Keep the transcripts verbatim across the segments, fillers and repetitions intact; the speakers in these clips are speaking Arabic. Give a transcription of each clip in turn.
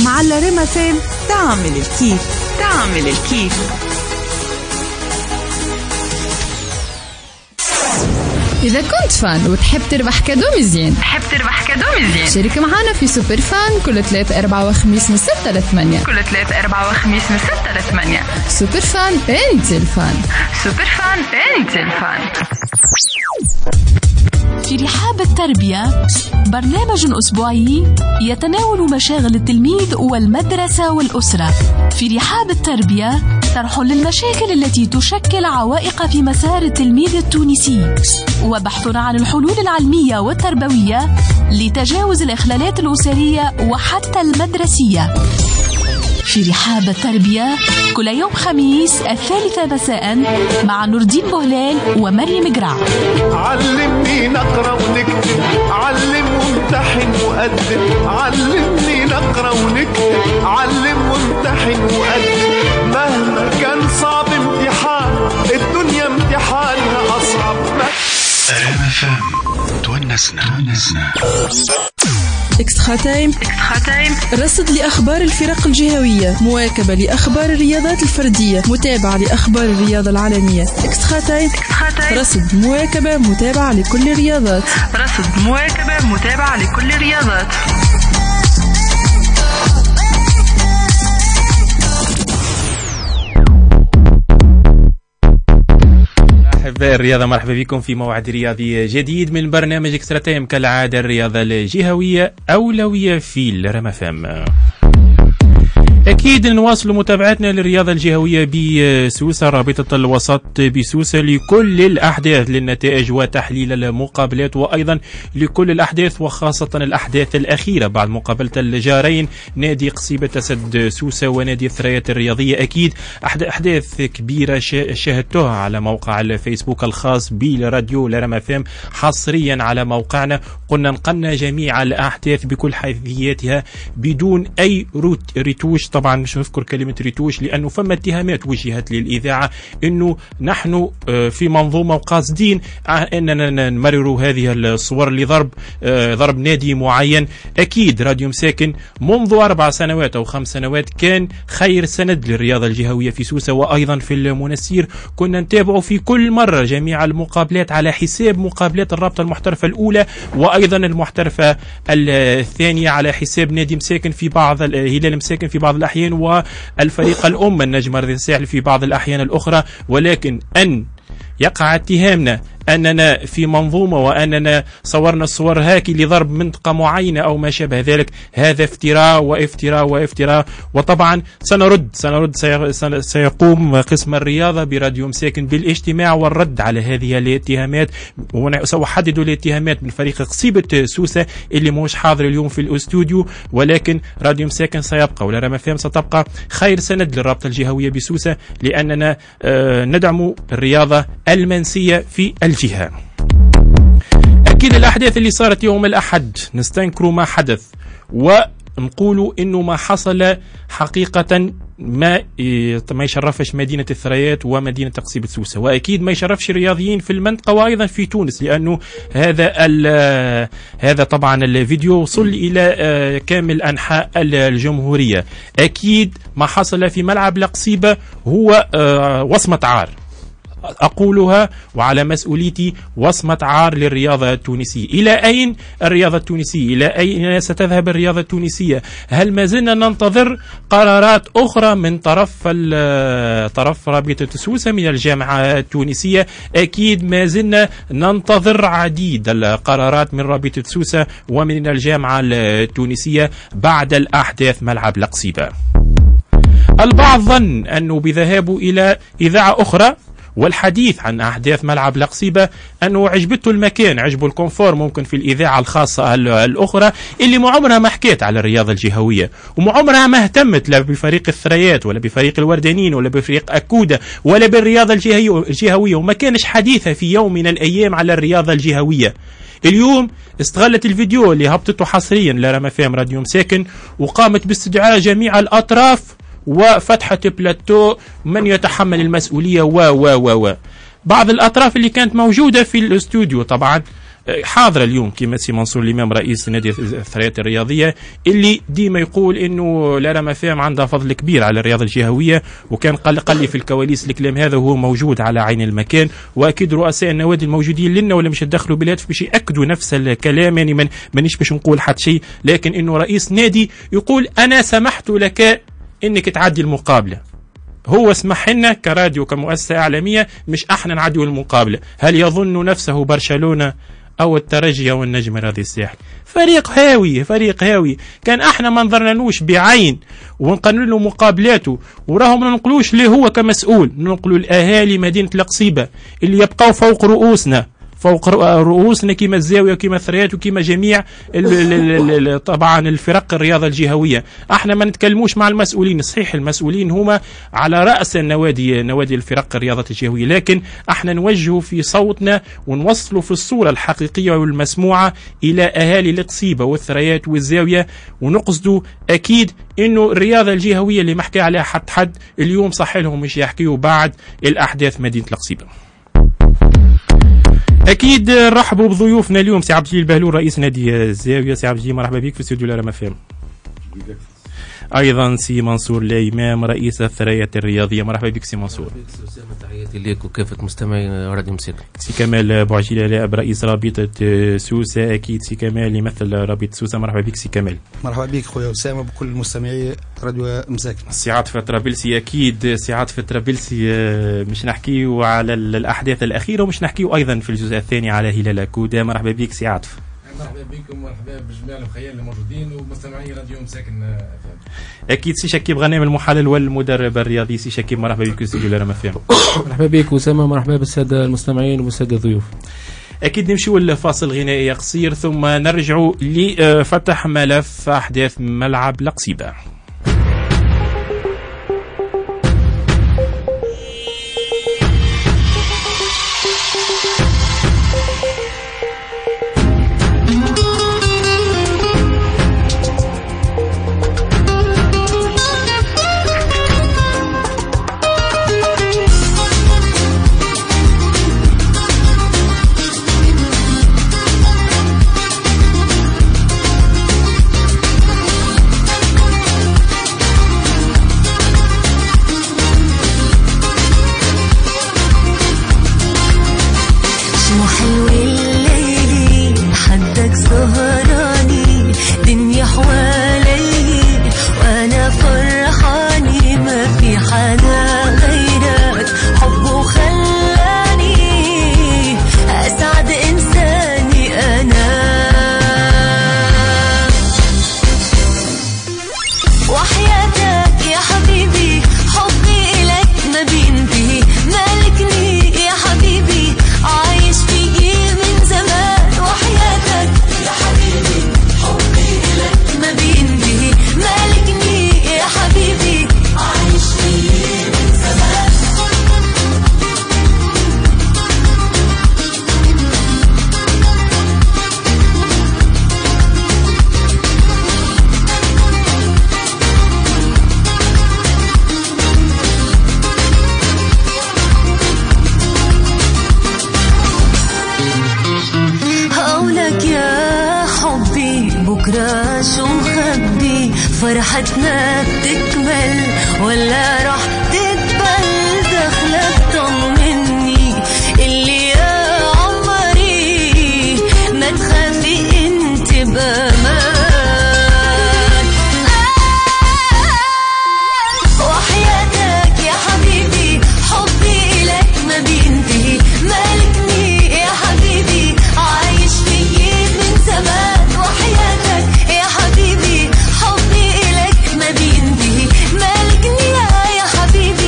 مع الريما فام تعمل الكيف تعمل الكيف. إذا كنت فان وتحب تربح كادو مزيان تحب تربح كادو مزيان شارك معنا في سوبر فان كل ثلاث أربعة وخميس من ستة لثمانية كل ثلاث أربعة وخميس من ستة لثمانية. سوبر فان أنت الفان سوبر فان أنت الفان. في رحاب التربية برنامج أسبوعي يتناول مشاغل التلميذ والمدرسة والأسرة. في رحاب التربية طرح للمشاكل التي تشكل عوائق في مسار التلميذ التونسي وبحث عن الحلول العلمية والتربوية لتجاوز الإخلالات الأسرية وحتى المدرسية. في رحاب التربية كل يوم خميس الثالثة مساء مع نوردين بهلال ومريم قرع. علمني نقرأ ونكتب علم وامتحن وقدم علمني نقرأ ونكتب علم وامتحن وقدم مهما كان صعب امتحان الدنيا امتحانها أصعب. ريما فام تونسنا تونسنا. إكسترا تايم رصد لأخبار الفرق الجهوية، مواكبة لأخبار الرياضات الفردية، متابعة لأخبار الرياضة العالمية. إكسترا تايم رصد مواكبة متابعة لكل الرياضات. رصد مواكبة متابعة لكل الرياضات. أحباء الرياضة، مرحبا بكم في موعد رياضي جديد من برنامج إكسترا تايم. كالعادة الرياضة الجهوية أولوية في الريما فام. أكيد نواصل متابعتنا للرياضة الجهوية بسوسة، رابطة الوسط بسوسة، لكل الأحداث، للنتائج وتحليل المقابلات، وأيضا لكل الأحداث وخاصة الأحداث الأخيرة بعد مقابلة الجارين نادي قصيبة أسد سوسة ونادي الثريات الرياضية. أكيد أحداث كبيرة شاهدتوها على موقع الفيسبوك الخاص بالراديو لرما فام حصريا على موقعنا. قلنا نقلنا جميع الأحداث بكل حيثياتها بدون أي ريتوش. طبعا مش نذكر كلمة ريتوش لأنه فما اتهامات وجهت للإذاعة أنه نحن في منظومة وقاصدين أننا نمرر هذه الصور لضرب ضرب نادي معين. أكيد راديو مساكن منذ أربع سنوات أو خمس سنوات كان خير سند للرياضة الجهوية في سوسة، وأيضا في المنسير كنا نتابع في كل مرة جميع المقابلات على حساب مقابلات الرابطة المحترفة الأولى وأيضا المحترفة الثانية على حساب نادي مساكن في بعض الهلال مساكن في بعض الأحيان والفريق الأم النجم رذي الساحل في بعض الأحيان الأخرى. ولكن أن يقع اتهامنا أننا في منظومة وأننا صورنا الصور هاكي لضرب منطقة معينة أو ما شابه ذلك، هذا افتراء وافتراء وافتراء. وطبعا سنرد سنرد سيقوم قسم الرياضة براديو مساكن بالاجتماع والرد على هذه الاتهامات، وسأحدد الاتهامات من فريق قصيبة سوسة اللي موش حاضر اليوم في الاستوديو. ولكن راديو مساكن سيبقى ولا رما فام ستبقى خير سند للرابطة الجهوية بسوسة، لأننا آه ندعم الرياضة المنسية في الجهة. أكيد الأحداث اللي صارت يوم الأحد نستنكروا ما حدث ونقولوا إنه ما حصل حقيقة ما ما يشرفش مدينة الثريات ومدينة قصيبة سوسة، وأكيد ما يشرفش الرياضيين في المنطقة وأيضا في تونس، لأنه هذا هذا طبعا الفيديو وصل إلى كامل أنحاء الجمهورية. أكيد ما حصل في ملعب القصيبة هو وصمة عار، أقولها وعلى مسؤوليتي، وصمة عار للرياضة التونسية. إلى أين الرياضة التونسية؟ إلى أين ستذهب الرياضة التونسية؟ هل ما زلنا ننتظر قرارات أخرى من طرف طرف رابطة سوسة من الجامعة التونسية؟ أكيد ما زلنا ننتظر عديد القرارات من رابطة سوسة ومن الجامعة التونسية بعد الأحداث ملعب القصيبة. البعض ظن أنه بذهابه إلى إذاعة أخرى والحديث عن أحداث ملعب القصيبة أنه عجبته المكان، عجبه الكونفور ممكن في الإذاعة الخاصة الأخرى اللي ما عمرها ما حكيت على الرياضة الجهوية وما عمرها ما اهتمت لا بفريق الثريات ولا بفريق الوردانيين ولا بفريق أكودة ولا بالرياضة الجهوية، وما كانش حديثة في يوم من الأيام على الرياضة الجهوية. اليوم استغلت الفيديو اللي هبطته حصريا لرما فام راديو مساكن وقامت باستدعاء جميع الأطراف وفتحة بلاتو من يتحمل المسؤولية و و و و بعض الأطراف اللي كانت موجودة في الاستوديو طبعا حاضرة اليوم كما سي منصور الإمام رئيس نادي الثريات الرياضية اللي ديما يقول إنه لا راه فهم عندها فضل كبير على الرياضة الجهوية، وكان قال قال لي في الكواليس الكلام هذا وهو موجود على عين المكان، وأكيد رؤساء النوادي الموجودين لنا ولا مش يدخلوا بالهاتف باش يأكدوا نفس الكلام. يعني من مانيش باش نقول حتى شيء، لكن إنه رئيس نادي يقول أنا سمحت لك إنك تعدي المقابلة، هو اسمح لنا كراديو كمؤسسة إعلامية مش احنا نعديو المقابلة. هل يظن نفسه برشلونة او الترجي او النجم الرياضي الساحلي؟ فريق هاوي فريق هاوي. كان احنا ما نظرنالوش بعين ونقنن له مقابلاته وراهم ما ننقلوش ليه هو كمسؤول، ننقلوا الاهالي مدينة القصيبة اللي يبقوا فوق رؤوسنا فوق رؤوسنا كما الزاوية وكما الثريات وكما جميع ال ال ال طبعا الفرق الرياضة الجهوية. احنا ما نتكلموش مع المسؤولين، صحيح المسؤولين هما على رأس النوادي نوادي الفرق الرياضة الجهوية، لكن احنا نوجهوا في صوتنا ونوصلوا في الصورة الحقيقية والمسموعة إلى أهالي القصيبة والثريات والزاوية، ونقصدوا أكيد إنه الرياضة الجهوية اللي محكي عليها حد حد اليوم صح لهم مش يحكيوا بعد الأحداث مدينة القصيبة. اكيد رحبوا بضيوفنا اليوم سي عبد الجليل البهلول رئيس نادي الزاويه. سي عبد الجليل مرحبا بك في استوديو الرام اف ام. ايضا سي منصور الامام رئيس الثريات الرياضيه. مرحبا بك سي منصور. تحياتي لك وكافه مستمعين راديو مسك. سي كمال بوعجيل رئيس رابطه سوسه. اكيد سي كمال يمثل رابطه سوسه. مرحبا بك سي كمال. مرحبا بك خويا اسامه بكل مستمعي راديو مساكن. سي عاطف طرابلسي. اكيد سي عاطف طرابلسي مش نحكيو على الاحداث الاخيره ومش نحكيو ايضا في الجزء الثاني على هلال كودا. مرحبا بك سي عاطف. مرحبا بكم ومرحبا بجميع المخيال الموجودين ومستمعي راديو مساكن. اكيد سي شكيب غنيم المحلل والمدرب الرياضي. سي شكيب مرحبا بك استوديو الرام اف ام. مرحبا بك اسامه. مرحبا بالساده المستمعين والساده الضيوف. اكيد نمشيو لفاصل غنائي قصير ثم نرجعوا لفتح ملف احداث ملعب القصيبه. فرحتنا بتكمل ولا راح تقبل دخلك طمني اللي يا عمري ما تخافي انت بامان وحياتك يا حبيبي حبي لك ما بينتهي مالكني يا حبيبي عايش فيي من زمان وحياتك يا حبيبي حبي ما بينتهي مالكني يا حبيبي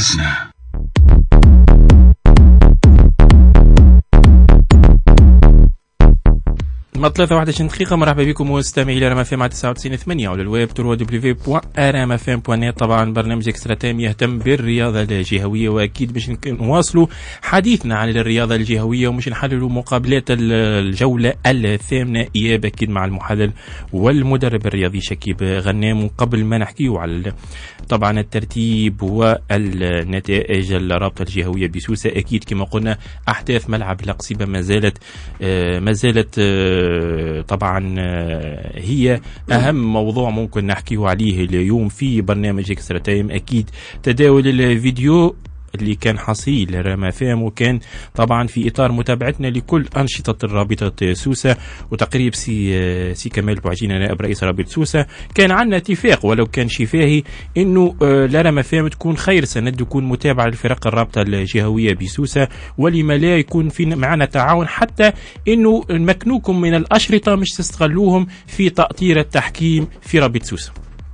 تونسنا. ثلاثة واحد وعشرين دقيقة. مرحبا بكم مستمعي إلى رام فام تسعة وتسعين ثمانية على الويب دبليو دبليو دبليو دوت رام فام دوت نت. طبعا برنامج اكسترا تايم يهتم بالرياضة الجهوية، وأكيد باش نواصلوا حديثنا عن الرياضة الجهوية ومش نحللوا مقابلات الجولة الثامنة إياب أكيد مع المحلل والمدرب الرياضي شكيب غنام. وقبل ما نحكيوا على طبعا الترتيب والنتائج الرابطة الجهوية بسوسة، أكيد كما قلنا أحداث ملعب القصيبة ما زالت ما زالت طبعا هي أهم موضوع ممكن نحكيه عليه اليوم في برنامج اكسترا تايم. أكيد تداول الفيديو اللي كان حصيل رام فام، وكان طبعا في إطار متابعتنا لكل أنشطة رابطة سوسة وتقريب سي سي كمال بوعجينة نائب رئيس رابطة سوسة. كان عندنا اتفاق ولو كان شفاهي إنه رام فام تكون خير سند، يكون متابعة للفرق الرابطة الجهوية بسوسة، ولما لا يكون في معنا تعاون حتى إنه نمكنوكم من الأشرطة مش تستغلوهم في تأطير التحكيم في رابطة سوسة.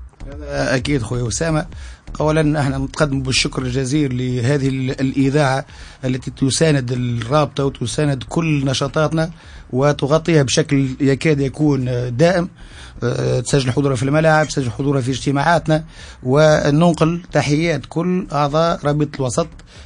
أكيد خوي أسامة. أولا احنا نتقدم بالشكر الجزيل لهذه الإذاعة التي تساند الرابطة وتساند كل نشاطاتنا وتغطيها بشكل يكاد يكون دائم. تسجل حضورها في الملعب، تسجل حضورها في اجتماعاتنا، وننقل تحيات كل أعضاء رابطة الوسط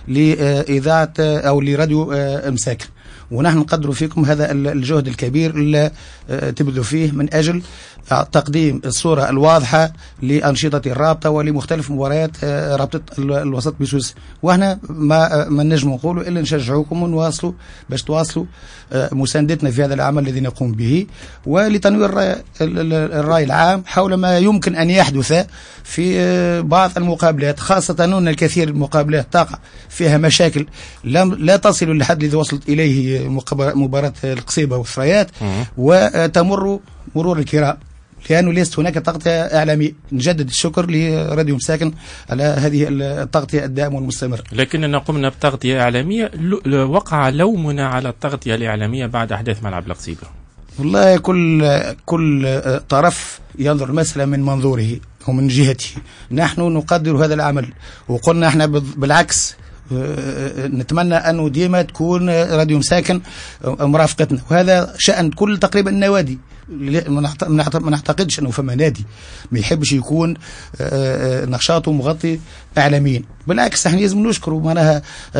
لإذاعة أو لراديو مساكن. ونحن نقدر فيكم هذا الجهد الكبير اللي تبذلوا فيه من أجل تقديم الصورة الواضحة لأنشطة الرابطة ولمختلف مباريات رابطة الوسط بسوسة. وإحنا ما ما نجم نقولوا إلا نشجعوكم ونواصلوا باش تواصلوا مساندتنا في هذا العمل الذي نقوم به، ولتنوير الرأي العام حول ما يمكن أن يحدث في بعض المقابلات، خاصة أن الكثير من المقابلات تقع فيها مشاكل لم لا تصل للحد الذي وصلت إليه مباراة القصيبة والثريات، وتمر مرور الكرام لأنه ليست هناك تغطية إعلامية. نجدد الشكر لراديو مساكن على هذه التغطية الدائمة والمستمرة. لكننا قمنا بتغطية إعلامية. وقع لومنا على التغطية الإعلامية بعد أحداث ملعب القصيبة. والله كل كل طرف ينظر المسألة من منظوره ومن جهته. نحن نقدر هذا العمل، وقلنا احنا بالعكس نتمنى أنه ديما تكون راديو مساكن مرافقتنا، وهذا شأن كل تقريبا النوادي. ما نعتقدش أنه فما نادي ما يحبش يكون نشاطه مغطي إعلاميا. بالعكس احنا لازم نشكروا معناها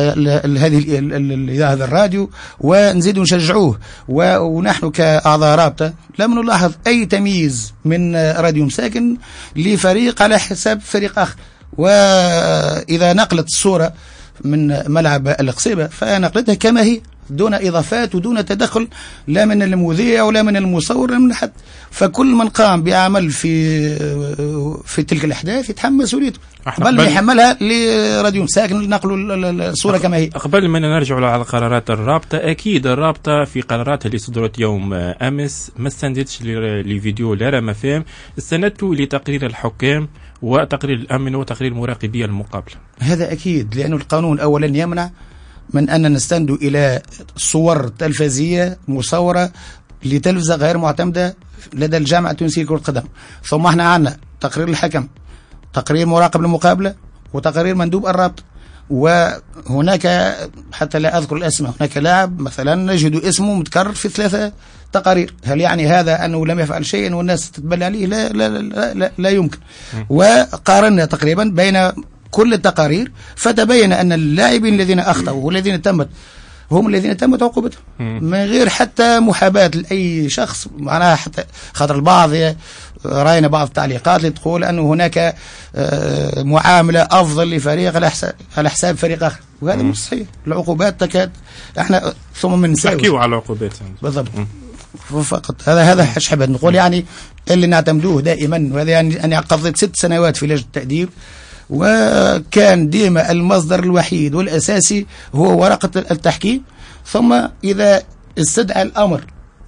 هذه هذا الراديو ونزيد نشجعوه. ونحن كأعضاء رابطة لم نلاحظ أي تمييز من راديو مساكن لفريق على حساب فريق آخر. وإذا نقلت الصورة من ملعب القصيبة فنقلتها كما هي دون إضافات ودون تدخل لا من المذيع ولا من المصور ولا من حد. فكل من قام بعمل في في تلك الأحداث يتحمل مسؤوليته، بل يحملها لراديو مساكن لنقل الصورة كما هي. قبل ما نرجع على قرارات الرابطة، أكيد الرابطة في قراراتها اللي صدرت يوم أمس ما استندتش لفيديو لرام فام، استندتوا لتقرير الحكام وتقرير الأمن وتقرير مراقبي المقابلة. هذا أكيد لأن القانون أولا يمنع من أن نستند إلى صور تلفزية مصورة لتلفزة غير معتمدة لدى الجامعة التونسية لكرة القدم. ثم احنا عندنا تقرير الحكم، تقرير مراقب المقابلة، وتقرير مندوب الرابطة. وهناك حتى لا أذكر الأسماء هناك لاعب مثلا نجد اسمه متكرر في ثلاثة تقارير. هل يعني هذا أنه لم يفعل شيئا والناس تتبلى عليه؟ لا لا لا, لا, لا يمكن. وقارنا تقريبا بين كل التقارير فتبين أن اللاعبين الذين أخطأوا والذين تمت هم الذين تمت عقوبتهم من غير حتى محاباة لأي شخص. معناها حتى خاطر البعض رأينا بعض التعليقات اللي تقول أنه هناك معاملة أفضل لفريق على حساب فريق آخر، وهذا مش صحيح. العقوبات تكاد احنا ثم من نساوي نحكيوا على العقوبات بالضبط فقط. هذا هذا ايش حبيت نقول يعني اللي نعتمدوه دائما، وهذا يعني أنا قضيت ست سنوات في لجنة التأديب، وكان ديما المصدر الوحيد والأساسي هو ورقة التحكيم. ثم إذا استدعى الأمر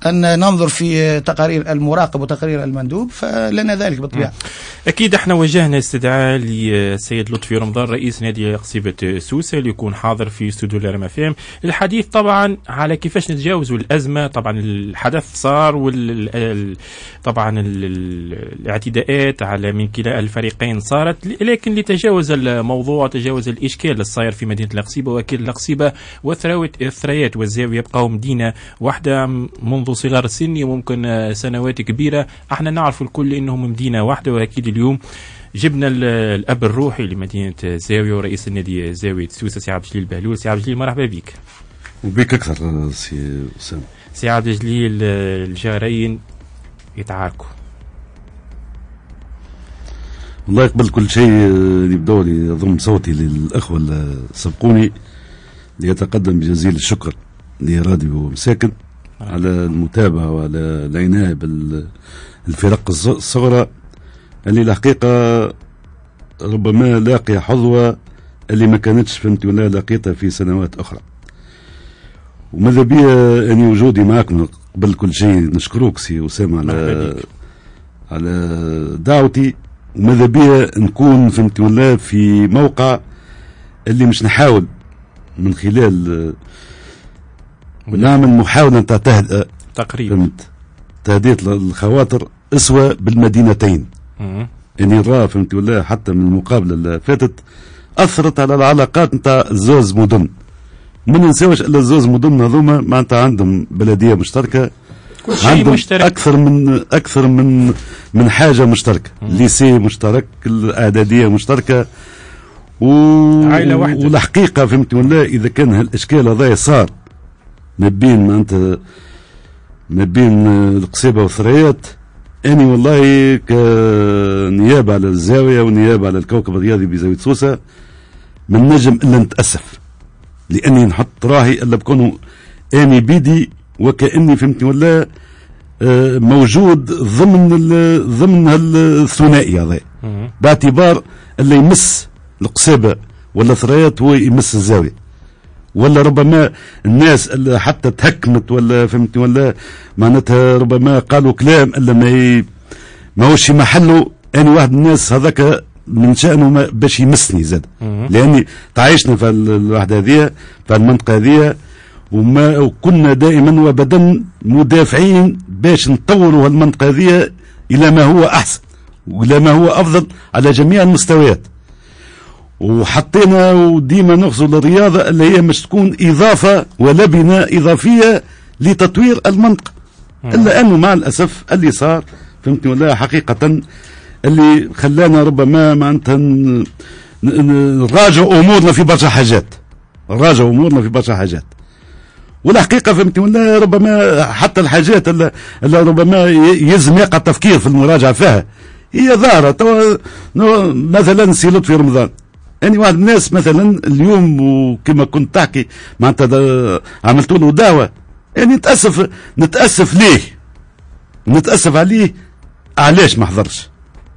أن ننظر في تقارير المراقب وتقارير المندوب، فلنا ذلك بالطبيعة. أكيد احنا وجهنا استدعاء للسيد لطفي رمضان رئيس نادي قصيبة سوسة ليكون حاضر في استوديو الرما فام الحديث طبعا على كيفاش نتجاوزوا الأزمة. طبعا الحدث صار وال طبعا الاعتداءات على من كلا الفريقين صارت، لكن لتجاوز الموضوع تجاوز الإشكال الصاير في مدينة القصيبة وكيل القصيبة والثريات والزاوية يبقوا مدينة واحدة منذ صغر السن وممكن سنوات كبيرة. احنا نعرف الكل انهم مدينة واحدة، واكيد اليوم جبنا الاب الروحي لمدينة زاوية ورئيس النادي زاوية سوسة سي عبد الجليل بهلول. سي عبد الجليل مرحبا بك. وبك اكثر سي اسامه. سي عبد الجليل الجارين يتعاركوا. والله قبل كل شيء نبدأ لي أضم صوتي للأخوة اللي سبقوني ليتقدم بجزيل الشكر لراديو مساكن على المتابعة وعلى العناية بالفرق الصغرى اللي الحقيقة ربما لاقي حظوة اللي ما كانتش فهمت ولا لقيتها في سنوات أخرى. وماذا بيا أني وجودي معكم قبل كل شيء نشكروك سي أسامة على على دعوتي، وماذا بيا نكون فهمت ولا في موقع اللي مش نحاول من خلال نعمل محاولة نتاع تهدئة تقريبا فهمت تهدئة الخواطر اسوة بالمدينتين. اني راه فهمت ولا حتى من المقابلة اللي فاتت اثرت على العلاقات نتاع زوز مدن. ما ننساوش الا زوز مدن هذوما معناتها عندهم بلدية مشتركة، عندهم مشترك. اكثر من اكثر من من حاجة مشتركة، ليسي مشترك، الاعدادية مشتركة، و... عائلة واحدة. والحقيقة فهمت ولا اذا كان هالاشكال هذا صار ما بين معناتها ما بين القصيبة والثريات، اني والله كنيابة على الزاوية ونيابة على الكوكب الرياضي بزاوية سوسة من نجم الا نتأسف، لاني نحط راهي الا بكونوا اني بيدي وكأني فهمت ولا موجود ضمن ضمن هالثنائي هذا، باعتبار اللي يمس القصيبة ولا الثريات هو يمس الزاوية، ولا ربما الناس اللي حتى تهكمت ولا فهمت ولا معناتها ربما قالوا كلام الا ما ي... ما هوش محله. اني واحد الناس هذاك من شأنه باش يمسني زاد، لاني تعايشنا في الوحدة هذه في المنطقة هذه، وما وكنا دائما وابدا مدافعين باش نطوروا هالمنطقة هذه الى ما هو احسن والى ما هو افضل على جميع المستويات. وحطينا وديما نغزو للرياضة اللي هي مش تكون إضافة ولبنة إضافية لتطوير المنطقة. إلا أنه مع الأسف اللي صار فهمتني ولا حقيقة اللي خلانا ربما معناتها نراجع أمورنا في برشا حاجات، نراجع أمورنا في برشا حاجات. والحقيقة فهمتني ولا ربما حتى الحاجات اللي, اللي ربما يلزم يقع التفكير في المراجعة فيها هي ظاهرة. مثلا سي لطفي رمضان، يعني واحد الناس مثلا اليوم وكما كنت تحكي معناتها عملت له دعوة، يعني نتأسف نتأسف ليه نتأسف عليه علاش ما حضرش.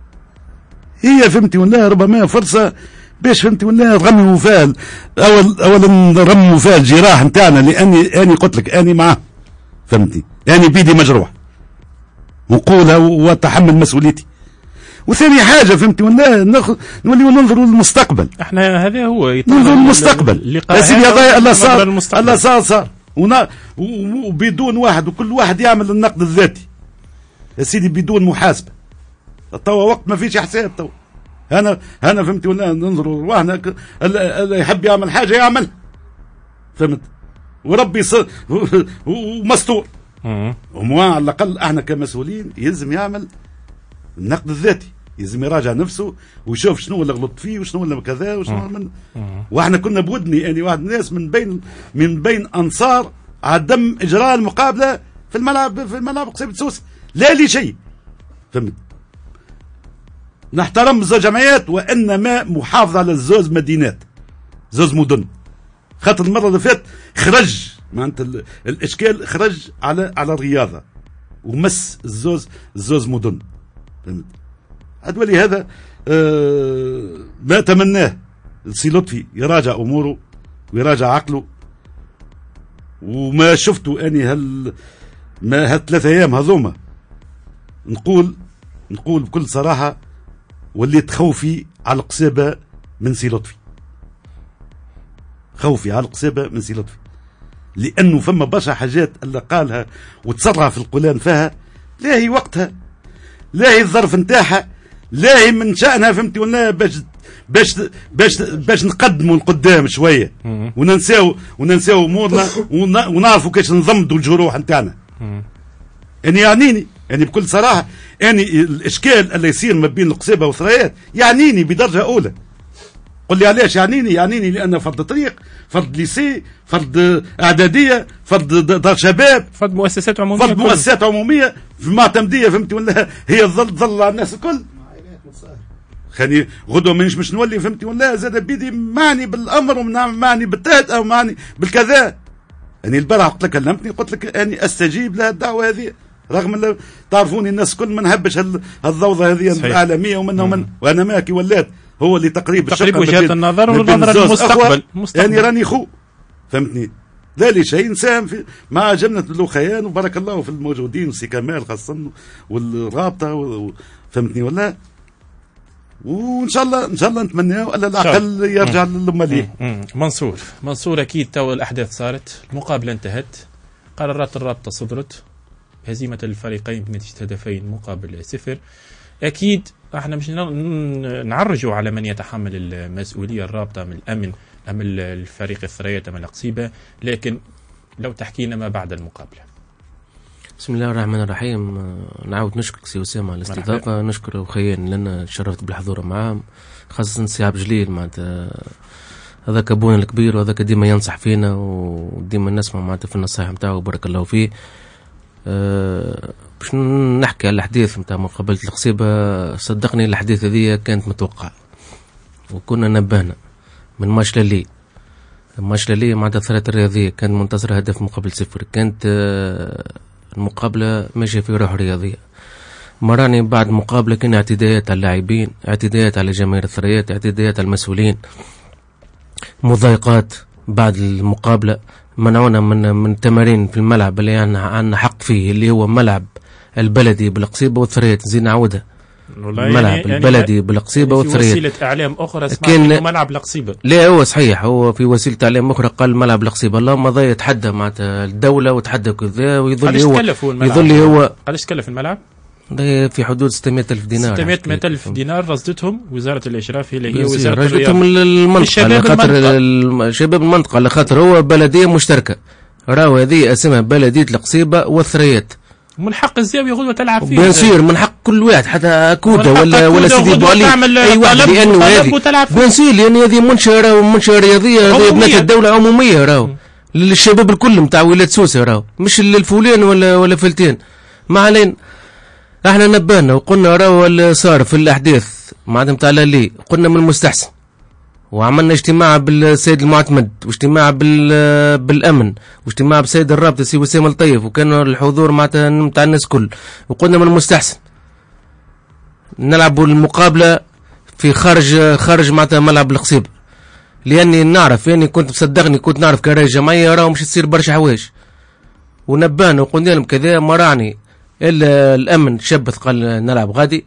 هي فهمتي ولا ربما فرصة باش فهمتي ولا نرمموا فيها اول اولا نرمموا فيها الجراح نتاعنا، لاني اني قلت لك اني معاه فهمتي، اني بيدي مجروح نقولها واتحمل مسؤوليتي. وثاني حاجه فهمتي ولا ناخذ نوليو ننظروا للمستقبل. احنا هذا هو ننظروا للمستقبل يا سيدي. هذا الله صار الله صار صار وبدون واحد وكل واحد يعمل النقد الذاتي يا سيدي بدون محاسبه. توا وقت ما فيش حساب. توا انا انا فهمتي ولا ننظروا واحنا اللي يحب يعمل حاجه يعمل فهمت، وربي ص... ومستور. وموا على الاقل احنا كمسؤولين يلزم يعمل النقد الذاتي، يلزم يراجع نفسه ويشوف شنو اللي غلط فيه وشنو اللي كذا وشنو من. واحنا كنا بودني يعني واحد الناس من بين من بين انصار عدم اجراء المقابله في الملعب في الملعب قصيبة سوسة، لا لي شيء فهمت. نحترم زوج جمعيات وانما محافظه على الزوز مدينات زوز مدن، خاطر المره اللي فات خرج معناتها الاشكال خرج على على الرياضه ومس الزوز الزوز مدن فهمت. ولي هذا آه ما تمناه سي لطفي يراجع اموره ويراجع عقله، وما شفته اني هال ما هالثلاثة ايام هذوما نقول نقول بكل صراحه وليت خوفي على القصيبه من سي لطفي، خوفي على القصيبه من سي لطفي، لانه فما برشا حاجات اللي قالها وتصرها في القولان فيها لا هي وقتها، لا هي الظرف نتاعها، لا هي من شأنها، فهمتي ولا باش باش باش باش نقدموا لقدام شويه وننساو وننساو امورنا ونعرفوا كيفاش نضمدوا الجروح نتاعنا. يعني يعنيني يعني بكل صراحه يعني الاشكال اللي يصير ما بين القصيبه والثريات يعنيني بدرجه اولى. قل لي علاش يعنيني؟ يعنيني لان فرض طريق، فرض ليسي، فرض اعداديه، فرض دار شباب، فرض مؤسسات عموميه، فرض مؤسسات عموميه في معتمديه، فهمتي ولا هي تظل تظل على الناس الكل. خليني غدوه مانيش مش نولي، فهمتي ولا زاد بيدي معني بالامر ومعني بالتهت او معني بالكذا. يعني البارح قلت لك كلمتني قلت لك اني استجيب لها الدعوه هذه، رغم ان تعرفوني الناس كل ما نهبش الضوضه هذه العالميه ومنها ومن وانا ماكي ولات هو اللي تقريب تقريب وجهات النظر والنظر المستقبل. يعني راني خو، فهمتني، ذلك شيء نساهم في مع جنة الأخيان وبارك الله في الموجودين وسي كمال خاصة والرابطة و... فهمتني ولا؟ وان شاء الله ان شاء الله نتمناه الا العقل يرجع للماليه. منصور منصور اكيد تو الاحداث صارت، المقابله انتهت، قرارات الرابطه صدرت، هزيمه الفريقين بنتيجه هدفين مقابل صفر. اكيد احنا مش نعرجوا على من يتحمل المسؤوليه، الرابطه من الامن ام الفريق الثريات ام القصيبه، لكن لو تحكينا ما بعد المقابله. بسم الله الرحمن الرحيم. نعاود نشكرك سي أسامة على الاستضافة، نشكر أخيان لأن تشرفت بالحضور معاهم، خاصة سي عبد الجليل معناتها هذاك أبونا الكبير وهذاك ديما ينصح فينا وديما نسمع معناتها في النصائح نتاعو بارك الله فيه. أه باش نحكي على الأحداث نتاع مقابلة القصيبة، صدقني الأحداث هذه كانت متوقعة وكنا نبهنا من ماتش للي ماتش للي معناتها الثلاثة الرياضية كان منتصر هدف مقابل صفر، كانت أه المقابلة ماشية في روح رياضية. مراني بعد مقابلة كان اعتداءات على اللاعبين، اعتداءات على جماهير الثريات، اعتداءات على المسؤولين، مضايقات بعد المقابلة، منعونا من من التمارين في الملعب اللي عندنا حق فيه اللي هو ملعب البلدي بالقصيبة والثريات. نزيد نعودها، الملعب يعني البلدي يعني بالقصيبة يعني والثريات. في وسيلة إعلام أخرى كان ملعب القصيبة. لا هو صحيح، هو في وسيلة إعلام أخرى قال ملعب القصيبة، الله مضى يتحدى مع الدولة وتحدى كذا ويظل هو يظل هو قداش كلف الملعب؟ في حدود ستمائة ألف دينار. ستمائة ألف دينار رصدتهم وزارة الإشراف اللي هي وزارة رصدتهم المنطقة على خاطر شباب المنطقة على خاطر هو بلدية مشتركة، راهو هذه اسمها بلدية القصيبة والثريات. من حق الزاوية غدوة تلعب فيه، بنصير من حق كل واحد حتى كودا ولا ولا سيدي بوالي اي واحد، لانه هذه بنصير لان هذه منشأة راهو منشأة رياضية، هذه بنات الدولة عمومية راهو للشباب الكل نتاع ولاد سوسة راهو مش للفولين ولا ولا فلتين. ما علينا، احنا نبهنا وقلنا راهو اللي صار في الاحداث معناتها نتاع اللي قلنا من المستحسن، وعملنا اجتماع بالسيد المعتمد واجتماع بالامن واجتماع بالسيد الرابطه سي وسام الطيف، وكان الحضور معناتها نتاع الناس كل، وقلنا من المستحسن نلعبوا المقابله في خارج خارج معناتها ملعب القصيبه، لاني نعرف يعني كنت مصدقني كنت نعرف كراهيه جمعيه راهو مش تصير برشا حوايج، ونبهنا وقلنا لهم كذا. ما راني الا الامن شبث قال نلعب غادي،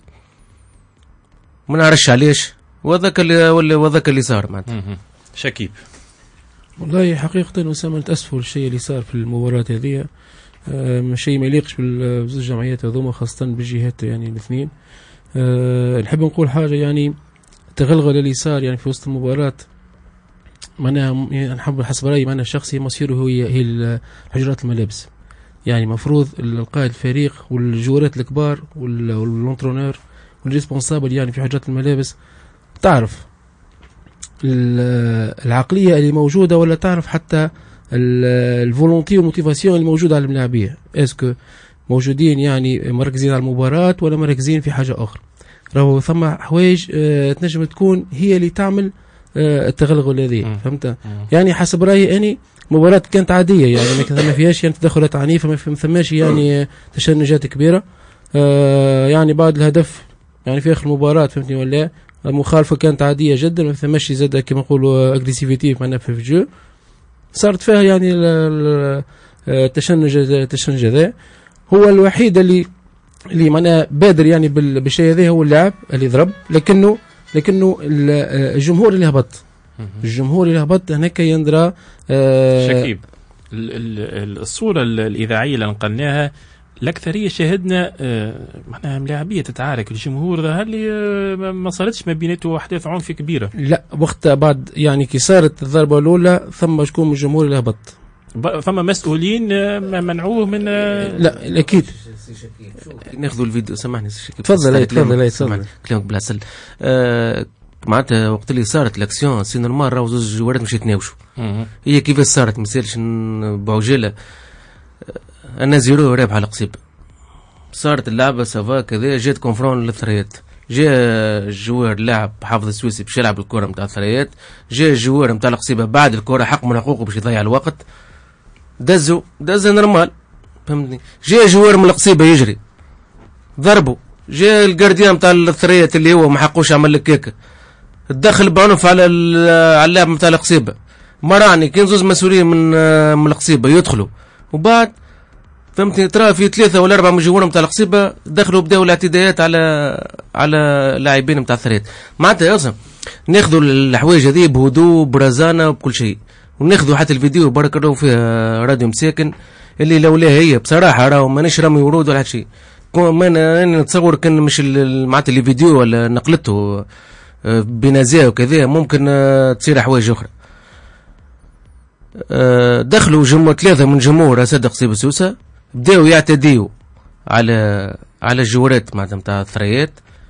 ما نعرفش علاش، وذاك اللي وذاك اللي صار معناتها. شكيب والله حقيقة أسامة نتأسفوا للشيء اللي صار في المباراة هذه، آه شيء ما يليقش بالزوج الجمعيات هذوما خاصة بالجهات يعني الاثنين. آه نحب نقول حاجة، يعني التغلغل اللي صار يعني في وسط المباراة معناها يعني نحب حسب رأيي معناها الشخصي مصيره هي هي حجرات الملابس. يعني مفروض القائد الفريق والجوارات الكبار واللونترونور والريسبونسابل يعني في حجرات الملابس تعرف العقلية اللي موجودة، ولا تعرف حتى الفولونتي والموتيفاسيون اللي موجودة على الملاعبية، اسكو موجودين يعني مركزين على المباراة ولا مركزين في حاجة أخرى. راهو ثم حوايج اه تنجم تكون هي اللي تعمل اه التغلغل هذه، فهمت؟ يعني حسب رأيي أني مباراة كانت عادية، يعني ما فيهاش يعني تدخلات عنيفة، ما ثماش يعني تشنجات كبيرة. اه يعني بعد الهدف يعني في آخر المباراة فهمتني ولا المخالفة كانت عادية جدا، ما ثماش زاد كما نقولوا اجريسيفيتي معناها في الجو، صارت فيها يعني التشنج التشنج هذا. هو الوحيد اللي اللي معناها بادر يعني بالشيء هذا هو اللاعب اللي ضرب، لكنه لكنه الجمهور اللي هبط الجمهور اللي هبط هناك يندرى آه شكيب. الصورة الإذاعية اللي نقلناها الأكثرية شاهدنا آه معناها ملاعبية تتعارك، الجمهور ذا اللي آه ما صارتش ما بينته أحداث عنف كبيرة. لا وقت بعد يعني كي صارت الضربة الأولى ثم شكون من الجمهور اللي هبط، فما مسؤولين آه منعوه من آه لا أكيد. ناخذوا الفيديو، سامحني تفضل تفضل تفضل كلامك بالعسل. آه معناتها وقت اللي صارت الاكسيون سي نورمال راهو زوج جوارات مش يتناوشوا. هي كيفاش صارت ما يسالش بعجاله. انا زيرو رابح على قصيبه، صارت اللعبه سافا كذا، جات كونفرون للثريات، جاء الجوار اللاعب حافظ السويسي باش يلعب الكره نتاع الثريات، جاء الجوار نتاع القصيبه بعد الكره حق من حقوقه باش يضيع الوقت، دزوا دزا نورمال فهمتني. جاء جوار من القصيبه يجري ضربوا، جاء الجارديان نتاع الثريات اللي هو ما حقوش يعمل لك كيكه تدخل بعنف على على اللاعب نتاع القصيبه، مراني كاين زوز مسؤولين من من القصيبه يدخلوا، وبعد فهمتني ترى في ثلاثه ولا اربعه من جوارهم نتاع القصيبه دخلوا بداوا الاعتداءات على على لاعبين نتاع الثريات. معناتها اصلا ناخذوا الحوايج هذه بهدوء برزانه وبكل شيء، وناخذوا حتى الفيديو برك راهو فيها راديو مساكن اللي لولا هي بصراحه راهو مانيش رامي ورود ولا شيء. انا نتصور كان مش معناتها اللي فيديو ولا نقلته بنزاهه وكذا ممكن تصير حوايج اخرى. دخلوا جمهور ثلاثه من جمهور اسد قصيبه سوسه بداوا يعتديوا على على الجوارات معناتها نتاع الثريات،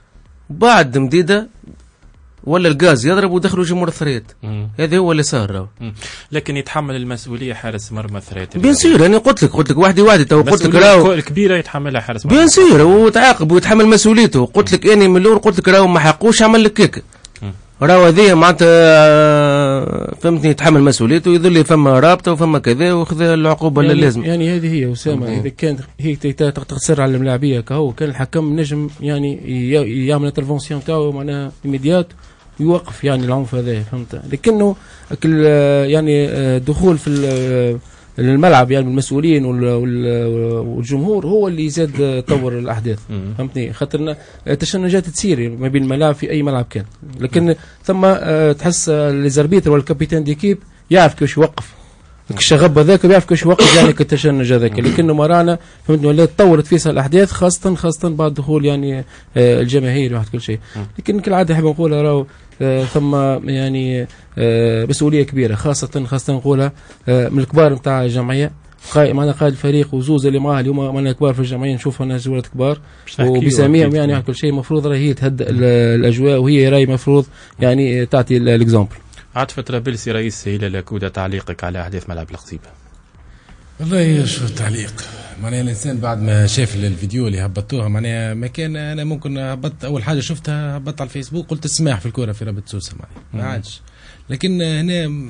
بعد مديده ولا الغاز يضرب ودخلوا جمهور الثريات. هذا هو اللي صار راهو. لكن يتحمل المسؤوليه حارس مرمى الثريات بيان سير. انا قلت لك قلت لك وحدي وحدي تو قلت لك راهو الكبيره يتحملها حارس مرمى بيان سير، وتعاقب ويتحمل مسؤوليته. قلت لك اني من الاول قلت لك راهو ما حقوش يعمل لك كيك، راهو هذه معناتها فهمتني يتحمل مسؤوليته، يظل فما رابطه وفما كذا وخذ العقوبه يعني اللي لازم. يعني هذه هي اسامه اذا كانت هي تقتصر على الملاعبيه كهو كان الحكم نجم يعني يعمل انترفونسيون تاعو معناها ايميديات يوقف يعني العنف هذا فهمت. لكنه يعني دخول في الملعب يعني المسؤولين والجمهور هو اللي زاد طور الاحداث فهمتني. خاطرنا تشنجات تصير ما بين الملاعب في اي ملعب كان، لكن ثم تحس ليزاربيتر والكابيتان ديكيب يعرف كيفاش يوقف الشغب هذاك، بيعرف كيفاش يوقف يعني التشنج هذاك. لكنه مرانا فهمتني ولا تطورت فيها الاحداث خاصه خاصه بعد دخول يعني الجماهير وواحد كل شيء. لكن كالعاده نحب نقولها راهو ثم يعني مسؤوليه كبيره خاصه خاصه نقولها من الكبار نتاع الجمعيه، معنا قائد الفريق وزوز اللي معاه اليوم معنا كبار في الجمعيه، نشوف انا جوارات كبار وبساميهم يعني كل شيء. المفروض راهي تهدأ الاجواء وهي راهي المفروض يعني تعطي الاكزامبل. عاطفة رابلسي رئيس هيلة لاكودا، تعليقك على احداث ملعب القصيبه؟ والله شو التعليق، معناها الانسان بعد ما شاف الفيديو اللي هبطوها معناها ما كان انا ممكن هبطت اول حاجه شفتها هبطت على الفيسبوك قلت السماح في الكره في رابط سوسه معناها ما عادش. لكن هنا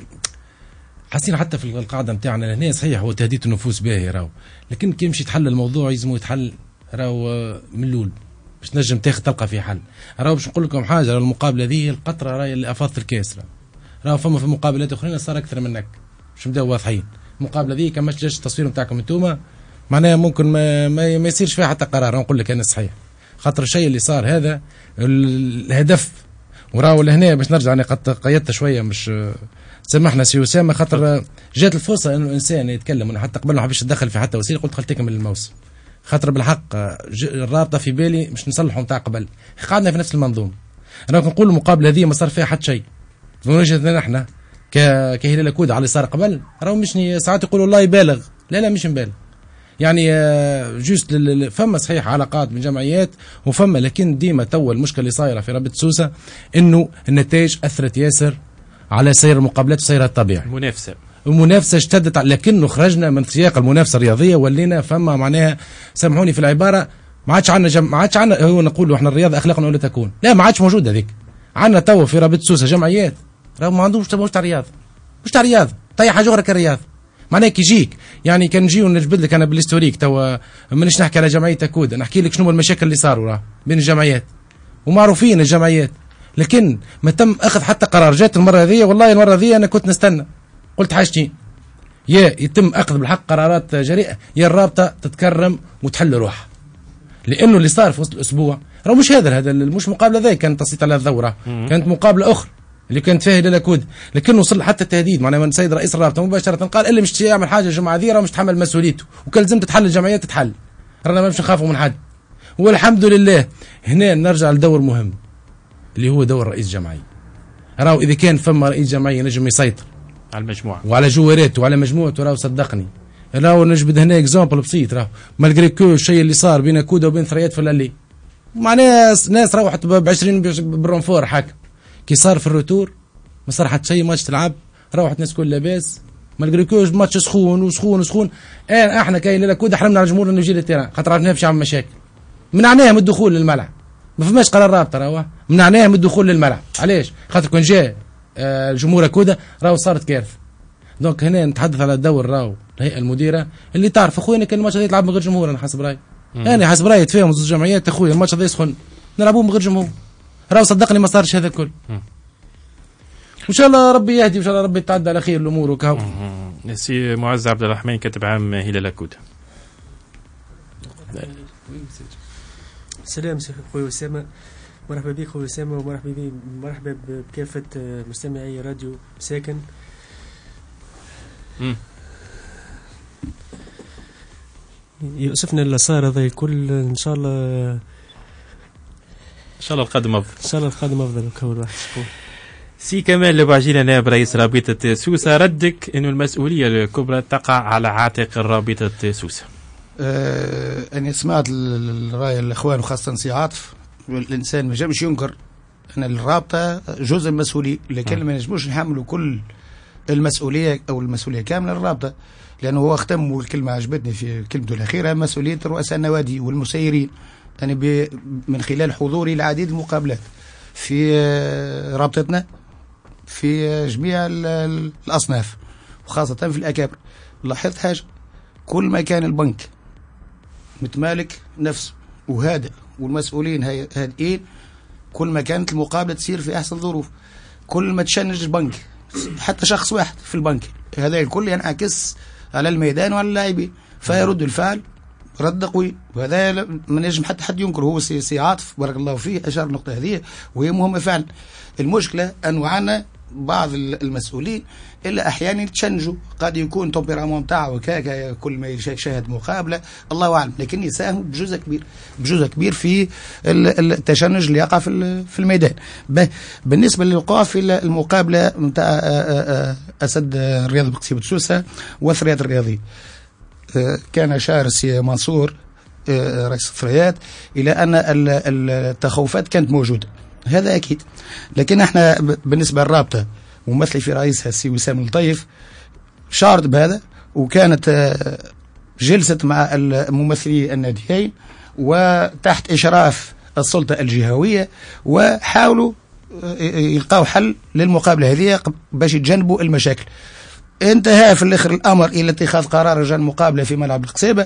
حاسين حتى في القاعده نتاعنا هنا صحيح هو تهديد النفوس باهي راهو، لكن كي يمشي يتحل الموضوع يلزمو يتحل راهو من الاول باش تنجم تاخذ تلقى في حل. راهو باش نقول لكم حاجه، المقابله ذي القطره راهي اللي افاضت الكاس، راهو فما في مقابلات اخرين صار اكثر منك باش نبداو واضحين. المقابله ذي كما جاش التصوير نتاعكم انتوما معناها ممكن ما, ما, ما يصيرش فيها حتى قرار. نقول لك انا صحيح خاطر الشيء اللي صار هذا الهدف وراهو لهنا باش نرجع انا قد قيدت شويه مش سامحنا سي اسامه خاطر جات الفرصه انه الانسان يتكلم. انا حتى قبل ما حبيتش ندخل في حتى وسيله قلت خلتك من الموسم خاطر بالحق الرابطه في بالي مش نصلحوا نتاع قبل قعدنا في نفس المنظومه. انا نقول المقابله هذه ما صار فيها حتى شيء من وجهتنا احنا كهلال كود على اللي صار قبل. راهو مش ساعات يقولوا الله يبالغ، لا لا مش نبالغ يعني جوست فما صحيح علاقات من جمعيات وفما، لكن ديما توا المشكله اللي صايره في رابطه سوسه انه النتائج اثرت ياسر على سير المقابلات وسيرها الطبيعي. المنافسه المنافسه اشتدت، لكنه خرجنا من سياق المنافسه الرياضيه ولينا فما معناها سامحوني في العباره ما عادش عندنا جم... ما عادش عندنا هو نقولوا احنا الرياضه اخلاقنا ولا تكون، لا ما عادش موجوده هذيك. عندنا توا في رابطه سوسه جمعيات راهو ما عندهمش مش تاع رياضه مش تاع رياضه طيب حاجه اخرى كالرياضه. معناها كي يجيك يعني كان نجيو نجبد لك انا بالهستوريك توا مانيش نحكي على جمعيه تكود، نحكي لك شنو المشاكل اللي صاروا راه بين الجمعيات ومعروفين الجمعيات، لكن ما تم اخذ حتى قرار. جات المره هذه والله المره هذه انا كنت نستنى قلت حاجتين، يا يتم اخذ بالحق قرارات جريئه، يا الرابطه تتكرم وتحل روحها. لانه اللي صار في وسط الاسبوع راه مش هذا هذا مش مقابله ذي كانت تسليط على الثوره، كانت مقابله اخرى اللي كانت فيها هلال كود، لكن وصل حتى التهديد معناها من السيد رئيس الرابطه مباشره قال اللي مش يعمل حاجه الجماعه ذي راه مش تحمل مسؤوليته، وكان لازم تتحل الجمعيات تتحل، رانا ما مش نخافوا من حد. والحمد لله هنا نرجع لدور مهم اللي هو دور رئيس جمعيه. راهو اذا كان فما رئيس جمعيه نجم يسيطر على المجموعه وعلى جواراته وعلى مجموعته، راهو صدقني راهو نجبد هنا اكزامبل بسيط، راهو مالغري كو الشيء اللي صار بين كودا وبين ثريات في اللي معناها ناس روحت ب عشرين بالرونفور حاكم، كي صار في الروتور ما صار حتى شيء، ماتش تلعب روحت الناس كل لاباس مالغري كو ماتش سخون وسخون وسخون. آه احنا كاين لا كود حرمنا على الجمهور انه يجي للتيران خاطر عرفنا باش يعمل مشاكل، منعناه من الدخول للملعب، ما فماش قرار رابطه راهو منعناه من الدخول للملعب. علاش؟ خاطر كون جاء آه الجمهور كودا راهو صارت كارثه. دونك هنا نتحدث على دور راهو الهيئه المديره اللي تعرف اخويا كان الماتش هذا يلعب من غير جمهور. انا حسب رايي انا حسب رايي تفاهم زوج جمعيات اخويا الماتش هذا يسخن نلعبوه من غير جمهور، راهو صدقني ما صارش هذا الكل. وان شاء الله ربي يهدي وان شاء الله ربي تعدى على خير الامور وكهو. سي معز عبد الرحمن كاتب عام هلال كودا. السلام سي خويا اسامه، مرحبا بك خويا اسامه ومرحبا بك مرحبا بكافه مستمعي راديو ساكن. امم يؤسفنا اللي صار هذا الكل، ان شاء الله ان شاء الله القادم افضل، ان شاء الله القادم افضل كل واحد. سي كمال لبعجينا نائب رئيس رابطه سوسه، ردك انه المسؤوليه الكبرى تقع على عاتق رابطه سوسه. آه أنا سمعت الرأي الأخوان وخاصة سي عاطف، الإنسان ما جابش ينكر أن الرابطة جزء مسؤولي، لكن ما نجموش نحملوا كل المسؤولية أو المسؤولية كاملة للرابطة، لأنه هو ختم والكلمة عجبتني في كلمته الأخيرة مسؤولية رؤساء النوادي والمسيرين. أنا يعني من خلال حضوري لعديد المقابلات في رابطتنا في جميع الأصناف وخاصة في الأكابر، لاحظت حاجة، كل ما كان البنك متمالك نفسه وهادئ والمسؤولين هادئين، كل ما كانت المقابلة تصير في أحسن ظروف. كل ما تشنج البنك حتى شخص واحد في البنك هذا الكل ينعكس على الميدان وعلى اللاعبين، فيرد الفعل رد قوي، وهذا ما نجم حتى حد ينكر. هو سي, سي عاطف بارك الله فيه أشار النقطة هذه وهي مهمة فعلا. المشكلة أنه عنا بعض المسؤولين إلا أحيانا تشنجوا، قد يكون توبيرامون تاعو كاكا كل ما يشاهد مقابلة الله أعلم، لكن يساهم بجزء كبير بجزء كبير في التشنج اللي يقع في في الميدان. بالنسبة للوقوع في المقابلة نتاع أسد الرياض بقسيبة سوسة وثريات الرياضي، كان شاعر سي منصور رئيس الثريات إلى أن التخوفات كانت موجودة، هذا أكيد، لكن احنا بالنسبة للرابطة ممثلي في رئيسها السي وسام الطيف شارد بهذا، وكانت جلسة مع الممثلي الناديين وتحت إشراف السلطة الجهوية، وحاولوا يلقاو حل للمقابلة هذه باش يتجنبوا المشاكل. انتهى في الاخر الامر الى اتخاذ قرار رجال المقابله في ملعب القصيبه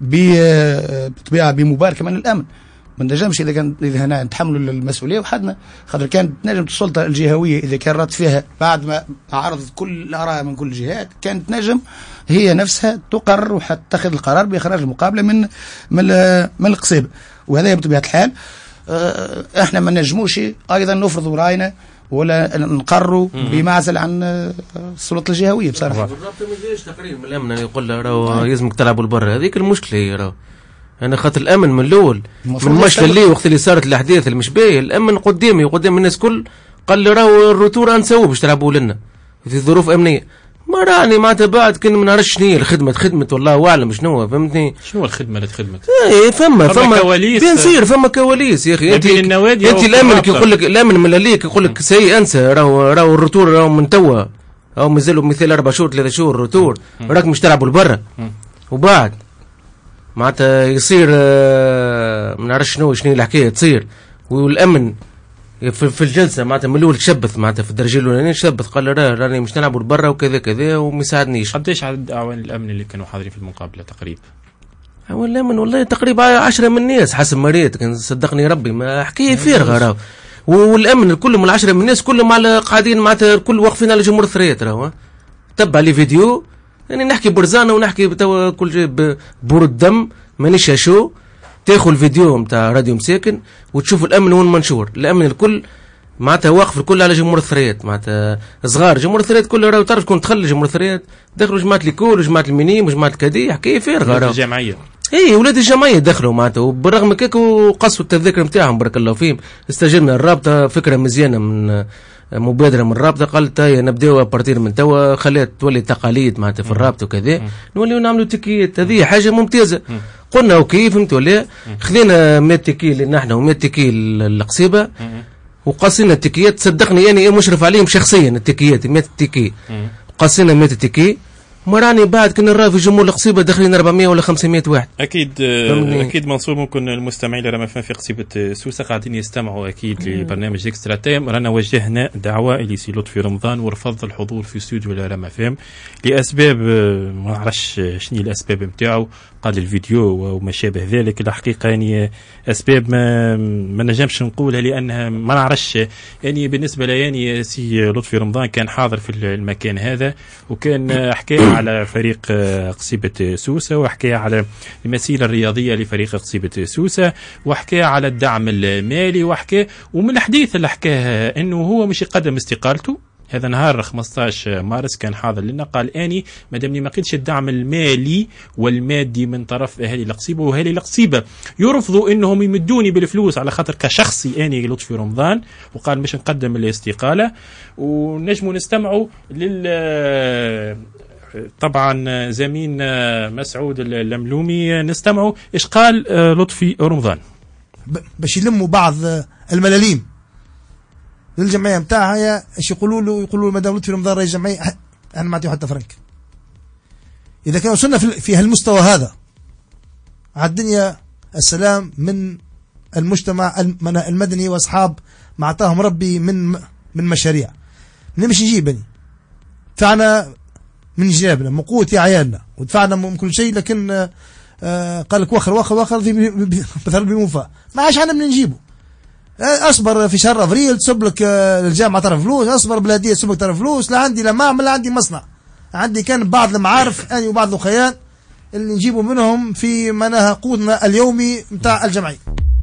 بطبيعه بمباركه من الامن. ما نجمش اذا كان اذا هنا نتحملوا المسؤوليه وحدنا، خاطر كانت نجم السلطه الجهويه اذا كان رد فيها بعد ما عرضت كل الاراء من كل الجهات، كانت نجم هي نفسها تقرر وتتخذ القرار باخراج المقابله من من من القصيبه، وهذا بطبيعه الحال احنا ما نجموش ايضا نفرضوا راينا ولا نقروا بمعزل عن السلطه الجهويه بصراحه. بالضبط ما يجيش تقرير من الامن يقول له راه يلزمك تلعبوا لبرا، هذيك المشكله هي راه. انا خاطر الامن من الاول من المشكله اللي وقت اللي صارت الاحداث اللي مش باهيه، الامن قدامي وقدام الناس كل قال لي راهو الروتور نسووا باش تلعبوا لنا في ظروف امنيه. ما راني معناتها بعد كان ما نعرفش شنو هي الخدمه خدمه والله اعلم شنو، فهمتني؟ شنو الخدمه اللي تخدمك؟ ايه فما فما كواليس بيان سير، فما كواليس يا اخي. انت انت الامن كي يقول لك الامن من الليك يقول لك سي انسى راهو راهو الروتور راهو من توا راهو مازالوا مثال اربع شهور ثلاثة شهور الروتور، راك مش تلعبوا لبرا وبعد معناتها يصير ما نعرفش شنو شنو الحكايه تصير. والامن في, في الجلسه معناتها من الاول تشبث معناتها في الدرجه الاولانيه تشبث قال راه راني مش نلعبوا لبرا وكذا كذا وما يساعدنيش. قديش عدد اعوان الامن اللي كانوا حاضرين في المقابله تقريبا؟ اعوان الامن والله تقريبا عشرة من الناس حسب ما ريت، كان صدقني ربي ما حكايه فارغه راهو. والامن الكل من العشرة من الناس كلهم على قاعدين معناتها الكل واقفين على جمهور الثريات راهو، تبع لي فيديو يعني نحكي برزانه ونحكي توا كل شيء بورد دم مانيش شو. تاخذ الفيديو نتاع راديو مساكن وتشوف الامن وين منشور، الامن الكل معناتها واقف الكل على جمهور الثريات، معناتها صغار جمهور الثريات كله راهو تعرف شكون دخل جمهور الثريات، دخلوا جماعه ليكول وجماعه المنيم وجماعه الكادي، حكايه فارغه راهو الجمعيه. اي ولاد الجمعيه دخلوا معناتها، وبالرغم من كيك وقصوا التذاكر نتاعهم بارك الله فيهم. استجبنا الرابطه فكره مزيانه من مبادره من الرابطه، قالت هيا نبداو ابارتير من توا، خلات تولي تقاليد معناتها في الرابطه وكذا، نوليو نعملوا تكيات. هذه حاجه ممتازه. قلنا اوكي فهمت ولا؟ خذينا مية تكي لنا احنا ومية تكي القصيبه وقصينا التكيات. صدقني يعني مشرف عليهم شخصيا التكيات مية تكي، قصينا مية تكي. مراني بعد كنا نرى في جمهور القصيبه داخلين أربعمية ولا خمسمية واحد. اكيد فمني. اكيد منصور ممكن المستمعين لما في قصيبه سوسه قاعدين يستمعوا اكيد لبرنامج اكسترا تايم. رانا وجهنا دعوه الى سي لطفي رمضان ورفض الحضور في استوديو رما فهم لاسباب ما نعرفش شنو الاسباب نتاعو، قال الفيديو وما شابه ذلك. الحقيقه يعني اسباب ما ما نجمش نقولها لانها ما نعرفش. يعني بالنسبه لي يعني سي لطفي رمضان كان حاضر في المكان هذا وكان حكى على فريق قصيبة سوسة، وحكى على المسيرة الرياضية لفريق قصيبة سوسة، وحكى على الدعم المالي، وحكى ومن الحديث اللي حكاه انه هو مش يقدم استقالته. هذا نهار خمسطاش مارس كان حاضر لنا، قال اني مادامني ما لقيتش الدعم المالي والمادي من طرف اهالي القصيبه، واهالي القصيبه يرفضوا انهم يمدوني بالفلوس على خاطر كشخصي اني لطفي رمضان، وقال مش نقدم الاستقاله. ونجموا نستمعوا لل طبعا زميل مسعود الملومي، نستمعوا ايش قال لطفي رمضان باش يلموا بعض الملاليم للجمعيه نتاعها. ايش يقولوا له؟ يقولوا له مدام لطفي رمضان رئيس الجمعيه انا ما نعطيه حتى فرنك. اذا كان وصلنا في هالمستوى هذا على الدنيا السلام من المجتمع المدني واصحاب ما اعطاهم ربي من من مشاريع، نمشي نجيبني دفعنا من جيبنا من قوة عيالنا ودفعنا من كل شيء، لكن آه قال لك وخر وخر وخر مثل بموفى ما عادش عندنا من نجيبه. آه اصبر في شهر افريل تصب لك آه الجامعه ترى فلوس، اصبر بلاديه تصب لك ترى فلوس، لا عندي لا معمل لا عندي مصنع. عندي كان بعض المعارف اني وبعض الاخيان اللي نجيبوا منهم في معناها قوتنا اليومي نتاع الجمعيه.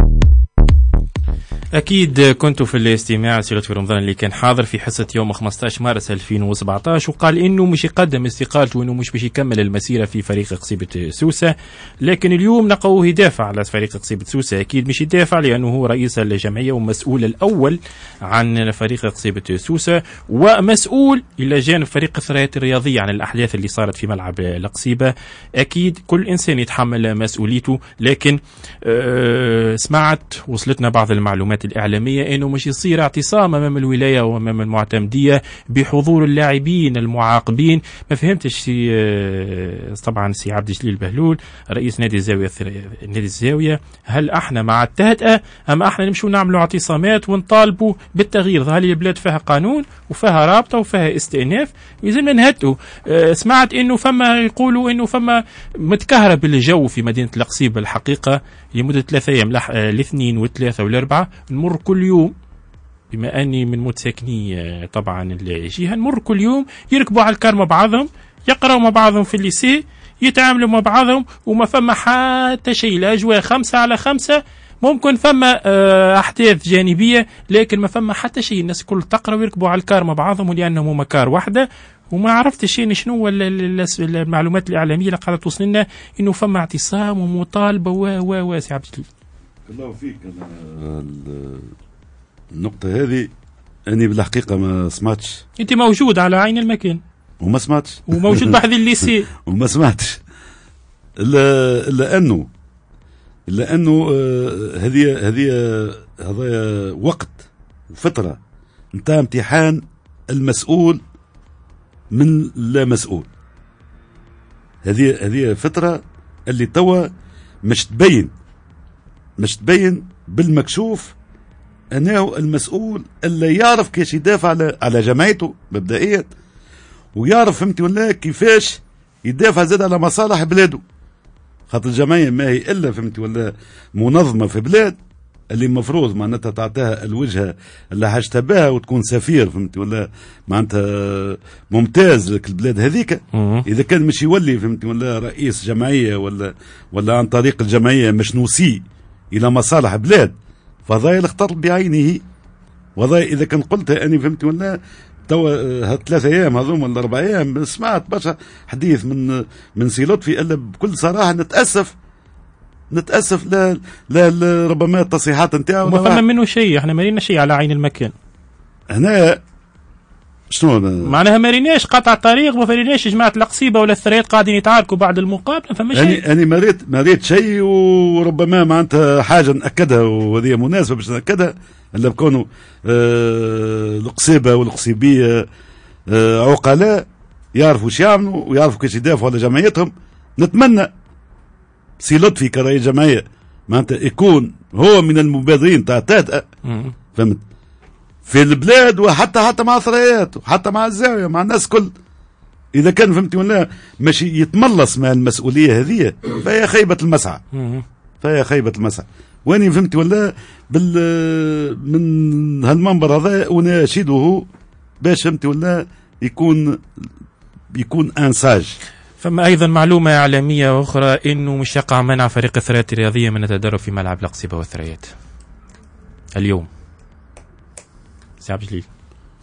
أكيد كنت في الاستماع سي لطفي رمضان اللي كان حاضر في حصة يوم خمسطاش مارس ألفين وسبعطاش، وقال إنه مش يقدم استقالته وإنه مش باش يكمل المسيرة في فريق قصيبة سوسة. لكن اليوم نلقوه يدافع على فريق قصيبة سوسة. أكيد مش يدافع لأنه هو رئيس الجمعية ومسؤول الأول عن فريق قصيبة سوسة، ومسؤول إلى جانب فريق الثريات الرياضية عن الأحداث اللي صارت في ملعب القصيبة. أكيد كل إنسان يتحمل مسؤوليته، لكن أه سمعت وصلتنا بعض المعلومات الإعلامية أنه مش يصير اعتصام أمام الولاية وأمام المعتمدية بحضور اللاعبين المعاقبين. ما فهمتش سي طبعا سي عبد الجليل بهلول رئيس نادي الزاوية نادي الزاوية، هل احنا مع التهدئة أم احنا نمشوا نعملوا اعتصامات ونطالبوا بالتغيير؟ هل البلاد فيها قانون وفيها رابطة وفيها استئناف، يلزمنا نهدئوا. سمعت انه فما يقولوا انه فما متكهرب الجو في مدينة القصيبة الحقيقة لمدة ثلاثة ايام، الاثنين والثلاثة والاربعة نمر كل يوم، بما اني من متساكني طبعا الجهة، نمر كل يوم يركبوا على الكار مع بعضهم، يقراوا مع بعضهم في الليسي، يتعاملوا مع بعضهم، وما فما حتى شيء. الاجواء خمسة على خمسة، ممكن فما احداث جانبيه لكن ما فما حتى شيء. الناس كل تقرا ويركبوا على الكار مع بعضهم ولانهم هما كار واحده. وما عرفتش يعني شنو هو المعلومات الاعلاميه اللي قاعده توصل لنا انه فما اعتصام ومطالبه و و و سي عبد الجليل. الله فيك. انا النقطه هذه اني بالحقيقه ما سمعتش. انت موجود على عين المكان وما سمعتش، وموجود بحذ الليسي وما سمعتش، الا الا انه الا انه هذه هذه هذا وقت وفتره نتاع امتحان المسؤول من لا مسؤول. هذه هذه فتره اللي توا مش تبين مش تبين بالمكشوف انه المسؤول اللي يعرف كيف يدافع على على جمعيته مبدئيا، ويعرف فهمتي ولا كيفاش يدافع زاد على مصالح بلاده. خاطر الجمعيه ما هي الا فهمتي ولا منظمه في بلاد اللي مفروض معناتها تعطيها الوجهه اللي حاجتها بها وتكون سفير فهمت ولا معناتها ممتاز لك البلاد هذيك. اذا كان مش يولي فهمت ولا رئيس جمعيه ولا ولا عن طريق الجمعيه مش نوصي الى مصالح بلاد، فهذا الاختلط بعينه. وهذا اذا كان قلتها اني فهمت ولا توا هالثلاث ايام هذوم ولا اربع ايام سمعت برشا حديث من من سي لطفي الا بكل صراحه نتاسف نتاسف لا لا ربما التصريحات نتاعو ما فما منه شيء، احنا ما رينا شيء على عين المكان هنا. شنو معناها ما ريناش قطع طريق، ما ريناش جماعه القصيبه ولا الثريات قاعدين يتعاركوا بعد المقابله، فما شيء. انا انا مريت مريت شيء وربما معناتها حاجه ناكدها وهذه مناسبه باش ناكدها الا بكونوا آه القصيبه والقصيبيه آه عقلاء يعرفوا ايش يعملوا ويعرفوا كيف يدافعوا على جمعيتهم. نتمنى سي لطفي كرئيس جمعيه معناتها يكون هو من المبادرين تاع تاتا فهمت في البلاد، وحتى حتى مع الثريات وحتى مع الزاويه مع الناس كل. اذا كان فهمتي ولا ماشي يتملص مع المسؤوليه هذه فهي خيبه المسعى، فهي خيبه المسعى. واني فهمتي ولا بال من هالمنبر هذا اناشده باش فهمتي ولا يكون يكون انساج. فما ايضا معلومه اعلاميه اخرى انه مش يقع منع فريق الثريات الرياضيه من التدرب في ملعب القصيبه والثريات اليوم. سي عبد الجليل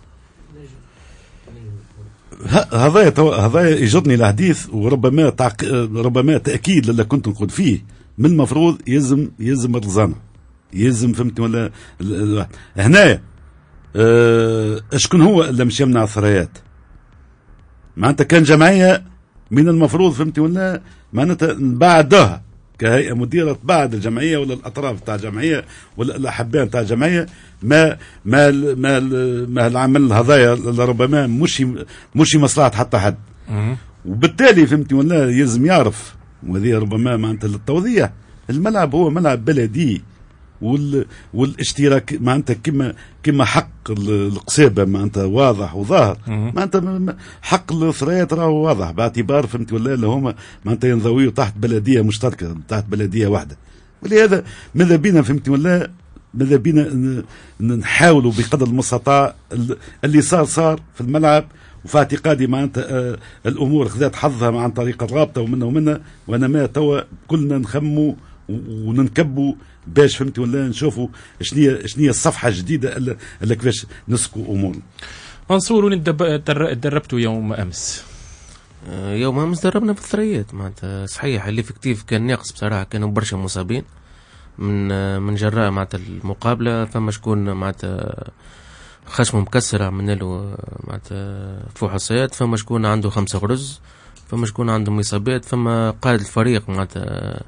هذا هذا يجرني الحديث وربما تعق... ربما تاكيد للا كنت نقول فيه. من المفروض يلزم يلزم الرزانه يلزم فهمت ولا هنايا أه... اشكون هو اللي مش يمنع الثريات؟ معناتها كان جمعيه من المفروض فهمت ولا معناتها نبعدها كهيئه مديره تبعد الجمعيه ولا الاطراف تاع الجمعيه ولا الاحبان تاع الجمعيه ما ما ما, ما العمل هذايا ربما مش مش مصلحه حتى حد. وبالتالي فهمتي ولا يلزم يعرف، وهذه ربما معناتها للتوضيح الملعب هو ملعب بلدي وال والاشتراك معناتها كما كما حق القصيبه معناتها واضح وظاهر، معناتها حق الثريات راهو واضح باعتبار فهمت ولا اللي هما معناتها ينضويوا تحت بلديه مشتركه تحت بلديه واحده. ولهذا ماذا بينا فهمت ولا ماذا بينا نحاولوا بقدر المستطاع اللي صار صار في الملعب. وفي اعتقادي معناتها الامور خذت حظها عن طريق الرابطه ومنا ومنا، وانا ما توا كلنا نخموا وننكبوا باش فهمت ولا نشوفوا شنو شنو الصفحه الجديده اللي كيفاش نسكوا امورنا. منصور تدربتوا يوم امس؟ يوم امس دربنا بالثريات معناتها صحيح اللي في كتيف كان ناقص بصراحه، كانوا برشا مصابين من من جراء معناتها المقابله. فما شكون معناتها خشمه مكسر عملنا له معناتها فحوصات، فما شكون عنده خمسة غرز، فما شكون عنده اصابات، فما قائد الفريق معناتها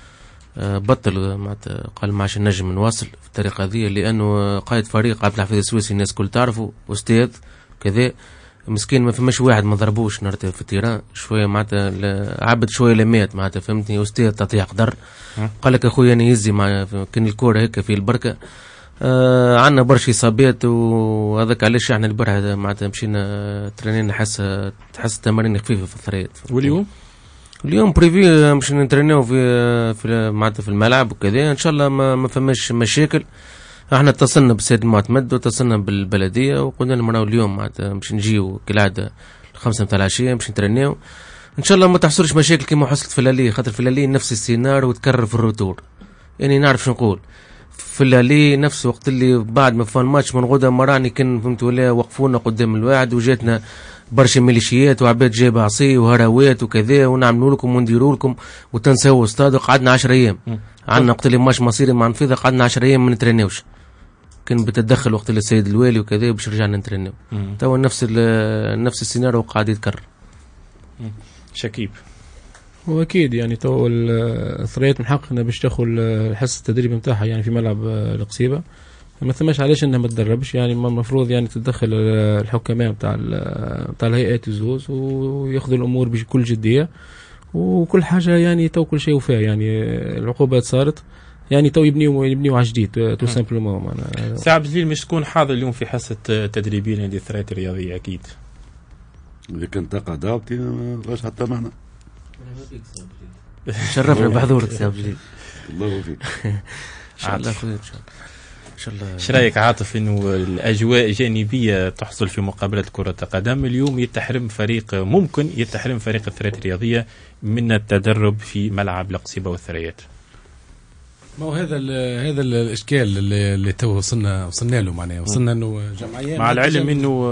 بطل معناتها قال ما عادش نجم نواصل في الطريقه هذه، لانه قائد فريق عبد الحفيظ السويسي الناس كل تعرفه استاذ كذا مسكين ما فماش واحد ما ضربوش نرتب في التيران شويه معناتها عبد شويه لمات معناتها فهمتني استاذ تطيع قدر. قال لك اخويا انا يزي مع كان الكوره هيك في البركه آه عندنا برشا اصابات، وهذاك علاش احنا البارح معناتها مشينا ترينينا نحس تحس تمارين خفيفه في الثريات. واليوم اليوم بريفي مش نترينيو في في معناتها في الملعب وكذا ان شاء الله ما, ما فماش مشاكل. احنا اتصلنا بالسيد المعتمد واتصلنا بالبلديه وقلنا لهم راهو اليوم معناتها باش نجيو كالعاده الخمسة نتاع العشيه باش نترينيو ان شاء الله ما تحصلش مشاكل كما حصلت في اللالي، خاطر في اللالي نفس السيناريو وتكرر في الروتور. يعني نعرف شنو نقول في اللالي نفس وقت اللي بعد ما فان ماتش من غدا مراني كان فهمت ولا وقفونا قدام الواعد وجاتنا برشا ميليشيات وعباد جايبه عصي وهراوات وكذا ونعملوا لكم ونديروا لكم وتنسوا استاد. قعدنا عشرة ايام عندنا وقت اللي ماش مصيري مع نفيذه قعدنا عشرة ايام ما نترينيوش، كان بتدخل وقت اللي السيد الوالي وكذا باش رجعنا نترينيو. توا نفس نفس السيناريو قاعد يتكرر. شكيب واكيد يعني تو الثريات من حقنا باش تاخذ الحصه التدريب نتاعها يعني في ملعب القصيبه، ما ثماش علاش انها ما تدربش. يعني المفروض يعني تتدخل الحكماء نتاع نتاع الهيئات الزوز وياخذوا الامور بكل جديه وكل حاجه. يعني تو كل شيء وفاه، يعني العقوبات صارت يعني تو يبنيو يبنيو على جديد تو سامبلومون. معناها سي عبد الجليل مش تكون حاضر اليوم في حصه تدريبيه نادي الثريات الرياضيه اكيد؟ اذا كنت تقعد دعوتي ما غاش حتى معنا. شرفنا بحضورك سي عبد الجليل. الله يوفقك. ان شاء الله خويا ان شاء الله ان شاء الله. ايش رايك عاطف انه الاجواء جانبيه تحصل في مقابله كره القدم؟ اليوم يتحرم فريق، ممكن يتحرم فريق الثريات الرياضيه من التدرب في ملعب القصيبه والثريات. ما هو هذا ال هذا الاشكال اللي, اللي تو وصلنا وصلنا له معناها وصلنا انه جمعيات مع العلم انه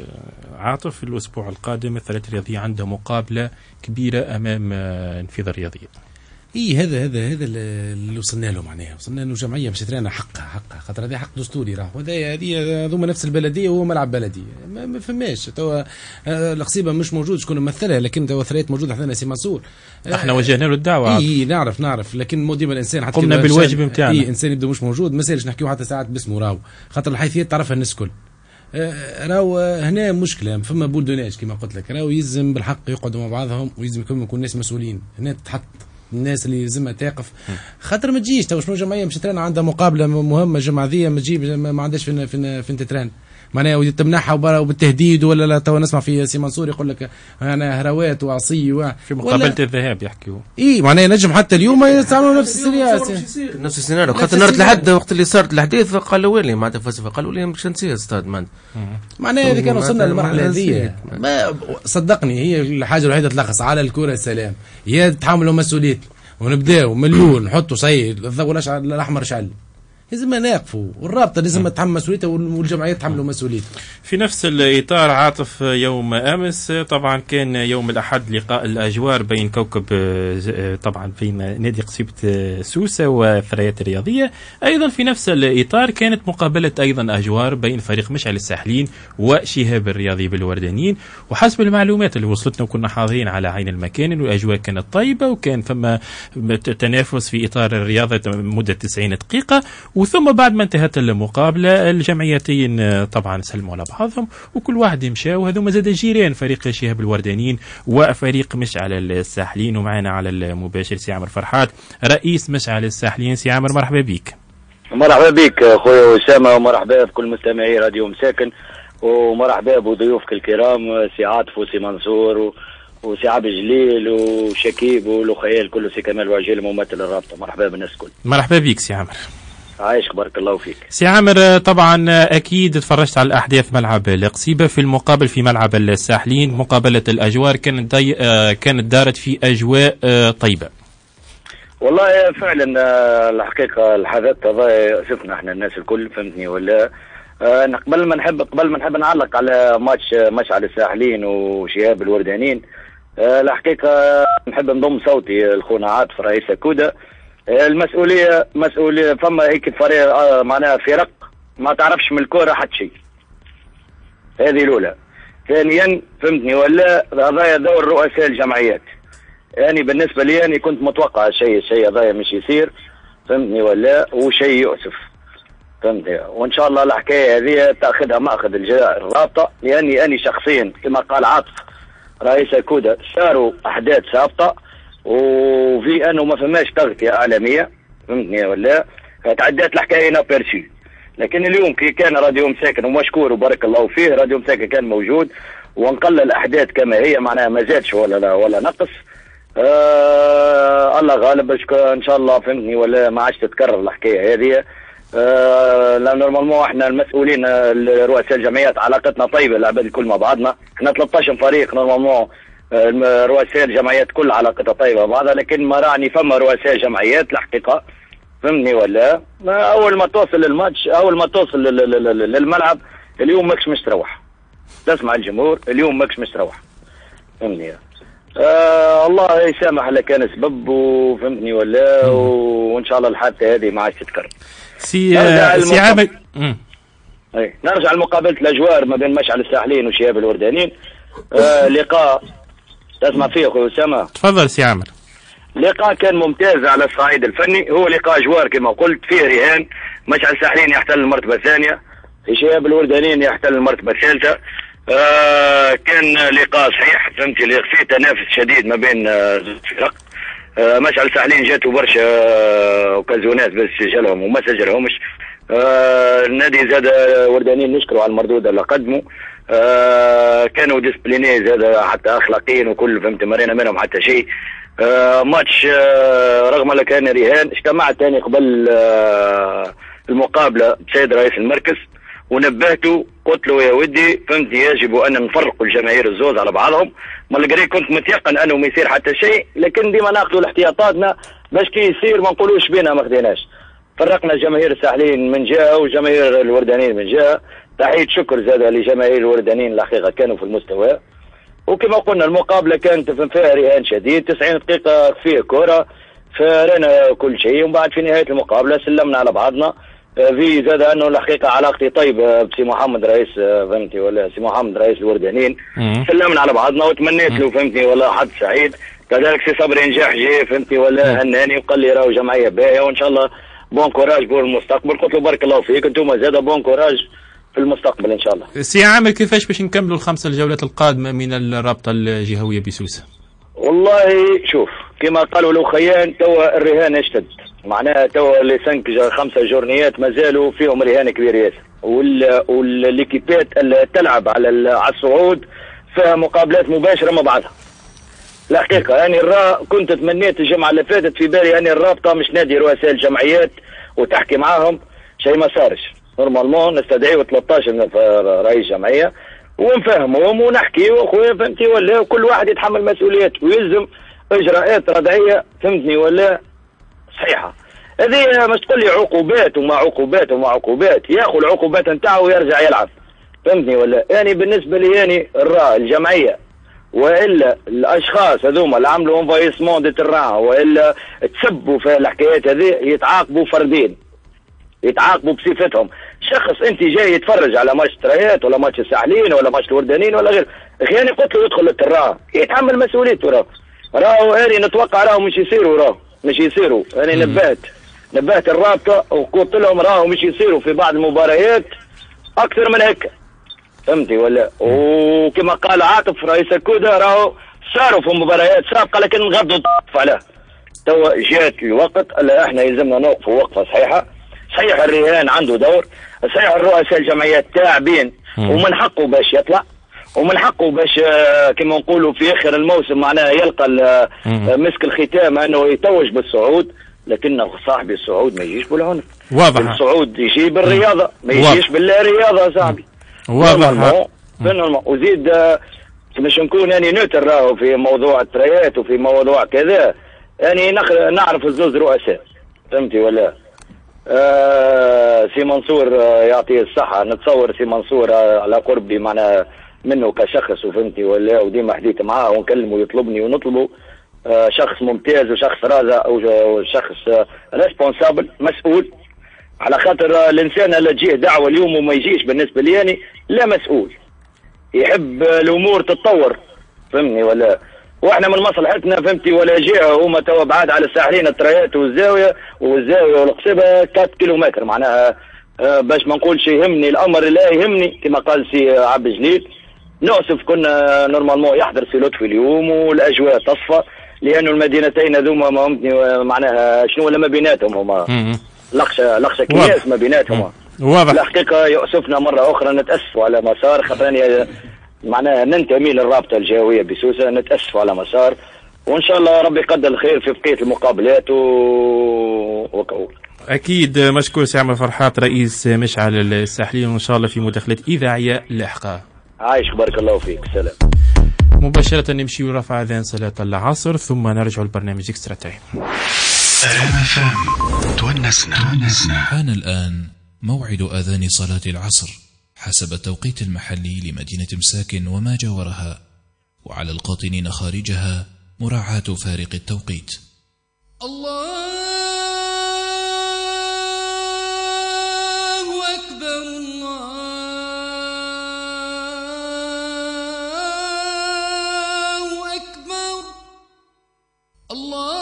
عاطف في الاسبوع القادم الثريات الرياضيه عندها مقابله كبيره امام النفيذه الرياضيه. اي هذا هذا هذا اللي وصلنا له معناها، وصلنا انه جمعيه باش ترانا حقها حقها خاطر هذه حق دستوري راهو، هذا هذه هذوما نفس البلديه وهو ملعب بلدي ما, ما فماش. توا القصيبه مش موجود شكون ممثلها، لكن توا ثريات موجود عندنا سي منصور، احنا وجهنا له الدعوه. اي نعرف نعرف لكن مو ديما الانسان حتى قمنا بالواجب نتاعنا. اي انسان يبدا مش موجود ما سالش نحكيو حتى ساعات باسمه راهو، خاطر الحيثيات تعرفها الناس الكل. راهو هنا مشكله فما بولدوناج كما قلت لك، راهو يلزم بالحق يقعدوا مع بعضهم ويلزم يكونوا ناس مسؤولين، هنا تتحط الناس اللي يلزمها تقف، خاطر ما تجيش تو شنو جمعيه مش تران عندها مقابله مهمه جمعيه ما تجيب ما عندهاش فين فين فين تتران معناها تمنحها وبالتهديد ولا لا. تو نسمع في سي منصور يقول لك انا هروات وعصي و... في مقابله الذهاب يحكيوا اي معناها نجم حتى اليوم يستعملوا نفس السياسه نفس السيناريو. خاطر نهار الحد وقت اللي صارت الحديث قالوا لي معناتها فلسفه قالوا لي باش نسير استاذ مان معناها اذا كان وصلنا للمرحله هذه ما صدقني هي الحاجه الوحيده تلخص على الكره السلام، هي تحملوا مسؤوليتنا ونبداو مليون نحطوا صعيد الضوء الاحمر شعل لازم ناقفوا، والرابطه لازم تتحمل مسؤوليتها والجمعيات تحملوا مسؤوليتها. في نفس الاطار عاطف يوم امس طبعا كان يوم الاحد لقاء الاجوار بين كوكب طبعا بين نادي قصيبه سوسه والثريات الرياضيه، ايضا في نفس الاطار كانت مقابله ايضا اجوار بين فريق مشعل الساحلين وشهاب الرياضي بالوردانيين، وحسب المعلومات اللي وصلتنا وكنا حاضرين على عين المكان انه الاجواء كانت طيبه وكان ثم تنافس في اطار الرياضه مده تسعين دقيقه، وثم بعد ما انتهت المقابلة الجمعيتين طبعا سلموا على بعضهم وكل واحد يمشى، وهذوما زاد جيران فريق شهاب الوردانيين وفريق مشعل الساحلين. ومعنا على المباشر سي عامر فرحات رئيس مشعل الساحلين. سي عامر مرحبا بك. مرحبا بك خويا أسامة، ومرحبا بكل مستمعي راديو مساكن، ومرحبا بضيوفك الكرام سي عاطف وسي منصور و... وسي عبد الجليل وشكيب ولخيال كله سي كمال وعجيل ممثل الرابطة. مرحبا بالناس الكل. مرحبا بك سي عامر. عايشك بارك الله فيك. سي عامر طبعا اكيد تفرجت على الاحداث ملعب القصيبه، في المقابل في ملعب الساحلين مقابله الاجوار كانت دي كانت دارت في اجواء طيبه. والله فعلا الحقيقه الحدث هذا شفنا احنا الناس الكل فهمتني ولا أه قبل ما نحب قبل ما نحب نعلق على ماتش مشعل الساحلين وشهاب الوردانيين. أه الحقيقه نحب نضم صوتي لخونا عاطف رئيس كودا. المسؤوليه مسؤوليه فما هيك فريق آه معناها فرق ما تعرفش من الكوره حتى شيء، هذه الاولى. ثانيا فهمتني ولا هذا دور رؤساء الجمعيات، يعني بالنسبه لي أنا كنت متوقع شيء الشيء هذا مش يصير فهمتني ولا، وشيء يؤسف فهمتني. وان شاء الله الحكايه هذه تاخذها ماخذ الرابطه، لاني اني شخصيا كما قال عاطف رئيس كودا صاروا احداث سابقه وفي انه ما فماش تغطيه اعلاميه فهمتني ولا، تعدات الحكايه نا بيرسي. لكن اليوم كي كان راديو مساكن ومشكور وبارك الله فيه، راديو مساكن كان موجود ونقل الاحداث كما هي معناها ما زادش ولا لا ولا نقص. آه الله غالب ان شاء الله فهمتني ولا ما عادش تتكرر الحكايه هذه. آه لان نورمالمون احنا المسؤولين رؤساء الجمعيات علاقتنا طيبه العباد الكل مع بعضنا، احنا ثلاثة عشر فريق نورمالمون رؤساء الجمعيات كل علاقتها طيبه بعضها، لكن ما راني فما رؤساء جمعيات الحقيقه فهمني ولا اول ما توصل للماتش اول ما توصل للملعب اليوم ماكش مش تروح تسمع الجمهور، اليوم ماكش مش تروح فهمني. آه الله يسامح اللي كان سبب وفهمتني ولا، وان شاء الله الحادثه هذه ما عادش تتكرر. سي سي عامر اي نرجع لمقابله الاجوار ما بين مشعل الساحلين وشهاب الوردانيين. آه لقاء تسمع فيه اخوي اسامه. تفضل سي عامر. لقاء كان ممتاز على الصعيد الفني، هو لقاء جوار كما قلت فيه رهان، مشعل الساحلين يحتل المرتبه الثانيه، شهاب الوردانيين يحتل المرتبه الثالثه. آه كان لقاء صحيح فهمتي، فيه تنافس شديد ما بين الفرق. آه مشعل الساحلين جاتوا برشا آه اوكازيونات بس سجلهم وما سجلهمش. آه النادي زاد وردانيين نشكروا على المردود اللي قدموا. آه كانوا ديسبليني زاد حتى اخلاقيين وكل فهمت، مرينا منهم حتى شيء. آه ماتش آه رغم انه كان رهان. اجتمعت تاني قبل آه المقابله بسيد رئيس المركز ونبهته، قلت له يا ودي فهمتي يجب ان نفرقوا الجماهير الزوز على بعضهم. مالغري كنت متيقن انه ما يصير حتى شيء، لكن ديما ناخذوا الاحتياطاتنا باش كي يصير ما نقولوش بينا ما خديناش. فرقنا جماهير الساحلين من جهه وجماهير الوردانيين من جهه. تحيه شكر زاد لجماهير الوردانيين الحقيقه كانوا في المستوى. وكما قلنا المقابله كانت فيها رهان شديد، تسعين دقيقه فيه كره، فرينا كل شيء، ومن بعد في نهايه المقابله سلمنا على بعضنا. في زاد انه الحقيقه علاقتي طيبه بسي محمد رئيس فهمتي ولا سي محمد رئيس الوردانيين، سلمنا على بعضنا وتمنيت له فهمتي ولا حد سعيد. كذلك سي صبري نجاح جي فهمتي ولا هناني وقال لي راهو جمعيه باهيه وان شاء الله بون كوراج بور المستقبل. قلت له بارك الله فيك، انتم زاد بون كوراج في المستقبل ان شاء الله. سي عامر كيفاش باش نكملوا الخمسه الجولات القادمه من الرابطه الجهويه بسوسه؟ والله شوف كما قالوا لو خيان توا الرهان اشتد، معناها توا لي سانك خمسه جورنيات مازالوا فيهم رهان كبير ياسر، وال والليكيبات اللي تلعب على على الصعود فيها مقابلات مباشره مع بعضها. الحقيقه يعني الرا كنت تمنيت الجمعه اللي فاتت في بالي يعني الرابطه مش نادي رؤساء الجمعيات وتحكي معاهم، شيء ما صارش. نورمالمون نستدعيو ثلاثة عشر من رئيس جمعيه ونفهمهم ونحكي واخويا فهمتي ولا كل واحد يتحمل مسؤوليته ويلزم اجراءات ردعيه فهمتني ولا صحيحه. هذه مش تقول لي عقوبات وما عقوبات وما عقوبات، ياخذ العقوبات نتاعو ويرجع يلعب فهمتني ولا. يعني بالنسبه لي يعني الرا الجمعيه والا الاشخاص هذوما اللي عملوا انفايسمون دي تران والا تسبوا في الحكايات هذه يتعاقبوا فردين، يتعاقبوا بصفتهم. شخص انت جاي يتفرج على ماتش تريات ولا ماتش الساحلين ولا ماتش الوردانيين ولا غير، اخي انا قلت له يدخل للتراه يتحمل مسؤوليته. راهو راهو هاني نتوقع راهو مش يصيروا راهو مش يصيروا. انا نبهت نبهت الرابطه وقلت لهم راهو مش يصيروا في بعض المباريات اكثر من هيك فهمتي ولا. وكما قال عاطف رئيس الكودا راهو صاروا في مباريات سابقه لكن نغضوا الطرف عليه. توا جات الوقت اللي احنا يلزمنا نوقفوا وقفه صحيحه. صحيح الرهان عنده دور، صحيح الرؤساء الجمعيات تاعبين ومن حقه باش يطلع ومن حقه باش كما نقولوا في اخر الموسم معناها يلقى مسك الختام انه يتوج بالصعود، لكنه صاحبي الصعود ما يجيش بالعنف. واضح الصعود يجي بالرياضه ما يجيش باللا رياضه صاحبي. واضح. وزيد باش نكون يعني نوتر راهو في موضوع التريات وفي موضوع كذا، يعني نعرف الزوز رؤساء فهمتي ولا. آه سي منصور آه يعطيه الصحة، نتصور سي منصور آه على قربي معنا منه كشخص وفهمتي ولا، وديما حديث معاه ونكلمه ويطلبني ونطلبه. آه شخص ممتاز وشخص رازق وشخص آه ريسبونسابل مسؤول، على خاطر آه الانسان اللي تجيه دعوة اليوم وما يجيش بالنسبة لي يعني لا مسؤول، يحب آه الامور تتطور فهمني ولا. واحنا من مصلحتنا فهمتي ولا جهه هما توا بعاد على الساحلين التريات والزاويه والزاويه والقصيبه ثلاثة كيلومتر معناها. آه باش ما نقولش يهمني الامر لا يهمني كما قال سي عبد الجليل. نؤسف كنا نورمالمون يحضر سي لطفي اليوم والاجواء تصفى لانه المدينتين هذوما معناها شنو لما بيناتهم هما لقشه لقشه كياس ما بيناتهم. واضح. الحقيقه يؤسفنا مره اخرى نتاسفوا على مسار خاطرني معناها ننتمي للرابطه الجهويه بسوسه، نتاسف على مسار وان شاء الله ربي يقدر الخير في بقيه المقابلات و... وكأول. اكيد مشكور سي عمر فرحات رئيس مشعل الساحلين، وان شاء الله في مداخلة اذاعيه لاحقه. عايش بارك الله فيك. سلام. مباشره نمشي ورفع اذان صلاه العصر ثم نرجع لبرنامج اكسترا تايم. تونسنا تونسنا. حان الان موعد اذان صلاه العصر حسب التوقيت المحلي لمدينة مساكن وما جاورها، وعلى القاطنين خارجها مراعاة فارق التوقيت. الله أكبر الله أكبر الله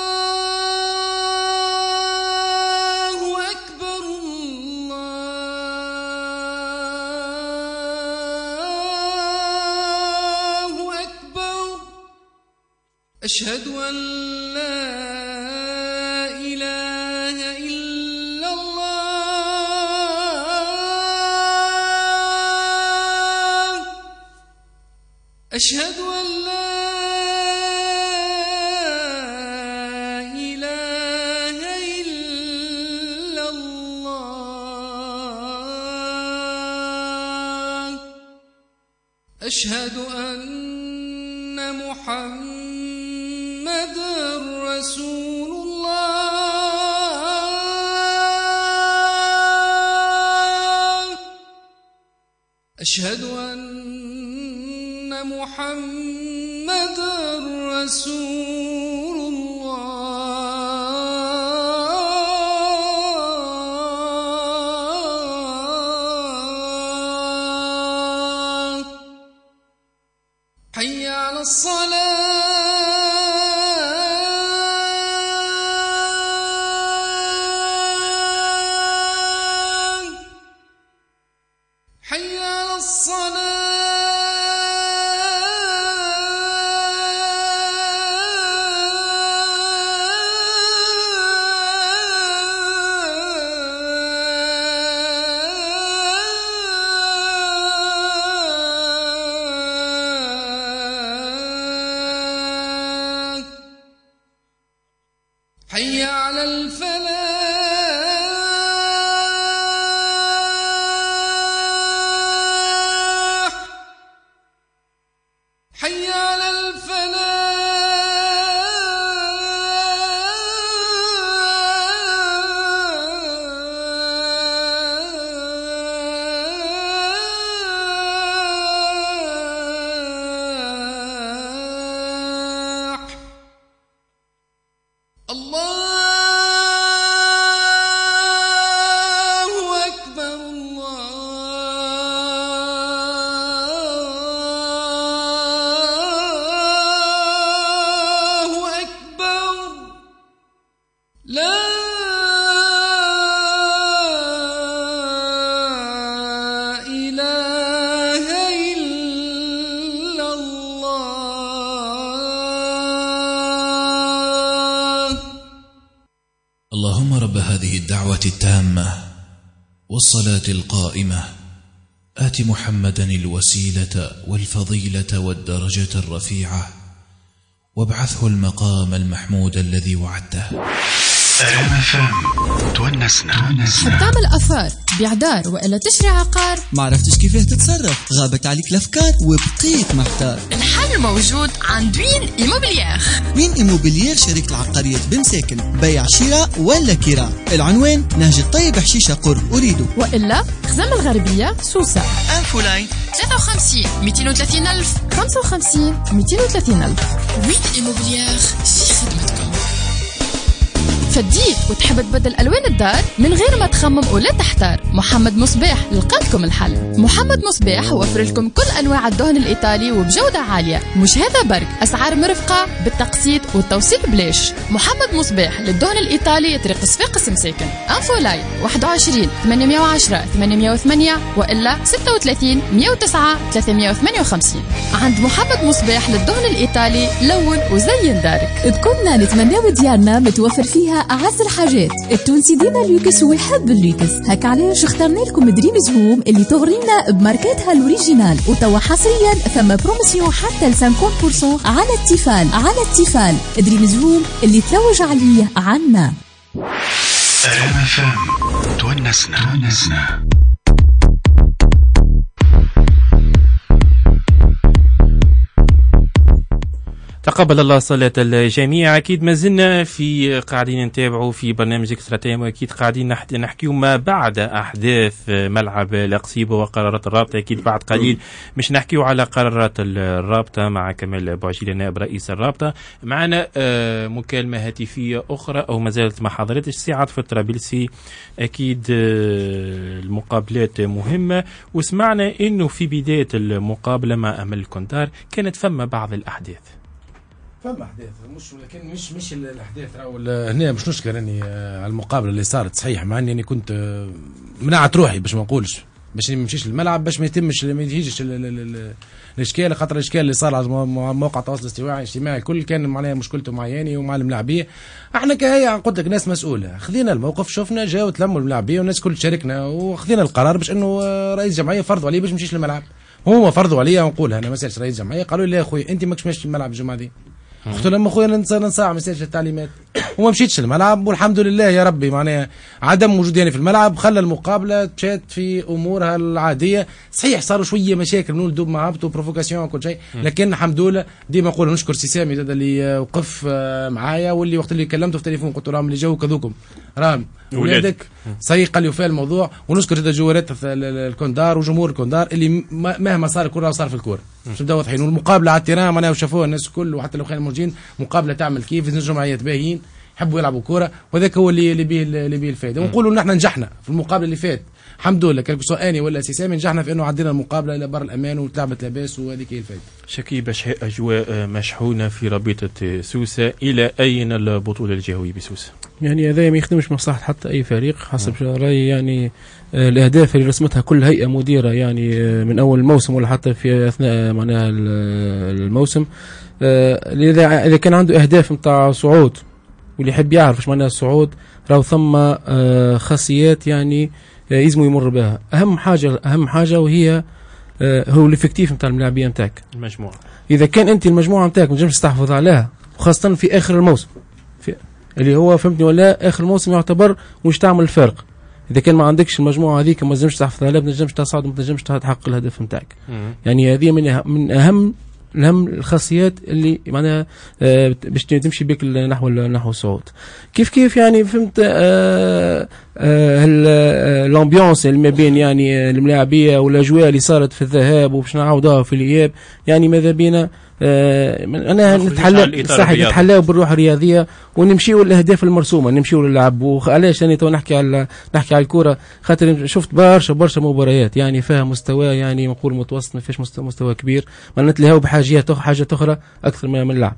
أشهد أن لا إله إلا الله أشهد أن لا أشهد أن محمد رسول الله أشهد أن محمد رسول الله حي على الصلاة حي على الصلاة حي على الفلاح حي على الفلاح الله أكبر الله أكبر لا إله إلا الله اللهم رب هذه الدعوة التامة والصلاة القائمة آت محمدا الوسيلة والفضيلة والدرجة الرفيعة وابعثه المقام المحمود الذي وعدته. رمفم تونسنا تعمل أثار بيع دار وإلا تشري عقار، ما عرفتش كيفاه تتصرف، غابت عليك الأفكار وبقيت محتار. الحل موجود عند وين إيموبيليير. وين إيموبيليير شركة العقاريات بمساكن، بيع شراء ولا كراء. العنوان نهج الطيب حشيشة قرب أريدو، وإلا خزام الغربية سوسة. انفو لاين ثلاثة وخمسين مئتين وثلاثين ألف خمسة وخمسين مئتين وثلاثين ألف. وين إيموبيليير في خدمتكم. فديت وتحب تبدل ألوان الدار من غير ما تخمم ولا تحتار، محمد مصباح لقالكم الحل. محمد مصباح وفر لكم كل أنواع الدهن الإيطالي وبجودة عالية، مش هذا برك، أسعار مرفقة بالتقسيط والتوصيل بلاش. محمد مصباح للدهن الإيطالي طريق صفاقس مساكن. انفو لاين واحد وعشرين ثمانمئة وعشرة ثمانمئة وثمانية وإلا ستة وثلاثين مئة وتسعة ثلاثمئة وثمانية وخمسين. عند محمد مصباح للدهن الإيطالي لون وزين دارك. بكلنا نتمناو ديارنا متوفر فيها أعز الحاجات. التونسي ديما لوكس ويحب اللوكس، هكا علاش اخترنا لكم دريمز هوم اللي تغرينا بماركاتها الأوريجينال. وتوا حصريا ثم بروموسيون حتى ل خمسين بالمئة على التيفال. على التيفال دريمز هوم اللي تلوج عليه عنا. رمفم تونسنا تقبل الله صلاة الجميع. أكيد ما زلنا في قاعدين نتابعوا في برنامج إكسترا تايم، وأكيد قاعدين نحكيوا ما بعد أحداث ملعب القصيبة وقرارات الرابطة. أكيد بعد قليل مش نحكيوا على قرارات الرابطة مع كمال بوعجيلة نائب رئيس الرابطة. معنا مكالمة هاتفية أخرى أو ما زالت ما حضرتش سعاد في طرابلسي. أكيد المقابلات مهمة، وسمعنا إنه في بداية المقابلة مع أمل كونتار كانت فما بعض الأحداث. فما احداث مش لكن مش مش الاحداث راهو هنا مش نشكر اني على المقابله اللي صارت صحيح، مع اني كنت منعت روحي باش ما نقولش باش ما نمشيش للملعب باش ما يتمش ما يجيش الاشكال، خاطر الاشكال اللي صار على مواقع التواصل الاجتماعي الاجتماعي الكل كان معناها مشكلته مع ياني ومع الملاعبيه. احنا كهيئه قلت لك ناس مسؤوله خذينا الموقف، شفنا جاوا تلموا الملاعبيه والناس كل شاركنا وخذينا القرار باش انه رئيس جمعيه فرضوا عليه باش ما نمشيش للملعب. هما فرضوا عليا ونقولها انا ما سالتش رئيس جمعيه، قالوا لي يا اخوي انت ماكش ماشي الملعب الجمعه دي. قلت لهم اخويا ننسى ننسى ما سالتش التعليمات وما مشيتش الملعب، والحمد لله يا ربي معناها عدم وجودي يعني في الملعب خلى المقابله تشات في امورها العاديه. صحيح صاروا شويه مشاكل من الدوب مع هبط وبروفوكاسيون وكل شيء، لكن الحمد لله ديما نقول نشكر سي سامي زاد اللي وقف معايا، واللي وقت اللي كلمته في التليفون قلت له اللي جو كذوكم رامي ولادك صحيح قال لي وفاء الموضوع. ونشكر زاد جوارات الكوندار وجمهور الكوندار اللي مهما صار الكره صار في الكوره باش نبداو واضحين. والمقابله على التيران معناها وشافوها الناس الكل، وحتى لو كانوا موجودين مقابله تعمل كيف في جمعيات باهيين يحبوا يلعبوا كوره، وهذاك هو اللي اللي بيه اللي بيه الفائده. ونقولوا نحن نجحنا في المقابله اللي فات الحمد لله، كان سواء اني ولا سي سامي نجحنا في انه عدينا المقابله الى بر الامان وتلعبت لاباس، وهذيك هي الفائده. شكيب اجواء مشحونه في رابطه سوسه، الى اين البطوله الجهويه بسوسه؟ يعني هذا ما يخدمش مصلحه حتى اي فريق حسب رايي. يعني آه الاهداف اللي رسمتها كل هيئه مديره يعني آه من اول الموسم ولا حتى في اثناء معناها الموسم، آه اذا اذا كان عنده اهداف نتاع صعود واللي يحب يعرف ايش معناها الصعود، راهو ثم آه خاصيات يعني آه يلزموا يمر بها. اهم حاجه اهم حاجه وهي آه هو الافكتيف نتاع الملاعبيه نتاعك، المجموعه. اذا كان انت المجموعه نتاعك ما تنجمش تستحفظ عليها، وخاصه في اخر الموسم في اللي هو فهمتني ولا اخر الموسم يعتبر مش تعمل الفرق. اذا كان ما عندكش المجموعه هذيك ما تنجمش تحافظ عليها، ما تنجمش تصعد، ما تنجمش تحقق الهدف نتاعك. يعني هذه من أهم من اهم اهم الخاصيات اللي معناها آه باش تمشي بك نحو نحو الصعود. كيف كيف يعني فهمت آه آه الامبيونس اللي ما بين يعني الملاعبيه والاجواء اللي صارت في الذهاب وباش نعاودوها في الاياب، يعني ماذا بينا آه انا نتحلى صحيح نتحلى بالروح الرياضيه ونمشيو للاهداف المرسومه، نمشيو للعب. وعلاش انا تو نحكي على نحكي على الكره؟ خاطر شفت برشا برشا مباريات يعني فيها مستوى يعني نقول متوسط، ما فيش مستوى, مستوى كبير، ما نتلهاو بحاجات حاجه اخرى اكثر من اللعب.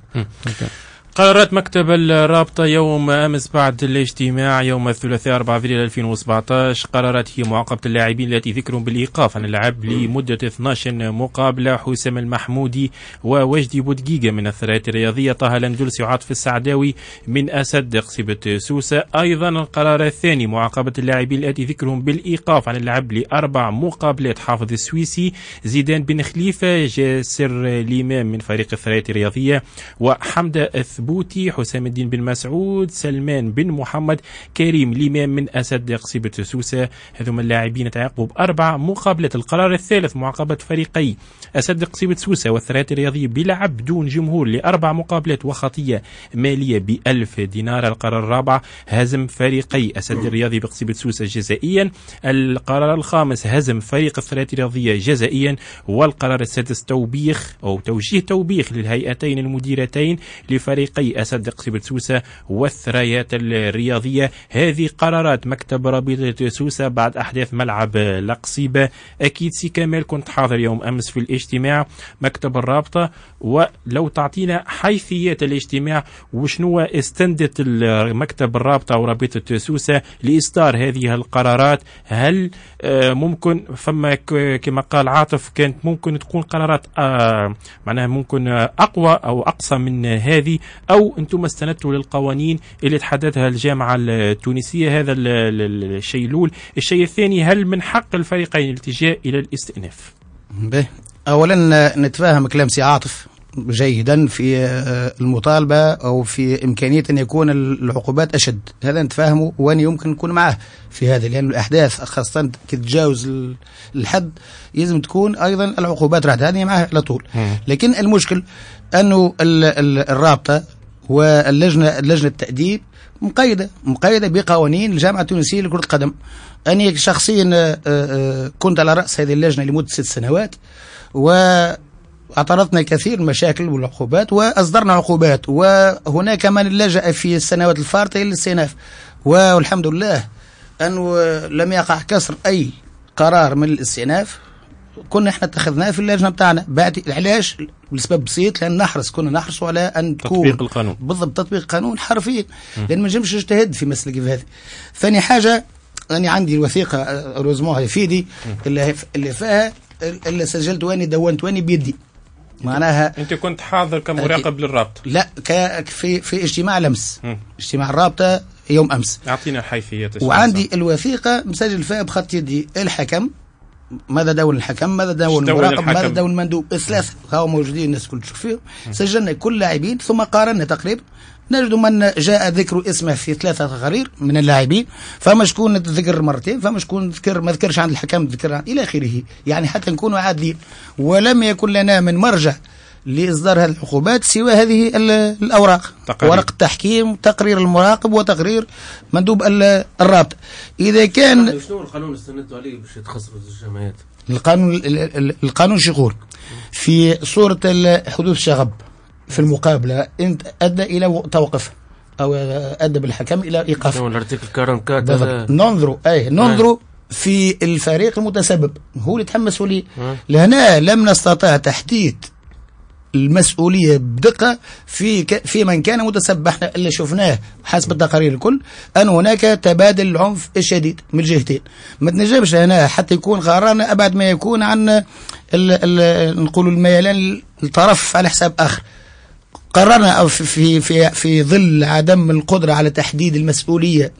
قرارات مكتب الرابطة يوم أمس بعد الاجتماع يوم الثلاثاء أربعة أبريل ألفين وسبعطاش. قرارات هي معاقبة اللاعبين التي ذكرهم بالإيقاف عن اللعب لمدة اثناش مقابلة: حسام المحمودي ووجدي بودقيقة من الثريات الرياضية، طه الأندلسي وعاطف السعداوي من أسد قصيبة سوسة. أيضا القرار الثاني معاقبة اللاعبين التي ذكرهم بالإيقاف عن اللعب لأربع مقابلات: حافظ السويسي، زيدان بن خليفة، جاسر الإمام من فريق الثريات الرياضية، وحمدة بوتي، حسام الدين بن مسعود، سلمان بن محمد، كريم الإمام من أسد قصيبة سوسة. هذوم اللاعبين تعاقبوا بأربع مقابلات. القرار الثالث معاقبة فريقي أسد قصيبة سوسة والثريات الرياضية بلعب دون جمهور لأربع مقابلات وخطية مالية بألف دينار. القرار الرابع هزم فريقي أسد الرياضي بقصيبة سوسة جزائيا. القرار الخامس هزم فريق الثريات الرياضية جزائيا. والقرار السادس توبيخ أو توجيه توبيخ للهيئتين المديرتين لفريق فريقي أسد قصيبة سوسة والثريات الرياضية. هذه قرارات مكتب رابطة سوسة بعد أحداث ملعب لقصيبة. أكيد سي كمال كنت حاضر يوم أمس في الاجتماع مكتب الرابطة، ولو تعطينا حيثيات الاجتماع وشنو استندت مكتب الرابطة ورابطة سوسة لإصدار هذه القرارات. هل ممكن فما كما قال عاطف كانت ممكن تكون قرارات معناها ممكن أقوى أو أقصى من هذه، أو أنتم استندتوا للقوانين اللي تحددها الجامعة التونسية؟ هذا الشيء الأول. الشيء الثاني، هل من حق الفريقين الالتجاء إلى الاستئناف؟ به أولا نتفاهم كلام سي عاطف جيدا في المطالبة أو في إمكانية أن يكون العقوبات أشد، هذا نتفاهمه وأنا يمكن نكون معه في هذا، لأن الأحداث خاصة تتجاوز الحد يلزم تكون أيضا العقوبات راح هذه معه على طول. لكن المشكل أنه الرابطة واللجنة لجنة التأديب مقيدة مقيدة بقوانين الجامعة التونسية لكرة القدم. أنا شخصيا كنت على رأس هذه اللجنة لمدة ست سنوات، واعترضنا الكثير من المشاكل والعقوبات وأصدرنا عقوبات، وهناك من لجأ في السنوات الفارطة إلى الاستئناف، والحمد لله أنه لم يقع كسر أي قرار من الاستئناف كنا احنا اتخذناه في اللجنه بتاعنا. بعد علاش؟ لسبب بسيط، لان نحرص كنا نحرص على ان تكون تطبيق القانون بالضبط، تطبيق القانون حرفيا، لان ما نجمش نجتهد في مسألة كيف هذه. ثاني حاجه، أنا عندي الوثيقه روزموها في يدي اللي اللي فيها اللي سجلت واني دونت واني بيدي، معناها انت كنت حاضر كمراقب للرابطه؟ لا، في في اجتماع لمس م. اجتماع الرابطه يوم امس. اعطينا الحيثيات. وعندي الوثيقه مسجل فيها بخط يدي الحكم، ماذا دون الحكم، ماذا دون المراقب، ماذا دون المندوب، الثلاثه هاو موجودين الناس كل تشوف فيهم. سجلنا كل لاعبين ثم قارنا تقريبا نجد من جاء ذكر اسمه في ثلاثة تقارير من اللاعبين، فما شكون ذكر مرتين، فما شكون ذكر ما ذكرش عند الحكم، ذكر عند إلى آخره، يعني حتى نكونوا عادلين. ولم يكن لنا من مرجع لإصدار هذه العقوبات سوى هذه الأوراق، تقرير. ورق التحكيم، تقرير المراقب، وتقرير مندوب الرابطة. إذا كان شنو القانون اللي استندوا عليه باش يتخصصوا الجمعيات؟ القانون القانون شو يقول في صورة حدوث شغب في المقابلة انت ادى الى توقف او ادى بالحكم الى ايقاف. شنو الارتيكل أربعة وأربعين؟ ننظروا اي ننظروا في الفريق المتسبب هو اللي يتحمل مسؤولية. لهنا لم نستطع تحديد المسؤولية بدقة في ك... في من كان متسبب. احنا اللي شفناه حسب التقارير الكل أن هناك تبادل العنف الشديد من الجهتين. ما تنجمش هنا حتى يكون قرارنا أبعد ما يكون عن ال... ال... نقول الميلان الطرف على حساب آخر. قررنا أو في في في ظل عدم القدرة على تحديد المسؤولية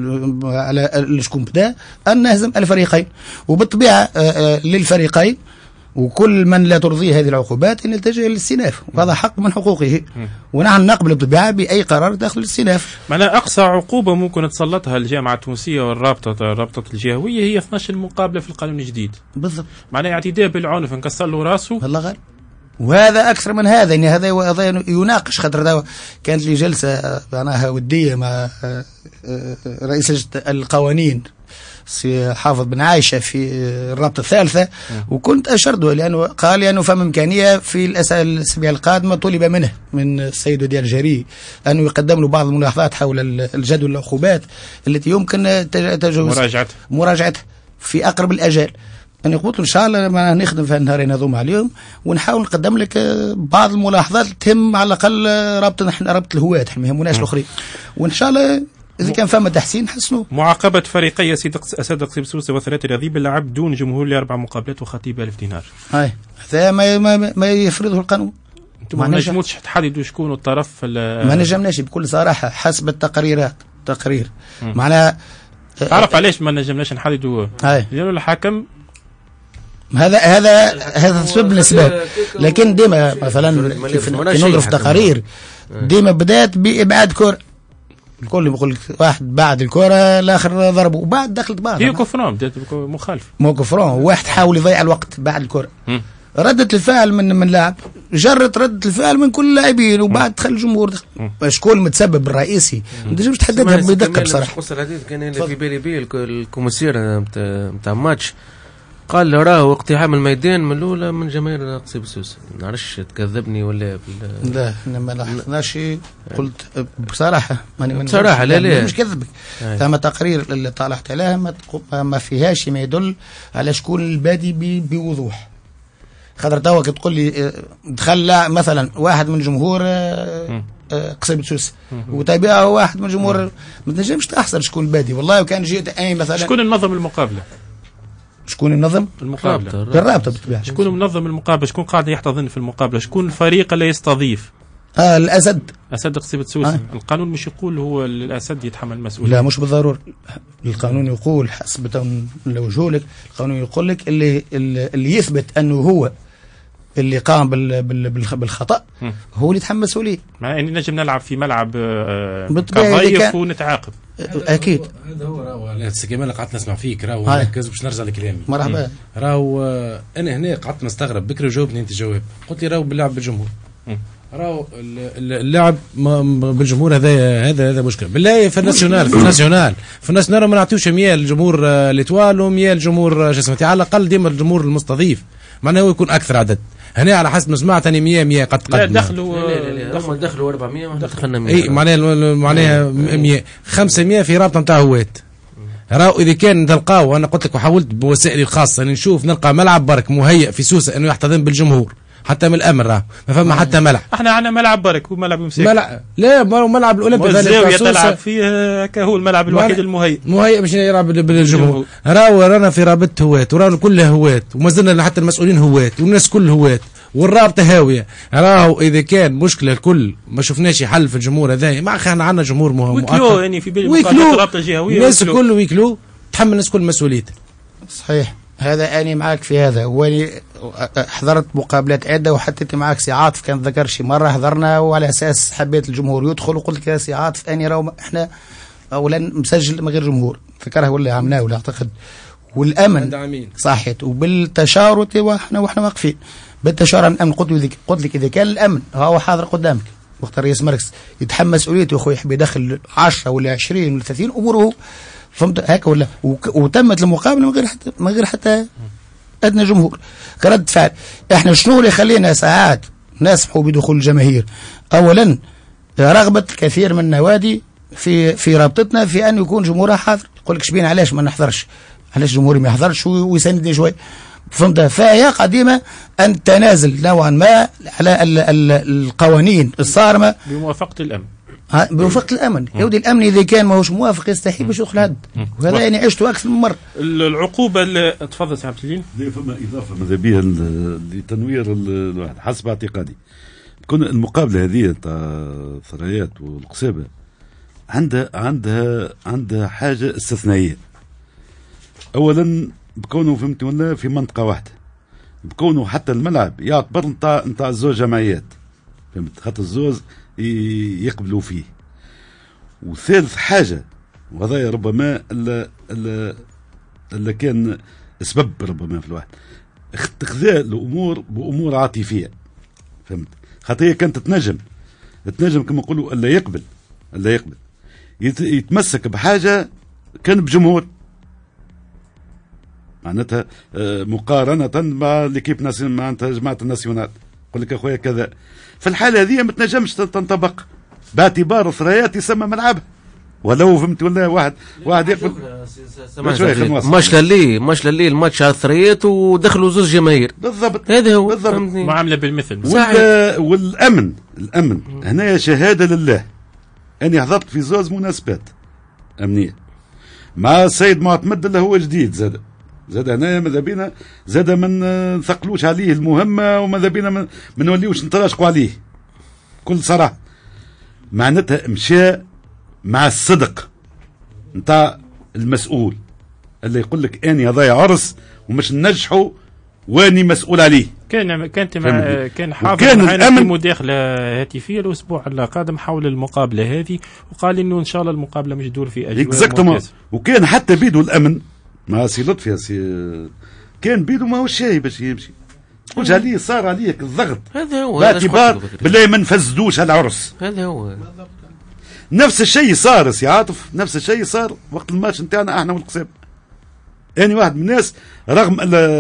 على شكون بدا أن نهزم الفريقين، وبالطبيعة للفريقين وكل من لا ترضيه هذه العقوبات ان يلتجئ للاستئناف، وهذا حق من حقوقه، ونحن نقبل بالطبيعه باي قرار داخل الاستئناف. معناها اقصى عقوبه ممكن تسلطها الجامعه التونسيه والرابطه الرابطه الجهويه هي اثناش مقابله في القانون الجديد. بالضبط. معناها اعتداء بالعنف نكسر له راسه. الله غالب. وهذا اكثر من هذا، يعني هذا هذا يناقش، خاطر كانت لي جلسه معناها وديه مع رئيس القوانين سي حافظ بن عايشة في الرابطة الثالثة، وكنت أشرده لأنه قال لي أنه فما إمكانية في الأسابيع القادمة طلب منه من السيد وديع الجري أنه يقدم له بعض الملاحظات حول الجدول العقوبات التي يمكن تجاوز مراجعتها مراجعتها في أقرب الأجال. أنا قلت إن شاء الله ما نخدم في النهارين هذوما عليهم، ونحاول نقدم لك بعض الملاحظات تهم على الأقل رابطة نحن رابطة الهواة، ما يهموناش الآخرين، وإن شاء الله إذا كان فما تحسين حسنوا. معاقبة فريقي أسد قصيب سوسة وثلاثة الرذيب اللعب دون جمهور لأربع مقابلات وخطيب ألف دينار. هاي هذا ما, ما, ما يفرضه القانون. أنتم ما نجموش تحددوا شكون الطرف. ما نجمناش بكل صراحة حسب التقريرات تقرير. معناها تعرف علاش ما نجمناش نحددوا؟ لأنه الحاكم هذا هذا هذا سبب من الأسباب، لكن ديما مثلا كيف ننظر في تقارير ديما بدات بإبعاد كرة. الكل يقول لك واحد بعد الكرة الاخر ضربه وبعد دخلت بعض. هي كفران مخالف. مو كفران، واحد حاول يضيع الوقت بعد الكرة. ردة الفعل من من لاعب جرت ردة الفعل من كل اللاعبين، وبعد دخل الجمهور. شكون المتسبب الرئيسي؟ ما تنجمش تحددها بدقة بصراحة. قصة الحديث كان في بالي بيه الكوميسير نتاع الماتش قال له راه اقتحام الميدان من الاولى من جماهير قصيب سوسه. ما نعرفش تكذبني ولا بال... لا انا ما لاحظناش، قلت بصراحه ماني بصراحه لا لا مش كذبك. ثم تقرير اللي طالعت عليها ما, ما فيهاش ما يدل على شكون البادي بوضوح. خاطر توا تقول لي دخل مثلا واحد من جمهور قصيب سوسه وتابعه واحد من جمهور، ما تنجمش تحصل شكون البادي. والله وكان جيت اي مثلا شكون المنظم المقابله؟ شكون ينظم المقابله؟ الرابطه بالطبيعه. شكون منظم المقابله؟ شكون قاعد يحتضن في المقابله؟ شكون الفريق اللي يستضيف؟ اه الاسد اسد قصيبة سوسه. آه. القانون مش يقول هو الاسد يتحمل المسؤوليه؟ لا مش بالضروره. القانون يقول حسب لو لك القانون يقول لك اللي اللي يثبت انه هو اللي قام بال بال بالخطا هو اللي يتحمل مسؤوليه. مع اني نجم نلعب في ملعب كضيف ونتعاقب. اكيد هذا هو راهو كمان قعدت نسمع فيك راهو نركز باش نرجع لكلامي. مرحبا. راهو انا هنا قعدت نستغرب بكري وجاوبني انت جواب، قلت لي راهو باللعب بالجمهور. راهو اللعب بالجمهور هذا هذا هذا مشكل بالله. في الناسيونال في الناسيونال في الناسيونال ما نعطيوش مية الجمهور ليتوال ومية الجمهور شو اسمه، على الاقل ديما الجمهور المستضيف معناه هو يكون اكثر عدد. هنا على حسب ما سمعت اني مية مية قد قد لا دخلوا دخلوا دخلوا أربعمية ودخلنا مية. اي معناها معناها مية خمسمية في رابطه نتاع هواة. راهو اذا كان تلقاو، وانا قلت لك وحاولت بوسائلي الخاصه اني نشوف نلقى ملعب برك مهيئ في سوسه انه يحتضن بالجمهور حتى من الامر، راه ما فما حتى ملعب. احنا عندنا ملعب برك وملعب مساكن. ملعب لا ملعب الاولمبي الزاويه تلعب فيه هكا هو الملعب الوحيد المهيئ مهيئ باش يلعب بالجمهور. راهو رانا في رابطه هواة ورانا كلها هواة وما زلنا حتى المسؤولين هواة والناس كل هواة والرابطه هاويه. راهو اذا كان مشكله الكل ما شفناش حل في الجمهور هذا، ما احنا عندنا جمهور مهم ويكلو يعني في بالي الرابطه الجهويه الناس الكل ويكلو تحمل الناس كل مسؤوليته. صحيح. هذا أنا معك في هذا، وأنا حضرت مقابلات عدة وحطيت معك سي عاطف كان ذكر شي مرة حضرنا وعلى أساس حبيت الجمهور يدخل وقلت لك يا سي عاطف أنا راهو إحنا أولا مسجل من غير جمهور ذكرها ولا عملناه ولا أعتقد، والأمن صحيت وبالتشارط وإحنا وإحنا واقفين بالتشارط الأمن. قلت لك قلت لك إذا كان الأمن هو حاضر قدامك وقت الرئيس مركز يتحمل مسؤوليته يا أخوي يحب يدخل عشرة ولا عشرين ولا ثلاثين أموره فهمت هكا ولا، وتمت المقابله من غير حتى من غير حتى ادنى جمهور كرد فعل. احنا شنو اللي يخلينا ساعات نسمحوا بدخول الجماهير؟ اولا رغبه الكثير من النوادي في في رابطتنا في ان يكون جمهورها حاضر. يقول لك شبين علاش ما نحضرش، علاش جمهوري ما يحضرش ويساندني شوي فهمت. فهي قديمه ان تنازل نوعا ما على ال ال القوانين الصارمه بموافقه الامن بوفقة الامن. يودي الامن اذا كان ماهوش موافق يستحيل باش يدخل هد، وهذا يعني عشته اكثر من مره. العقوبه اللي تفضل سي عبد الجليل. فما اضافه ماذا بها لتنوير الواحد حسب اعتقادي. كون المقابله هذه تاع ثريات والقصيبه عندها عندها عندها حاجه استثنائيه. اولا بكونه فهمت ولا في منطقه واحده، بكونه حتى الملعب يعتبر نتاع نتاع الزوج جمعيات فهمت، خاطر الزوز يقبلوا فيه. وثالث حاجة وهذا ربما اللي, اللي كان سبب ربما في الواحد اختخذاء الأمور بأمور عاطفية فهمت، خاطر هي كانت تنجم تنجم كما نقولوا اللي يقبل اللي يقبل يتمسك بحاجة كان بجمهور معناتها مقارنة مع ليكيب ناسيونال معناتها جماعة الناسيونال يقول لك اخويا كذا. في الحالة هذه ما تنجمش تنطبق باعتبار الثريات يسمى ملعبها ولو فهمت ولا واحد واحد يقبل مش للي مش للي الماتش على الثريات ودخلوا زوج جماهير بالضبط. هذا هو بالضبط. معاملة بالمثل. والأمن الأمن هنا شهادة لله. أنا حضرت في زوج مناسبات أمنية مع السيد معتمد اللي هو جديد زاد زاد هنا ماذا بينا زاد من نثقلوش عليه المهمة وماذا بينا من نوليوش نتراشقوا عليه كل صراحة. معناتها مشى مع الصدق نتاع المسؤول اللي يقول لك اني هذايا عرس ومش ننجحه واني مسؤول عليه. كان كانت مع كان حاضر معنا في مداخله هاتفيه الاسبوع القادم حول المقابله هذه وقال انه ان شاء الله المقابله مش تدور في اجواء ممتازه. وكان حتى بيدو الامن مع سي لطفي سي كان بيدو ما هو شاي باش يمشي تقولش عليه صار عليك الضغط هذا هو باعتبار بالله ما نفسدوش على العرس. هذا هو نفس الشيء صار سي عاطف نفس الشيء صار وقت الماتش نتاعنا احنا والقصيب. اني واحد من الناس رغم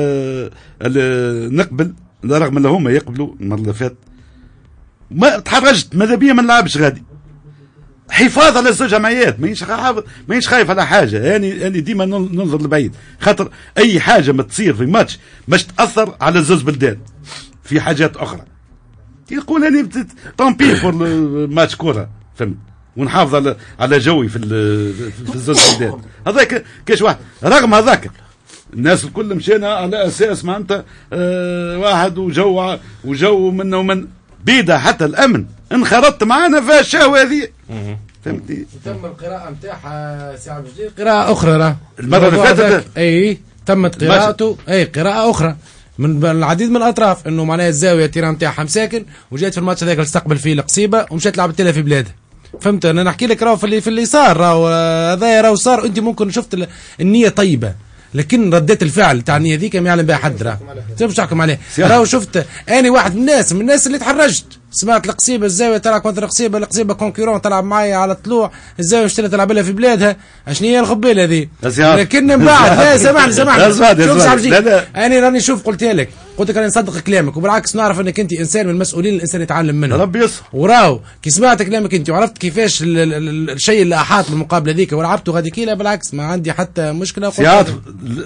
اللي نقبل رغم اللي هما يقبلوا المره اللي فات ما تحرجت ماذا بيا ما نلعبش غادي حفاظ على الزوج جمعيات مانيش خايف مانيش خايف على حاجه يعني يعني ديما ننظر لبعيد خاطر اي حاجه ما تصير في ماتش باش تاثر على الزوج بلدان في حاجات اخرى يقول اني طامبي فور ماتش كوره فهمت ونحافظ على على جوي في في الزوج بلدان هذاك كاش واحد رغم هذاك الناس الكل مشينا على اساس ما انت اه واحد وجو وجو منا ومن بيدا حتى الامن انخرطت معانا في الشهوه هذه فهمتني. تم القراءه نتاعها سي عبد الجليل قراءه اخرى راه المره اللي فاتت اي تمت قراءته اي قراءه اخرى من العديد من الاطراف انه معناها الزاويه التيران نتاعها مساكن وجات في الماتش هذاك تستقبل فيه القصيبه ومشات لعبت لها في بلادها فهمت. انا نحكي لك راهو في اللي في اللي صار راهو هذا راهو صار انت ممكن شفت النيه طيبه لكن ردات الفعل تاع النيه ذيك ما يعلم بها حد راه مش تحكم عليه راهو شفت اني واحد من الناس من الناس اللي تحرجت سمعت القصيبه الزاويه تلعب مثلا القصيبه القصيبه كونكورون تلعب معايا على الطلوع الزاويه اشتريت تلعب لها في بلادها شنو هي الخبيله هذه لكن من بعد لا سامحني سامحني شوف انا راني شوف قلت لك قلت لك انا نصدق كلامك وبالعكس نعرف انك انت انسان من المسؤولين الانسان يتعلم منه ربي يصح وراو كي سمعت كلامك انت وعرفت كيفاش الشيء اللي احاط بالمقابله ذيك ولعبته غادي كيلا بالعكس ما عندي حتى مشكله. سيادة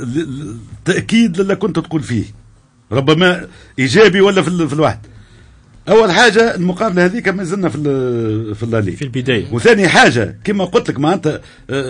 التاكيد اللي كنت تقول فيه ربما ايجابي ولا في, في الواحد. اول حاجه المقابله هذيك ما زلنا في في اللالي في البدايه وثاني حاجه كما قلت لك معناتها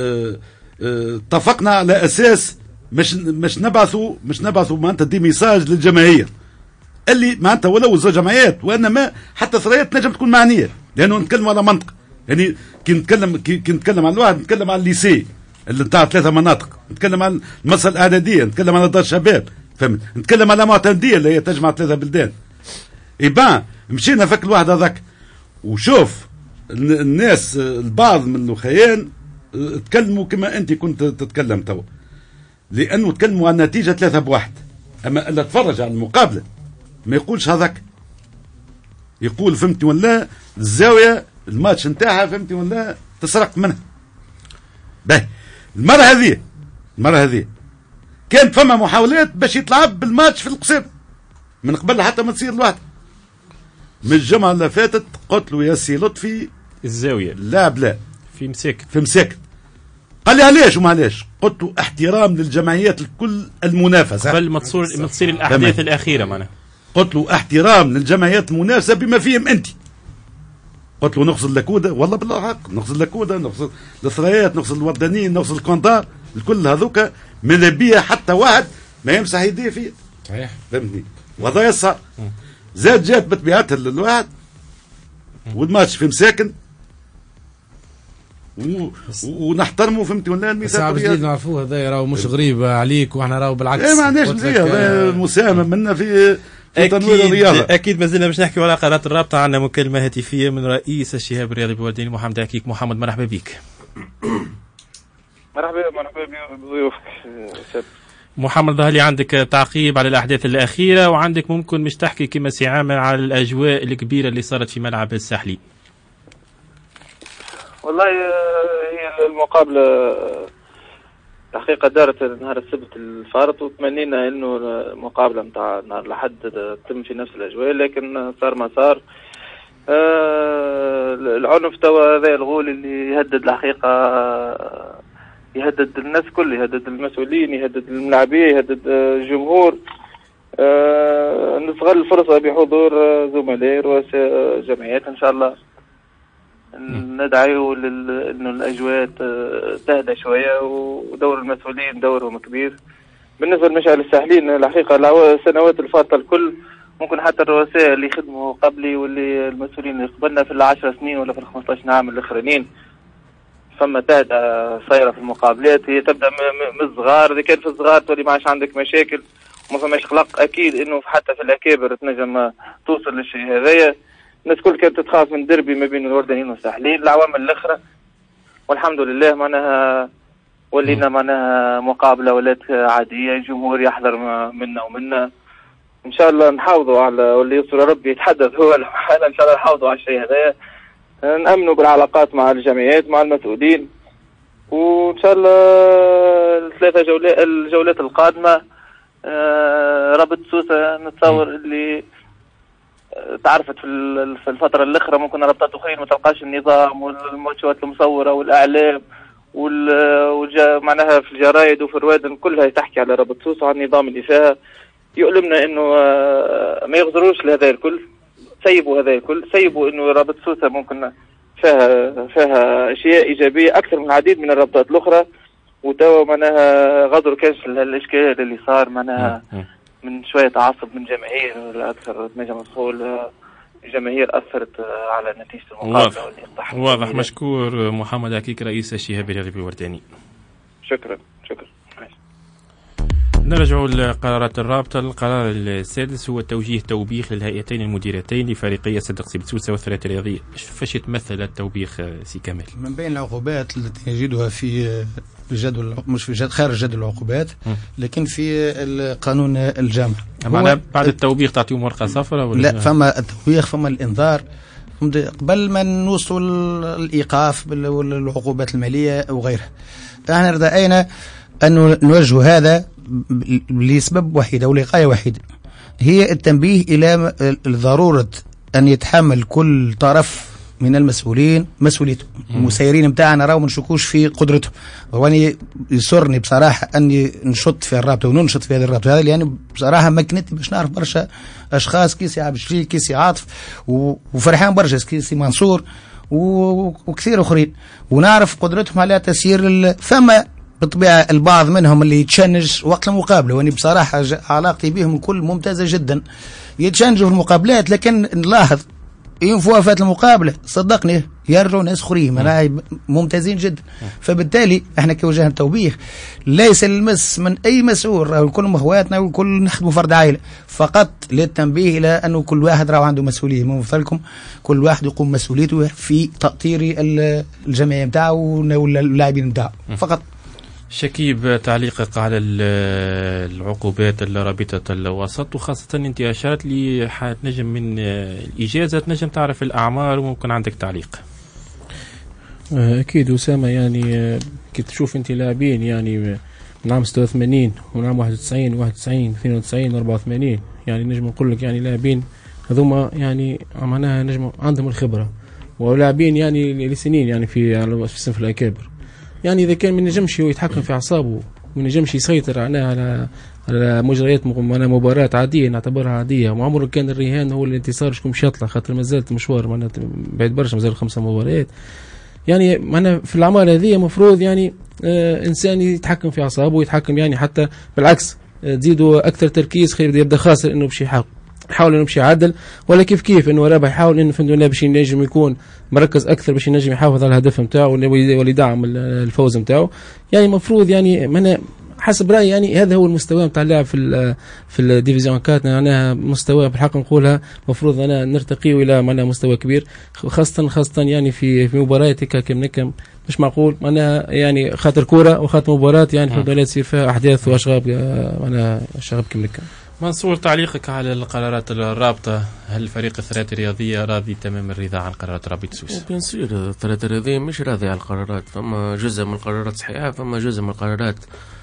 اتفقنا على اساس مش مش نبعثوا مش نبعثوا معناتها دي ميساج للجماهير اللي معناتها ولو زوج جمعيات وانما حتى ثريات نجم تكون معنيه لانه نتكلم على منطق يعني كي نتكلم كي نتكلم عن الواحد نتكلم عن الليسي اللي نتاع ثلاثه مناطق، نتكلم عن المسألة الإعدادية، نتكلم عن دار الشباب، فهمت، نتكلم على معتمدية اللي هي تجمع ثلاثة بلدان. إيبان مشينا فك الواحد هذاك وشوف الناس البعض من الوخيان تكلموا كما أنت كنت تتكلم توا، لأنه تكلموا عن نتيجة ثلاثة بواحد، أما اللي تفرج على المقابلة ما يقولش هذاك، يقول فهمتي ولا الزاوية الماتش نتاعها فهمتي ولا تسرق منها. باهي المرة هذه المرة هذه كانت فما محاولات باش يتلعب بالماتش في القصير من قبل حتى ما تصير الواحد. من الجمعة اللي فاتت قلت له يا سي لطفي الزاوية لا بلا في مساكن في مساكن. قال لي علاش وما علاش؟ قلت له احترام للجمعيات الكل المنافسة قبل ما تصير ما تصير الأحداث الأخيرة معنا. قلت له احترام للجمعيات المنافسة بما فيهم أنت. قلت له نغسل لكودة والله بالحق نغسل لكودة، نغسل الثريات، نغسل الوردانيين، نغسل الكونتار، الكل هذوك من بيها حتى واحد ما يمسح يديه فيه. صحيح فهمتني؟ وهذا يصعب. زاد جات بطبيعتها للواحد والماتش في مساكن و... ونحترمه فهمتي ولا الميثاق. صعب جديد نعرفوه هذا راهو مش غريب عليك واحنا راهو بالعكس. ايه ما عندناش نزيه مساهمة منا في في تنوير الرياضة. أكيد ما زلنا باش نحكي على قرارات الرابطة. عندنا مكالمة هاتفية من رئيس الشهاب الرياضي بوردين محمد عكيك. محمد مرحبا بك. مرحبا مرحبا بضيوفك. محمد ظهر لي عندك تعقيب على الأحداث الأخيرة، وعندك ممكن مش تحكي كما سي عامر على الأجواء الكبيرة اللي صارت في ملعب الساحلي. والله هي المقابلة الحقيقة دارت نهار السبت الفارط، وتمنينا انه المقابلة متاع نهار الأحد تتم في نفس الأجواء، لكن صار ما صار. آه العنف توا هذا الغول اللي يهدد الحقيقة، يهدد الناس كل، يهدد المسؤولين، يهدد الملاعبين، يهدد الجمهور. آه نستغل الفرصة بحضور زملاء رؤساء جمعيات ان شاء الله ندعيو انه الاجواء تهدى شويه، ودور المسؤولين دورهم كبير. بالنسبه للمشعل الساحلين الحقيقه السنوات الفاتة الكل، ممكن حتى الرؤساء اللي خدموا قبلي واللي المسؤولين اللي قبلنا في العشر سنين ولا في الخمسطاش عام الاخرانيين، فما تهدى صايره في المقابلات. هي تبدا من الصغار، اذا كان في الصغار تولي ما عادش عندك مشاكل وما فماش قلق، اكيد انه حتى في الاكابر تنجم توصل للشيء هذايا. الناس كل كانت تخاف من دربي ما بين الوردانيين والساحلين، العوامل الاخرى، والحمد لله معناها ولينا معناها مقابله ولات عاديه، الجمهور يحضر منا ومنا. ان شاء الله نحافظوا على واللي يسر ربي يتحدث هو الحاله، ان شاء الله نحافظوا على الشيء هذا، نامنوا بالعلاقات مع الجمعيات مع المسؤولين، وان شاء الله الثلاثه جولات الجولات القادمه آه رابط سوسه نتصور اللي تعرفت في الفترة الأخرى ممكن رابطات أخرين ما تلقاش النظام والماتشات المصورة والأعلام والجا معناها في الجرايد وفي الروادن كلها تحكي على رابط سوسة وعلى النظام اللي فيها. يؤلمنا إنه ما يغزروش لهذا الكل، سيبوا هذا الكل، سيبوا إنه رابط سوسة ممكن فيها فيها أشياء إيجابية أكثر من العديد من الرابطات الأخرى، وتوا معناها غدروا كاش الإشكال اللي صار معناها من شوية تعصب من جماهير أكثر، نجم نقول جماهير أثرت على نتيجة المقابلة. واضح, واضح. مشكور محمد عكيك رئيس الشهاب الرياضي بالورداني. شكرا شكرا. نرجع لقرارات الرابطة. القرار السادس هو توجيه توبيخ للهيئتين المديرتين لفريقي صدق سيب سوسة والثلاثة الرياضية. فاش يتمثل التوبيخ سي كمال؟ من بين العقوبات التي نجدها في الجدول، مش في جد خارج جدول العقوبات، لكن في القانون الجامعة. معناها بعد التوبيخ تعطيهم ورقة صفراء ولا لا؟ فما التوبيخ، فما الإنذار قبل ما نوصل الإيقاف والعقوبات المالية وغيرها. احنا رأينا أن نوجه هذا لسبب وحيد أو لغاية واحدة، هي التنبيه إلى ضرورة أن يتحمل كل طرف من المسؤولين مسؤوليته. المسيرين متاعنا راهو ما نشكوش في قدرتهم، واني يسرني بصراحه اني نشط في الرابطه وننشط في هذه الرابطه هذه، لان يعني بصراحه مكنتني باش نعرف برشا اشخاص كيسي عبد الشريك، كيسي عاطف، وفرحان برشا كيسي منصور وكثير اخرين، ونعرف قدرتهم على تسيير. فما بالطبيعه البعض منهم اللي يتشنج وقت المقابله، واني بصراحه علاقتي بهم الكل ممتازه جدا، يتشنجوا في المقابلات، لكن نلاحظ اون فوا فات المقابله صدقني يرجعوا ناس اخرين راهي ممتازين جدا. فبالتالي احنا كوجهنا توبيخ ليس المس من اي مسؤول، راهو الكل اخواتنا والكل نخدموا فرد عائله، فقط للتنبيه الى انه كل واحد راهو عنده مسؤوليه. من فضلكم كل واحد يقوم مسؤوليته في تأطير الجمعيه نتاعو ولا اللاعبين نتاعو فقط. شكيب، تعليقك على العقوبات رابطة الوسط، وخاصة أنت أشرت لي حتنجم من الإجازة تنجم تعرف الأعمار وممكن عندك تعليق. أكيد أسامة، يعني كي تشوف أنت لاعبين يعني من عام ستة وثمانين ومن عام واحد وتسعين واحد وتسعين اثنين وتسعين أربعة وثمانين، يعني نجم نقول لك يعني لاعبين هذوما يعني معناها نجم عندهم الخبرة، ولاعبين يعني لسنين يعني في في الصنف الأكابر. يعني إذا كان ما نجمش يتحكم في أعصابه وما نجمش يسيطر على على على مجريات مباراة عادية نعتبرها عادية، وما عمره كان الرهان هو الانتصار شكون باش يطلع، خاطر مازالت مشوار معناتها بعيد برشا، مازال خمسة مباريات. يعني معنا في الأعمال هذه مفروض يعني آه إنسان يتحكم في أعصابه ويتحكم، يعني حتى بالعكس آه تزيدوا أكثر تركيز، خير يبدأ خاسر إنه باش يحاول يحاول انه باش يعدل، ولا كيف كيف انه رابح يحاول انه فهمتوا باش ينجم يكون مركز اكثر باش ينجم يحافظ على الهدف نتاعو ويدعم الفوز نتاعو. يعني المفروض يعني من حسب رايي يعني هذا هو المستوى نتاع اللاعب في ال في الديفيزيون كات، معناها مستوى بالحق نقولها المفروض انا نرتقي الى معناها مستوى كبير، خاصه خاصه يعني في في مباريات هكا كم نكم مش معقول معناها يعني خاطر كوره وخاطر مباراه يعني فهمتوا لا تصير فيها احداث واشغاب معناها شغب كم نكم. منصور، تعليقك على القرارات الرابطة، هل فريق الثلاثة الرياضية راضي تمام الرضا عن قرارات رابطة سويس؟ بيان سور الثلاثة الرياضية مش راضي على القرارات، فما جزء من القرارات صحيحة، فما جزء من القرارات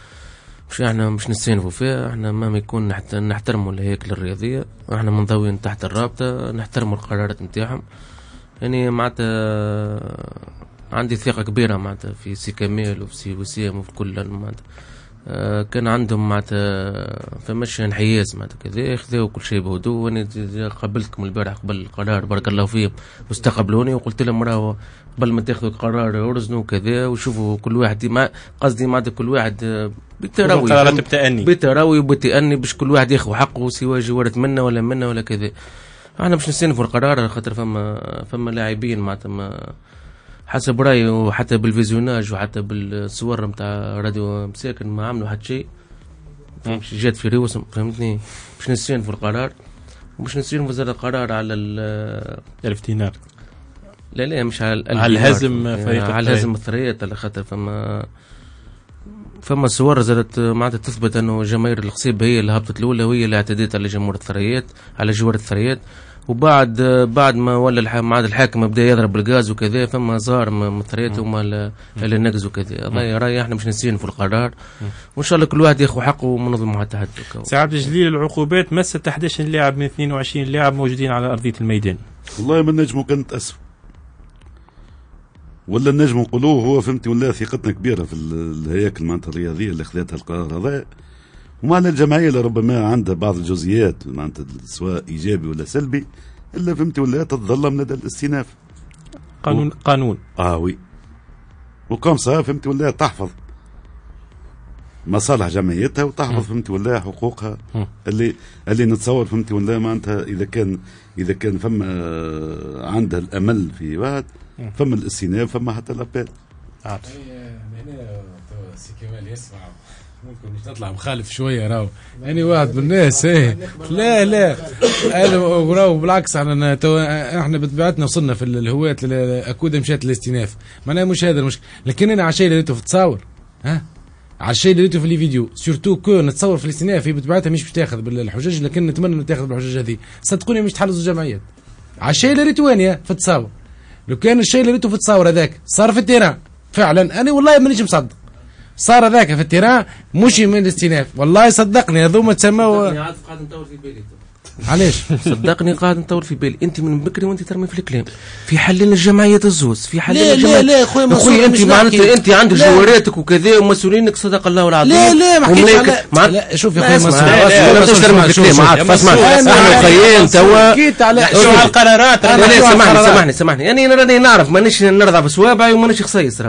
مش احنا مش نستنفوا فيها. احنا ما يكون حتى نحترموا الهيكل الرياضية، احنا منضوين تحت الرابطة نحترموا القرارات نتاعهم. يعني معناتها عندي ثقة كبيرة معناتها في سي كمال وفي سي وسيم وفي كل معناتها آه كان عندهم معناتها فماش انحياز معناتها كذا، خذوا كل شيء بهدوء. وانا قابلتكم البارح قبل القرار بارك الله فيهم واستقبلوني، وقلت لهم راهو قبل ما تاخذوا القرار ورزنوا كذا وشوفوا كل واحد ما قصدي معناتها كل واحد بالتراوي قرارات بتأني بالتراوي وبالتأني باش كل واحد ياخذ حقه سواء جوارت منا ولا منا ولا كذا. احنا باش نستنفوا القرار خاطر فما فما لاعبين معناتها ما حسب رأيي، وحتى بالفيزيوناج وحتى بالصور نتاع راديو مساكن ما عملوا حتى شيء، مش جات في ريوسهم فهمتني. باش نستنفوا القرار وباش نستنفوا زاد القرار على الافتينار، لا لا مش على على الهزم فريق على الهزم الثريات، على خاطر فما فما صور زادت معناتها تثبت انه جماهير القصيب هي اللي هبطت الاولى وهي اللي اعتدت على جمهور الثريات على جوار الثريات. وبعد بعد ما ولا مع الحاكم بدا يضرب الغاز وكذا فما زار من الثريات هما اللي نقزوا كذا. الله رايي احنا مش نسين في القرار، وان شاء الله كل واحد ياخذ حقه ومنظمه حتى حد. سي عبد الجليل، العقوبات مست أحد عشر لاعب من اثنين وعشرين لاعب موجودين على ارضيه الميدان. والله ما نجموا كانت اسف ولا النجم نقولوه هو فهمتي ولا ثقتنا كبيره في الهياكل معناتها الرياضيه اللي خذتها القرار هذا، ومعنى الجمعيه اللي ربما عندها بعض الجزئيات معناتها سواء ايجابي ولا سلبي الا فهمتي ولا تتظلم لدى الاستئناف. قانون و... قانون اه وي وكم صار فهمتي ولا تحفظ مصالح جمعيتها وتحفظ فهمتي ولا حقوقها م. اللي اللي نتصور فهمتي ولا معناتها اذا كان اذا كان فما عندها الامل في واحد فما الاستئناف فما حتى الاباد. هنا سي كمال يسمع ممكن مش نطلع مخالف شويه راهو يعني واحد من الناس ايه لا لا انا راهو بالعكس احنا احنا بطبيعتنا وصلنا في الهواة اكود مشات الاستئناف معناها مش هذا المشكل، لكن انا على الشيء اللي لقيته في التصاور ها على الشيء اللي لقيته في الفيديو سورتو كو نتصور في الاستئناف هي بطبيعتها مش بتاخذ بالحجج، لكن نتمنى انه تاخذ بالحجج هذه. صدقوني مش تحلزوا الجمعيات على الشيء اللي لقيته وين في التصاور. لو كان الشيء اللي لقيته في التصاور هذاك صار في التيران فعلا انا والله مانيش مصدق صار هذاك في التيران مش من الاستئناف، والله صدقني هذوما تسموا قاعد نطول في بالي. علاش؟ صدقني قاعد نطول في بالي، انت من بكري وانت ترمي في الكلام في حلين الجمعيات الزوز في حلين لا الجمعيات. لا لا خويا اخويا انت معناتها انت عندك جواراتك وكذا ومسؤولينك صدق الله العظيم. لا لا ما حكيتش على لا شوف يا اخويا منصور لا ترمي في الكلام عاد اسمع احنا خيين توا حكيت على شو القرارات. سامحني سامحني سامحني يعني انا راني نعرف مانيش نرضى بصوابعي ومانيش خصيص راهو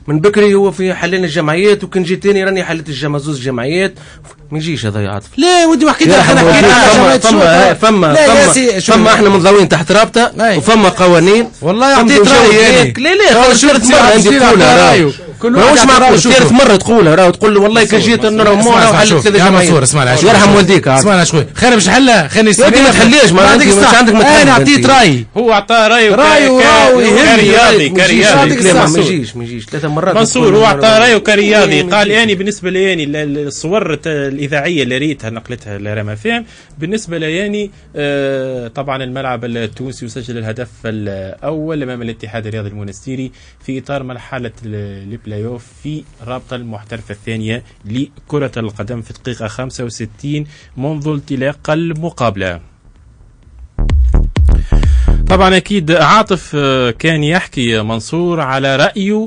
من بكري هو في حلين الجمعيات، وكان جيت تاني راني حلت الجمع زوز جمعيات. ما يجيش هذا يا عاطف. لا ودي وحكيت لك انا فما فما فما فما, فما احنا منضوين تحت رابطه وفما قوانين. والله عطيت رايي. لا لا ثالث مره عندي تقولها ماهوش معقول. ثالث مره تقولها راهو تقول له والله كان جيت انا ومورا وحلت ثلاث جمعيات. يرحم والديك. اسمعنا شوي خير باش حلها خليني ما تحليش ما عندك مش عندك. انا عطيت رايي هو عطى رايه رايه كرياضي كرياضي ما يجيش ما يجيش ثلاث مرات. منصور هو عطى رايه كرياضي قال اني بالنسبه لي يعني الصور الاذاعيه اللي ريتها نقلتها لرما فهم بالنسبه لي يعني آه طبعا الملعب التونسي يسجل الهدف الاول امام الاتحاد الرياضي المونستيري في اطار مرحله البلاي اوف في رابطه المحترفه الثانيه لكره القدم في دقيقه خمسة وستين منذ انطلاق المقابله. طبعا اكيد عاطف كان يحكي منصور على رايه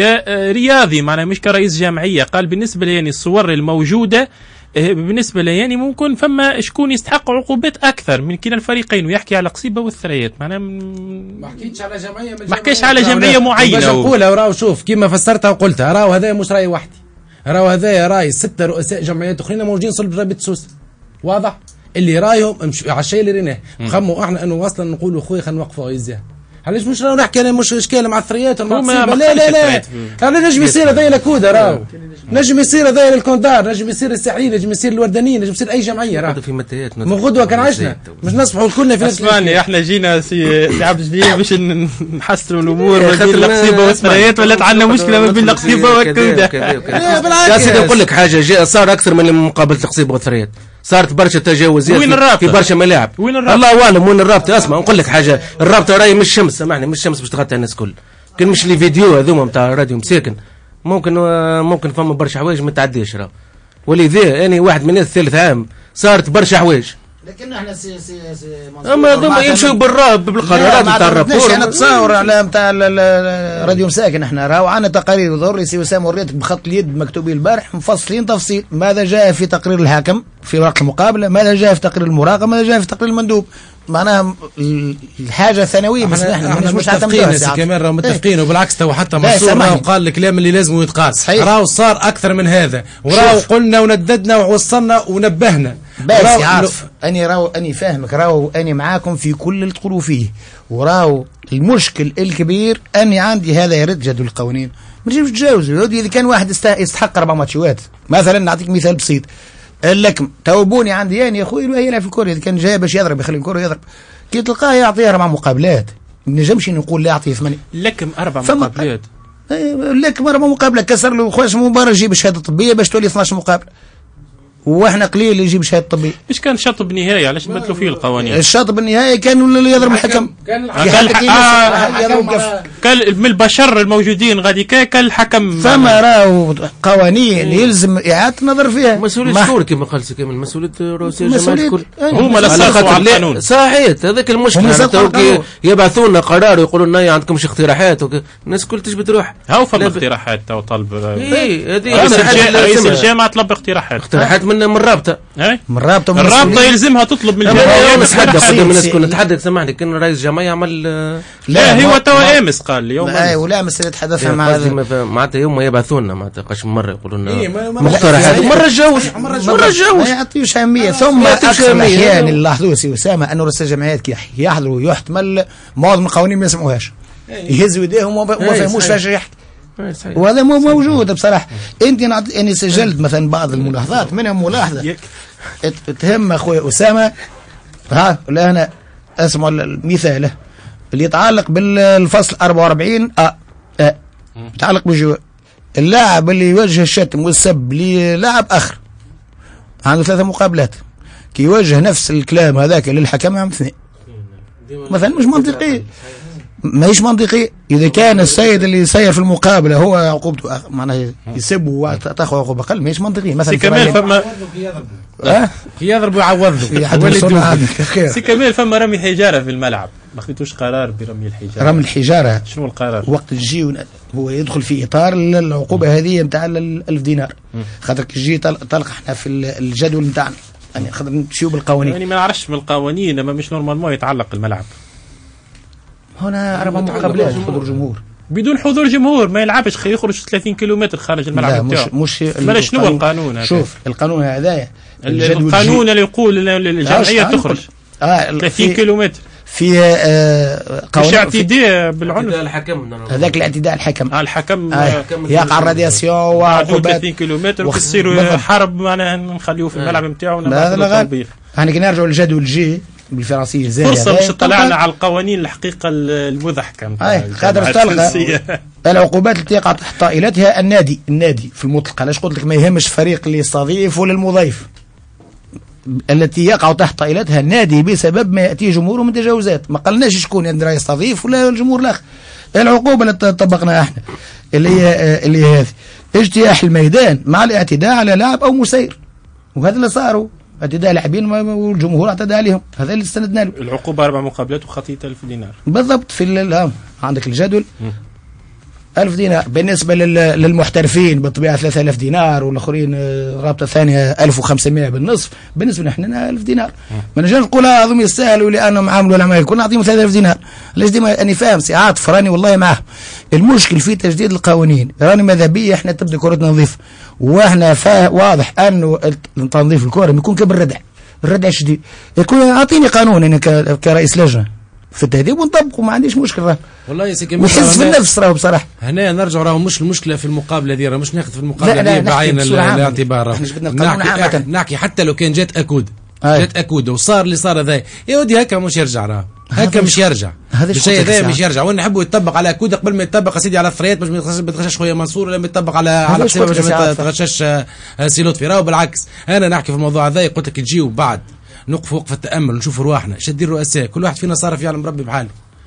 كرياضي معنا مش كرئيس جمعيه. قال بالنسبه لي يعني الصور الموجوده بالنسبه لي يعني ممكن فما شكون يستحق عقوبات اكثر من كلا الفريقين، ويحكي على قصيبه والثريات. معناها ما حكيتش على جمعيه ما حكيتش على جمعيه معينه. باش نقولها راهو شوف كيما فسرتها وقلتها راهو هذا مش راي وحدي، راهو هذا راي ستة رؤساء جمعيات اخرين موجودين صلب رابطه سوسه. واضح اللي رايهم على الشيء اللي ريناه خموا احنا انه اصلا نقولوا خويا خلينا نوقفوا ايزاه. علاش مش راهو نحكي انا مش اشكال مع الثريات لا لا لا لا نجم يصير هذا الكوده راهو نجم يصير هذا الكوندار نجم يصير الساحلين نجم يصير الوردانيين نجم يصير اي جمعيه راه في متيات من غدوه كان عشنا مش نصبحوا كلنا في نفس اسمعني احنا جينا سي عبد الجليل باش نحسنوا الامور ما بين القصيبه والثريات ولات عندنا مشكله ما بين القصيبه والكوده. يا سيدي نقول لك حاجه صار اكثر من مقابله القصيبه والثريات صارت برشا تجاوزات في برشا ملاعب. الله اعلم وين الرابطه. اسمع نقول لك حاجه الرابطه راهي مش الشمس سامحني مش الشمس باش تغطي الناس الكل. كان مش لي فيديو هذوما نتاع راديو مساكن ممكن ممكن فما برشا حوايج ما تعديش راه ولذا انا واحد من الناس ثالث عام صارت برشا حوايج. لكن احنا سي سي سي اما هذوما يمشوا بالراب بالقرارات نتاع الرابور. انا تصور على نتاع راديو مساكن احنا راهو عندنا تقارير ضروري سي وسام وريتك بخط اليد مكتوبين البارح مفصلين تفصيل ماذا جاء في تقرير الحاكم في ورقه المقابله، ماذا جاء في تقرير المراقبه، ماذا جاء في تقرير المندوب. معناها الحاجه الثانويه بس احنا احنا مش متفقين سي كمان راهو متفقين وبالعكس تو حتى منصور راهو قال الكلام اللي لازم يتقال راهو صار اكثر من هذا وراهو قلنا ونددنا ووصلنا ونبهنا. بس يا عاطف اني راهو اني فاهمك راهو اني معاكم في كل اللي تقولوا فيه وراهو المشكل الكبير اني عندي هذا يرد جدول القوانين ما تجيبش تجاوزوا. اذا كان واحد يستحق اربع ماتشات مثلا نعطيك مثال بسيط لكم توبوني عندي يعني يا اخوي الواحد يلعب في الكره اذا كان جاي باش يضرب يخلي الكره يضرب كي تلقاه يعطيه اربع مقابلات ما نجمش نقول لا يعطيه ثمانيه لكم اربع مقابلات لكم اربع مقابلات كسر له خوش مباراه يجيب شهاده طبيه باش تولي اثناش مقابله واحنا قليل اللي يجيب شهاده طبيه. ايش كان شطب نهائي علاش بدلوا فيه القوانين؟ الشطب النهائي كان اللي يضرب الحكم كان كان من البشر الموجودين غادي كان الحكم فما راهو قوانين يلزم اعاده النظر فيها. مسؤوليه شكون كما قال سي كامل مسؤوليه رؤساء الجماعات الكل هما اللي صاروا على القانون. صحيح هذاك المشكله يبعثوا لنا قرار ويقولوا لنا عندكمش اقتراحات الناس الكل تجبد روح هاو فما اقتراحات تو طلب اي هذه رئيس الجامعه طلب اقتراحات اقتراحات من من الرابطه من الرابطه الرابطه يلزمها تطلب من الجمعيه نتحدث قدام الناس كنا نتحدث سامحني كان رئيس جمعيه عمل لا هو توا امس قال اليوم اي ولا مس تحدثنا مع معناتها يوم يبعثوا لنا معناتها قش مره يقولوا لنا مقترحات مره جوش مره جوش ما يعطيوش اهميه ثم اكثر الاحيان اللي لاحظوه سي اسامه انه رئيس الجمعيات كي يحضروا يحتمل معظم القوانين ما يسمعوهاش يهزوا ايديهم وما فهموش فاش يحكي وهذا مو موجود بصراحه. انت نعط... اني سجلت مثلا بعض الملاحظات منها ملاحظه تهم اخوي اسامه ها ولا انا اسمع المثال اللي يتعلق بالفصل أربعة وأربعين اه اه يتعلق بالجوع اللاعب اللي يوجه الشتم والسب للاعب اخر عنده ثلاثه مقابلات كي يوجه نفس الكلام هذاك للحكم عام اثنين مثلا مش منطقي ما هيش منطقي. إذا كان السيد اللي يسير في المقابلة هو عقوبته معناها يسب وتاخذ عقوبة أقل ما هيش منطقي. مثلا سي كمال فما يضربوا يعوضوا سي كمال فما رمي حجارة في الملعب ما خديتوش قرار برمي الحجارة. رمي الحجارة شنو القرار؟ وقت تجي هو يدخل في إطار العقوبة هذه نتاع ألف دينار خاطر تجي تلقى احنا في الجدول نتاعنا يعني خاطر نمشيو بالقوانين يعني ما نعرفش من القوانين اما مش نورمالمون يتعلق الملعب هنا أربع مقابلات حضور جمهور بدون حضور جمهور ما يلعبش، خي يخرج ثلاثين كيلومتر خارج الملعب نتاعو. مش مش ما شنو القانون هذا؟ شوف القانون هذايا القانون اللي يقول الجمعيه تخرج آه ثلاثين كيلومتر في آه مش اعتداء بالعنف. الحكم هذاك الاعتداء الحكم آه الحكم آه يقع الرادياسيون وعقوبات ثلاثين كيلومتر وتصير حرب معناها نخليوه في الملعب نتاعو. هذا لا غير احنا كي نرجعوا للجدول الجي بالفرنسيه زي فرصه باش طلعنا على القوانين الحقيقه المضحكه نتاع خاطر تلقى العقوبات التي يقع تحت طائلتها النادي النادي في المطلق. علاش قلت لك ما يهمش فريق اللي يستضيف ولا المضيف، التي يقع تحت طائلتها النادي بسبب ما ياتي جمهور من تجاوزات. ما قلناش شكون يندرى يستضيف ولا الجمهور الاخر. العقوبه اللي طبقناها احنا اللي هي اللي هي هذه اجتياح الميدان مع الاعتداء على لاعب او مسير، وهذا اللي صاروا اعتداء لاعبين والجمهور اعتدى عليهم، هذا اللي استندنا له. العقوبه اربع مقابلات وخطيه ألف دينار بالضبط. في عندك الجدول ألف دينار بالنسبة للمحترفين بالطبيعة ثلاثة آلاف دينار، والآخرين رابطة ثانية ألف وخمسمائة بالنصف. بالنسبة لنا ألف دينار. ما نجمش نقول هذم يستاهلوا لأنهم عملوا العمل كنا نعطيهم ثلاثة آلاف دينار. علاش ديما أني فاهم سي عاطف راني والله معاه. المشكل في تجديد القوانين. راني ماذا بيا احنا تبدا كرتنا نظيفة، واحنا واضح أنه تنظيف الكرة يكون كبالردع، الردع شديد. يكون أعطيني قانون أنا كرئيس لجنة في التهذيب ونطبقه، ما عنديش مشكله. والله يا سيدي نحس في النفس راهو بصراحه. هنا نرجع راهو مش المشكله في المقابله هذه، مش ناخذ في المقابله هذه بعين الاعتبار. نحكي, نحكي حتى لو كان جات اكود جات اكود وصار اللي صار هذا يا ودي هكا مش يرجع راهو هكا مش يرجع الشيء هذا مش يرجع. وانا نحبوا يطبق على اكود قبل ما يطبق سيدي على الثريات باش ما يتغشش خويا منصور، ولا يطبق على على حساب باش ما يتغشش سي لطفي. راهو بالعكس انا نحكي في الموضوع هذا قلت لك تجيو بعد نقف وقفه التامل ونشوف رواحنا شدي الرؤساء كل واحد فينا صار يعلم ربي بحاله.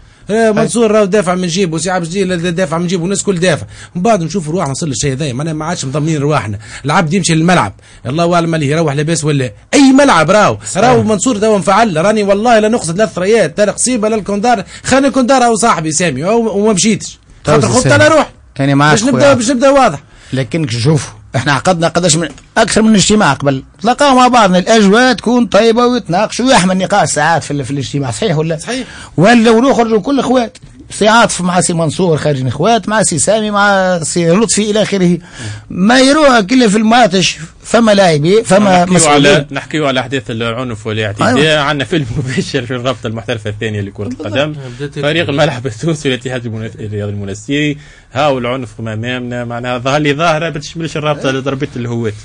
منصور راهو دافع من جيبه وسي عبد الجليل دافع من جيبه والناس كل دافع، من بعد نشوف رواحنا نصل للشيء هذا. ما ما عادش مضمنين رواحنا. العبد يمشي للملعب الله اعلم اللي يروح لاباس ولا اي ملعب. راهو راهو منصور تو مفعل. راني والله لا نقصد لا الثريات لا القصيبه لا الكوندار. خلينا الكوندار او صاحبي سامي وما مشيتش خاطر خفت انا روح كاني معاك باش نبدا باش نبدا واضح. لكن شوف احنا عقدنا قداش من اكثر من اجتماع قبل تلاقاو مع بعضنا، الاجواء تكون طيبه ويتناقشوا ويحمل نقاش ساعات في, في الاجتماع. صحيح ولا صحيح؟ ولا ونخرجوا كل اخوات، سي عاطف مع سي منصور خارجين اخوات، مع سي سامي مع سي لطفي الى اخره. ما يروح كله في الماتش فما لاعبين فما مسؤولين. نحكيو على احداث العنف والاعتداء. أيوة. عندنا فيلم مباشر في الرابطه المحترفه الثانيه لكره القدم، فريق الملعب التونسي والاتحاد الرياضي المنستيري. هاو العنف امامنا معناها ظهر لي ظاهره ما تشملش الرابطه اللي ضربت الهوات.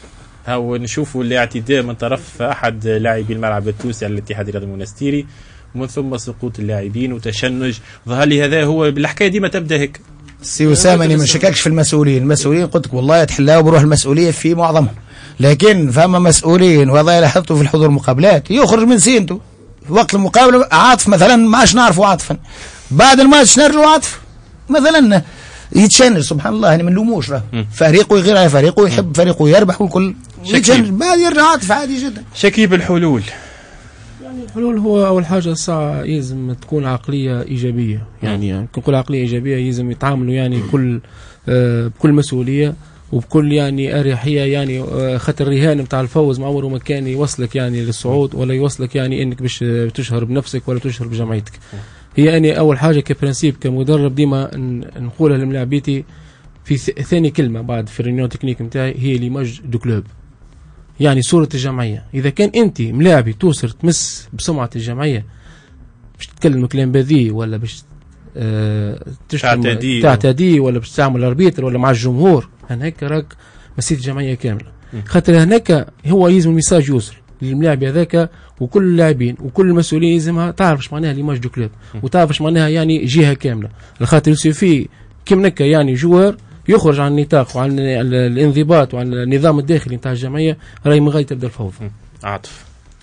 هاو نشوفوا الاعتداء من طرف احد لاعبي الملعب التونسي على الاتحاد الرياضي المنستيري، ومن ثم سقوط اللاعبين وتشنج. ظهر لي هذا هو الحكايه ديما تبدا هيك. سي اسامه انا ما شككش في المسؤولين، المسؤولين قلت لك والله تحلاو بروح المسؤوليه في معظمهم، لكن فما مسؤولين وهذا لاحظته في الحضور المقابلات يخرج من سينته في وقت المقابله. عاطف مثلا ما عادش نعرفوا عاطفا، بعد الماتش نرجعوا عاطف مثلا يتشنج. سبحان الله انا ما نلوموش، راه فريقه يغير على فريقه يحب فريقه يربح والكل يتشنج، بعد يرجع عاطف عادي جدا. شكيب الحلول يعني الحلول هو أول حاجة الساعة يلزم تكون عقلية إيجابية. يعني, يعني كل عقلية إيجابية يلزم يتعاملوا يعني كل آه بكل مسؤولية وبكل يعني أريحية. يعني آه خاطر الرهان نتاع الفوز ما عمره ما كان يوصلك يعني للصعود ولا يوصلك يعني إنك باش تشهر بنفسك ولا تشهر بجمعيتك. هي أني أول حاجة كبرنسيب كمدرب ديما نقولها لملاعبيتي في ثاني كلمة بعد في الرينيون تكنيك نتاعي هي ليماج دو كلوب، يعني صورة الجمعية. إذا كان أنت ملاعبي توصل تمس بسمعة الجمعية باش تتكلم كلام بذيء ولا باش اه تعتدي تعتدي ولا باش تعمل أربيتر ولا مع الجمهور، هناك راك مسيت الجمعية كاملة. خاطر هناك هو يلزم الميساج يوصل للملاعب هذاك وكل اللاعبين وكل المسؤولين يلزمها تعرف اش معناها ليماج دو كلوب وتعرف اش معناها يعني جهة كاملة. خاطر يسوفي كيم نكا يعني جوار يخرج عن النطاق وعن الانضباط وعن النظام الداخلي نتاع الجمعيه راهي من غايه تبدا الفوضى. عاطف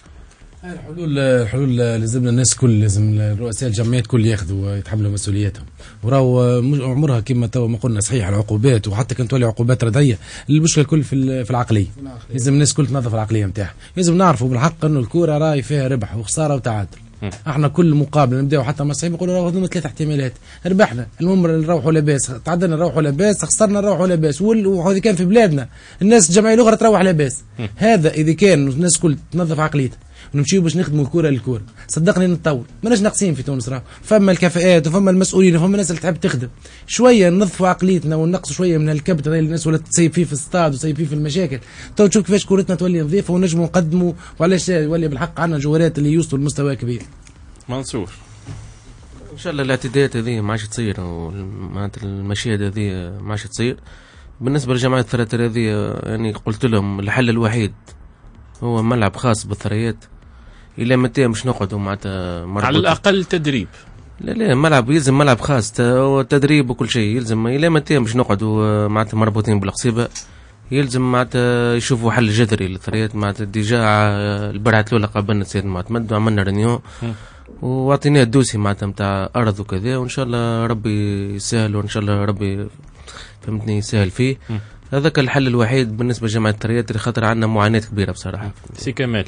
الحلول الحلول لازم الناس كل لازم رؤساء الجمعيات كل ياخذوا يتحملوا مسؤولياتهم. وراو عمرها كما تو ما قلنا صحيح العقوبات وحتى كانت تولي عقوبات رديه. المشكله الكل في في العقليه. لازم الناس كل تنظف العقليه نتاعها. لازم نعرفوا بالحق انه الكوره راهي فيها ربح وخساره وتعادل. احنا كل مقابله نبداو حتى مع الصعيب يقولوا راهو ثلاث احتمالات، ربحنا المهم نروحوا لاباس، تعادلنا نروحوا لاباس، خسرنا نروحوا لاباس، وهذا كان في بلادنا الناس الجمعيه الاخرى تروح لاباس. هذا اذا كان الناس كل تنظف عقليتها. ونمشيو باش نخدموا الكره للكره. صدقني نتطور، ماناش ناقصين في تونس راه فما الكفاءات وفما المسؤولين وفما الناس اللي تحب تخدم. شويه ننظفوا عقليتنا وننقصوا شويه من الكبت هذا اللي الناس ولا تسيب فيه في الستاد وتسيب فيه في المشاكل. تو تشوف كيفاش كورتنا تولي نظيفه ونجموا نقدموا، وعلاش يولي بالحق عندنا جوارات اللي يوصلوا لمستوى كبير. منصور ان شاء الله الاعتداءات هذه ما عادش تصير، معناتها المشاهد هذه ما عادش تصير. بالنسبه لجماعه الثريات هذه يعني قلت لهم الحل الوحيد هو ملعب خاص بالثريات. الى متى مش نقعدوا معناتها على الاقل تدريب؟ لا لا ملعب يلزم ملعب خاص تدريب وكل شيء يلزم. الى متى مش نقعدوا معناتها مربوطين بالقصيبه؟ يلزم معناتها يشوفوا حل جذري للثريات. معناتها ديجا البرعه الاولى قابلنا السيد معتمد وعملنا رينيون واعطيناه الدوسي معناتها نتاع ارض وكذا، وان شاء الله ربي يسهل وان شاء الله ربي فهمتني يسهل فيه. هذاك الحل الوحيد بالنسبه لجماعه الثريات اللي خاطر عندنا معاناه كبيره بصراحه. سي كمال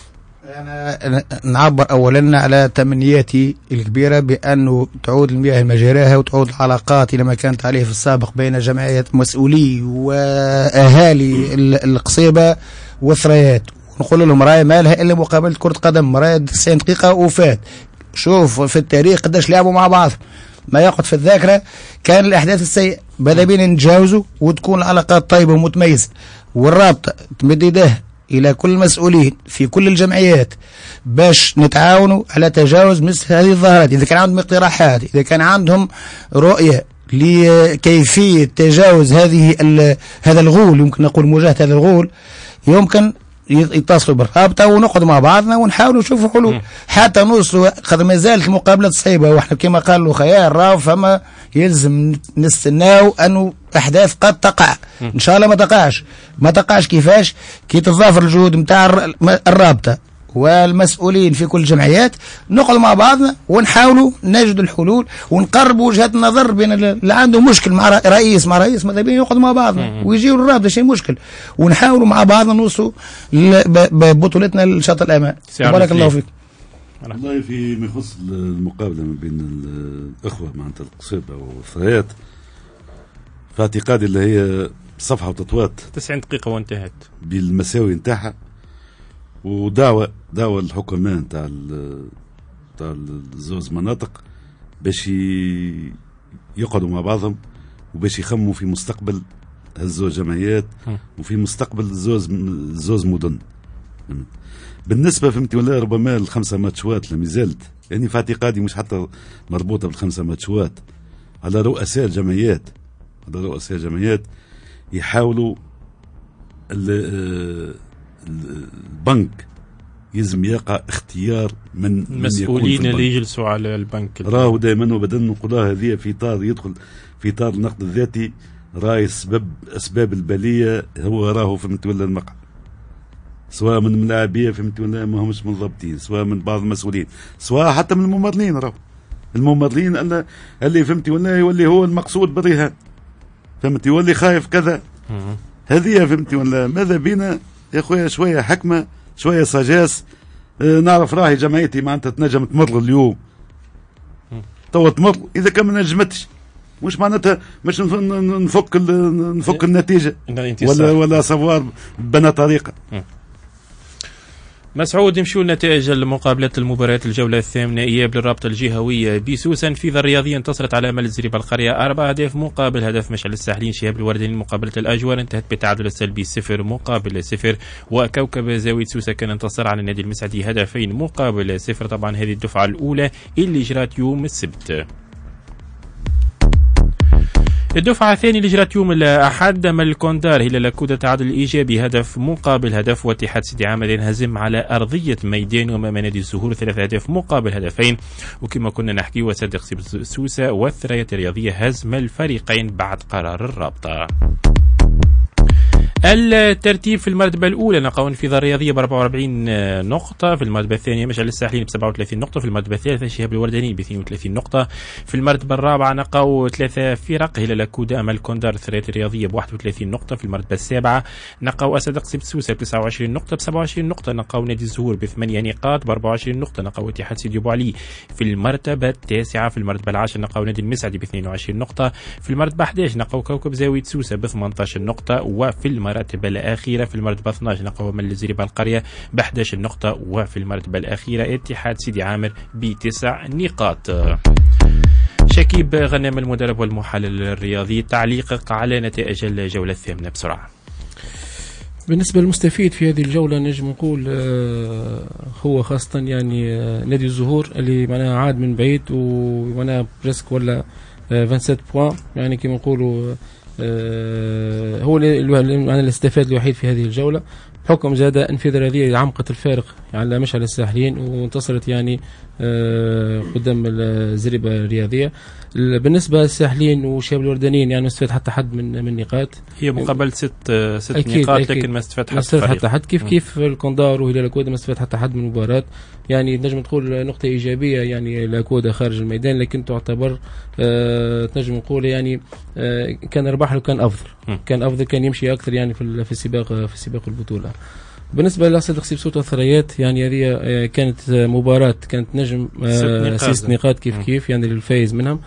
أنا نعبر أولا على تمنياتي الكبيرة بأنه تعود المياه مجراها وتعود العلاقات إلى ما كانت عليه في السابق بين جمعية مسؤولي وأهالي القصيبة والثريات، ونقول لهم راي ما لها إلا مقابلة كرة قدم، راي تسعين دقيقة وفات. شوف في التاريخ قداش لعبوا مع بعض، ما يقعد في الذاكرة كان الأحداث السيئة بدا بينا نتجاوزوا وتكون العلاقات طيبة ومتميزة، والرابطة تمد يدها إلى كل المسؤولين في كل الجمعيات باش نتعاونوا على تجاوز مثل هذه الظاهرات. إذا كان عندهم اقتراحات، إذا كان عندهم رؤية لكيفية تجاوز هذه هذا الغول، يمكن نقول مواجهة هذا الغول، يمكن يتصلوا بالرابطة ونقعد مع بعضنا ونحاولوا نشوفوا حلول حتى نوصلوا. قد ما زالت المقابلة صعيبة، واحنا كما قالوا خيال راو فما يلزم نستناو أنه أحداث قد تقع. إن شاء الله ما تقعش. ما تقعش كيفاش؟ كي تتضافر الجهود متاع الرابطة والمسؤولين في كل الجمعيات، نقعد مع بعضنا ونحاولوا نجد الحلول ونقربوا وجهات النظر بين اللي عنده مشكل مع رئيس مع رئيس ماذا بين يقعدوا مع بعضنا ويجيوا الرابطة شيء مشكل، ونحاولوا مع بعضنا نوصلوا ببطولتنا لشاط الأمان. بارك الله فيك. والله في ما يخص المقابلة ما بين الأخوة معناتها القصيبة والثريات، في اعتقادي اللي هي صفحة وتطوات تسعين دقيقة وانتهت بالمساوي نتاعها، ودعوة دعوة الحكماء نتاع نتاع الزوز مناطق باش يقعدوا مع بعضهم وباش يخموا في مستقبل هالزوز جمعيات وفي مستقبل زوز زوز مدن. بالنسبة فهمتي ولا ربما الخمسة ماتشوات لم زالت يعني في اعتقادي مش حتى مربوطة بالخمسة ماتشوات، على رؤساء الجمعيات على رؤساء الجمعيات يحاولوا البنك يلزم يقع اختيار من المسؤولين اللي يجلسوا على البنك. راهو دائما وبدل نقولها هذه في اطار يدخل في اطار النقد الذاتي، راي سبب اسباب البليه هو راهو فهمت ولا المقعد، سواء من اللاعبيه فهمت ولا ما همش منضبطين، سواء من بعض المسؤولين، سواء حتى من الممرضين. راهو الممرضين اللي, اللي فهمتي ولا يولي هو المقصود بالرهان، فهمتي يولي خايف كذا. هذه فهمتي ولا ماذا بينا يا خويا شويه حكمه شويه سجاس. اه نعرف راهي جمعيتي معناتها تنجم تمر اليوم توا تمر، اذا كان ما نجمتش مش معناتها مش نفك نفك النتيجه ولا ولا سوار بنا طريقه. مسعود نمشيو لنتائج المقابلات المباريات الجولة الثامنة. إياب للرابطة الجهوية بسوسن. فيذا الرياضية انتصرت على أمل الزريبة القرية أربع أهداف مقابل هدف. مشعل الساحلين شهاب الورداني مقابلة الأجوار انتهت بالتعادل السلبي صفر مقابل صفر. وكوكب زاوية سوسة كان انتصر على النادي المسعدي هدفين مقابل صفر. طبعا هذه الدفعة الأولى اللي جرات يوم السبت. الدفعة الثانية اللي جرت يوم الأحد أمل الكوندار هلال لاكودا تعادل إيجابي هدف مقابل هدف. واتحاد سيدي عامر ينهزم على أرضية ميدان وأمام نادي الزهور ثلاث أهداف مقابل هدفين. وكما كنا نحكي وصدق سوسة والثريات الرياضية هزم الفريقين بعد قرار الرابطة. الترتيب في المرتبة الأولى نقاو انفاذ الرياضية ب أربعة وأربعين نقطة، في المرتبة الثانية مشعل الساحلين ب سبعة وثلاثين نقطة، في المرتبة الثالثة شهاب الورداني ب اثنين وثلاثين نقطة، في المرتبة الرابعة نقاو ثلاثة فرق هلال لاكودا أمل كوندار الثريات الرياضية ب واحد وثلاثين نقطة، في المرتبة السابعة نقاو أسد قصيب سوسة ب تسعة وعشرين نقطة، ب سبعة وعشرين نقطة نقاو نادي الزهور بثمانية نقاط، ب أربعة وعشرين نقطة نقاو اتحاد سيدي أبو علي، في المرتبة التاسعة في المرتبة العاشرة نقاو نادي المسعدي ب اثنين وعشرين نقطة، في المرتبة أحد عشر نقاو كوكب زاوية سوسة ب ثمانية عشر نقطة، وفي المرتبة المراتب الأخيرة. في المرتبة اثني عشر نقوم الزريبة القرية ب أحد عشر نقطة، وفي المرتبة الأخيرة اتحاد سيدي عامر بتسع نقاط. شكيب غنام المدرب والمحلل الرياضي، تعليقك على نتائج الجولة الثامنة بسرعة. بالنسبة للمستفيد في هذه الجولة نجم نقول هو خاصة يعني نادي الزهور اللي معناها عاد من بعيد ومعناها بريسك ولا سبعة وعشرين بوان، يعني كما نقولوا هو اللي استفاد الوحيد في هذه الجولة، بحكم زاد انفرادية عمقت الفارق على مش على الساحلين وانتصرت يعني قدام الزريبة الرياضية. بالنسبة للساحلين وشباب الوردانيين يعني ما استفاد حتى حد من من نقاط، هي مقابل ست ست أكيد نقاط أكيد لكن ما استفاد حد ما استفاد حتى حد كيف كيف الكوندار وهلال الكودا ما استفاد حتى حد من المباراة. يعني نجم تقول نقطة إيجابية يعني الكودا خارج الميدان، لكن تعتبر آه نجم نقول يعني آه كان ربح له كان أفضل م. كان أفضل كان يمشي أكثر يعني في في السباق في سباق البطولة. بالنسبة لصدق سيبسوت والثريات يعني هذه كانت مباراة كانت نجم ست نقاط كيف كيف يعني للفايز منهم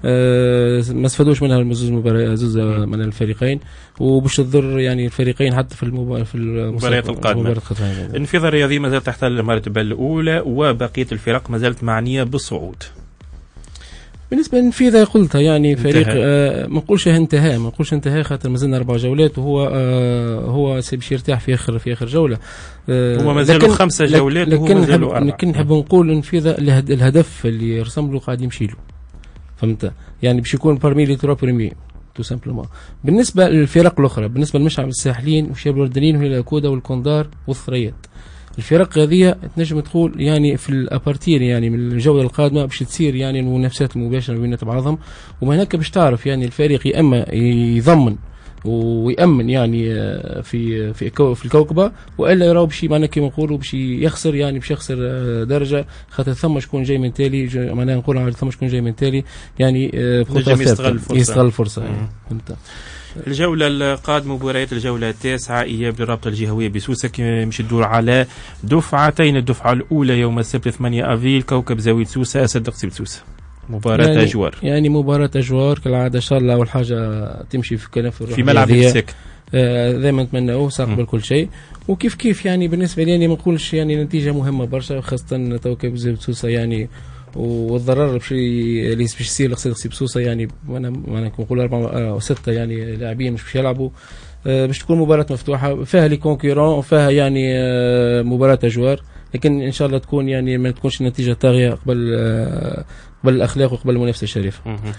ما استفادوش منها المزوز مباراة زوز من الفريقين، وباش تضر يعني الفريقين حتى في المباراة في المباريات القادمة. النفيذة الرياضية ما زالت تحت المرتبة الأولى وبقية الفرق ما زالت معنية بالصعود. بالنسبة للنفيذة قلتها يعني فريق آه ما نقولش انتهى ما نقولش انتهى خاطر مازلنا أربع جولات وهو آه هو سيمشي يرتاح في آخر في آخر جولة. آه هو مازالوا خمسة جولات وهو مازالوا أربعة. لكن نحب نقول النفيذة الهدف اللي رسم له قاعد يمشي له، فهمت يعني باش يكون بارمي لي تروا بريمي تو سامبلومون. بالنسبة للفرق الأخرى بالنسبة للمشعب الساحلين وشباب الوردانيين وهي الكودا والكوندار والثريات، الفرق هذه تنجم تقول يعني في الابارتير يعني من الجوله القادمه باش تصير يعني المنافسات المباشره بين بعضهم، وما هناك باش تعرف يعني الفريق يا اما يضمن ويامن يعني في في في الكوكبه، والا يراو باش معناها كيما نقولوا باش يخسر يعني باش يخسر درجه خاطر ثم شكون جاي من تالي معناها نقولوا على ثم شكون جاي من تالي يعني يستغل الفرصه يستغل الفرصه يعني. فهمت. الجولة القادمة مباريات الجولة التاسعة إياب للرابطة الجهوية بسوسة مش تدور على دفعتين. الدفعة الأولى يوم السبت ثمانية أفريل كوكب زاوية سوسة أسد قصيب سوسة، مباراة يعني أجوار يعني مباراة أجوار كالعادة إن شاء الله. أول حاجة تمشي في كلام في, في ملعب السك آه دائما نتمنى ساقبل كل شيء، وكيف كيف يعني بالنسبة لي يعني ما نقولش يعني نتيجة مهمة برشا خاصة كوكب زاوية سوسة يعني، والضرر باش اللي باش يصير لقصيد قصيب سوسه يعني وانا انا نقول أربعة أو ستة يعني لاعبين مش باش يلعبوا أه باش تكون مباراه مفتوحه فيها لي كونكورون وفيها يعني أه مباراه اجوار، لكن ان شاء الله تكون يعني ما تكونش النتيجه طاغيه قبل أه قبل الاخلاق وقبل المنافسه الشريفه.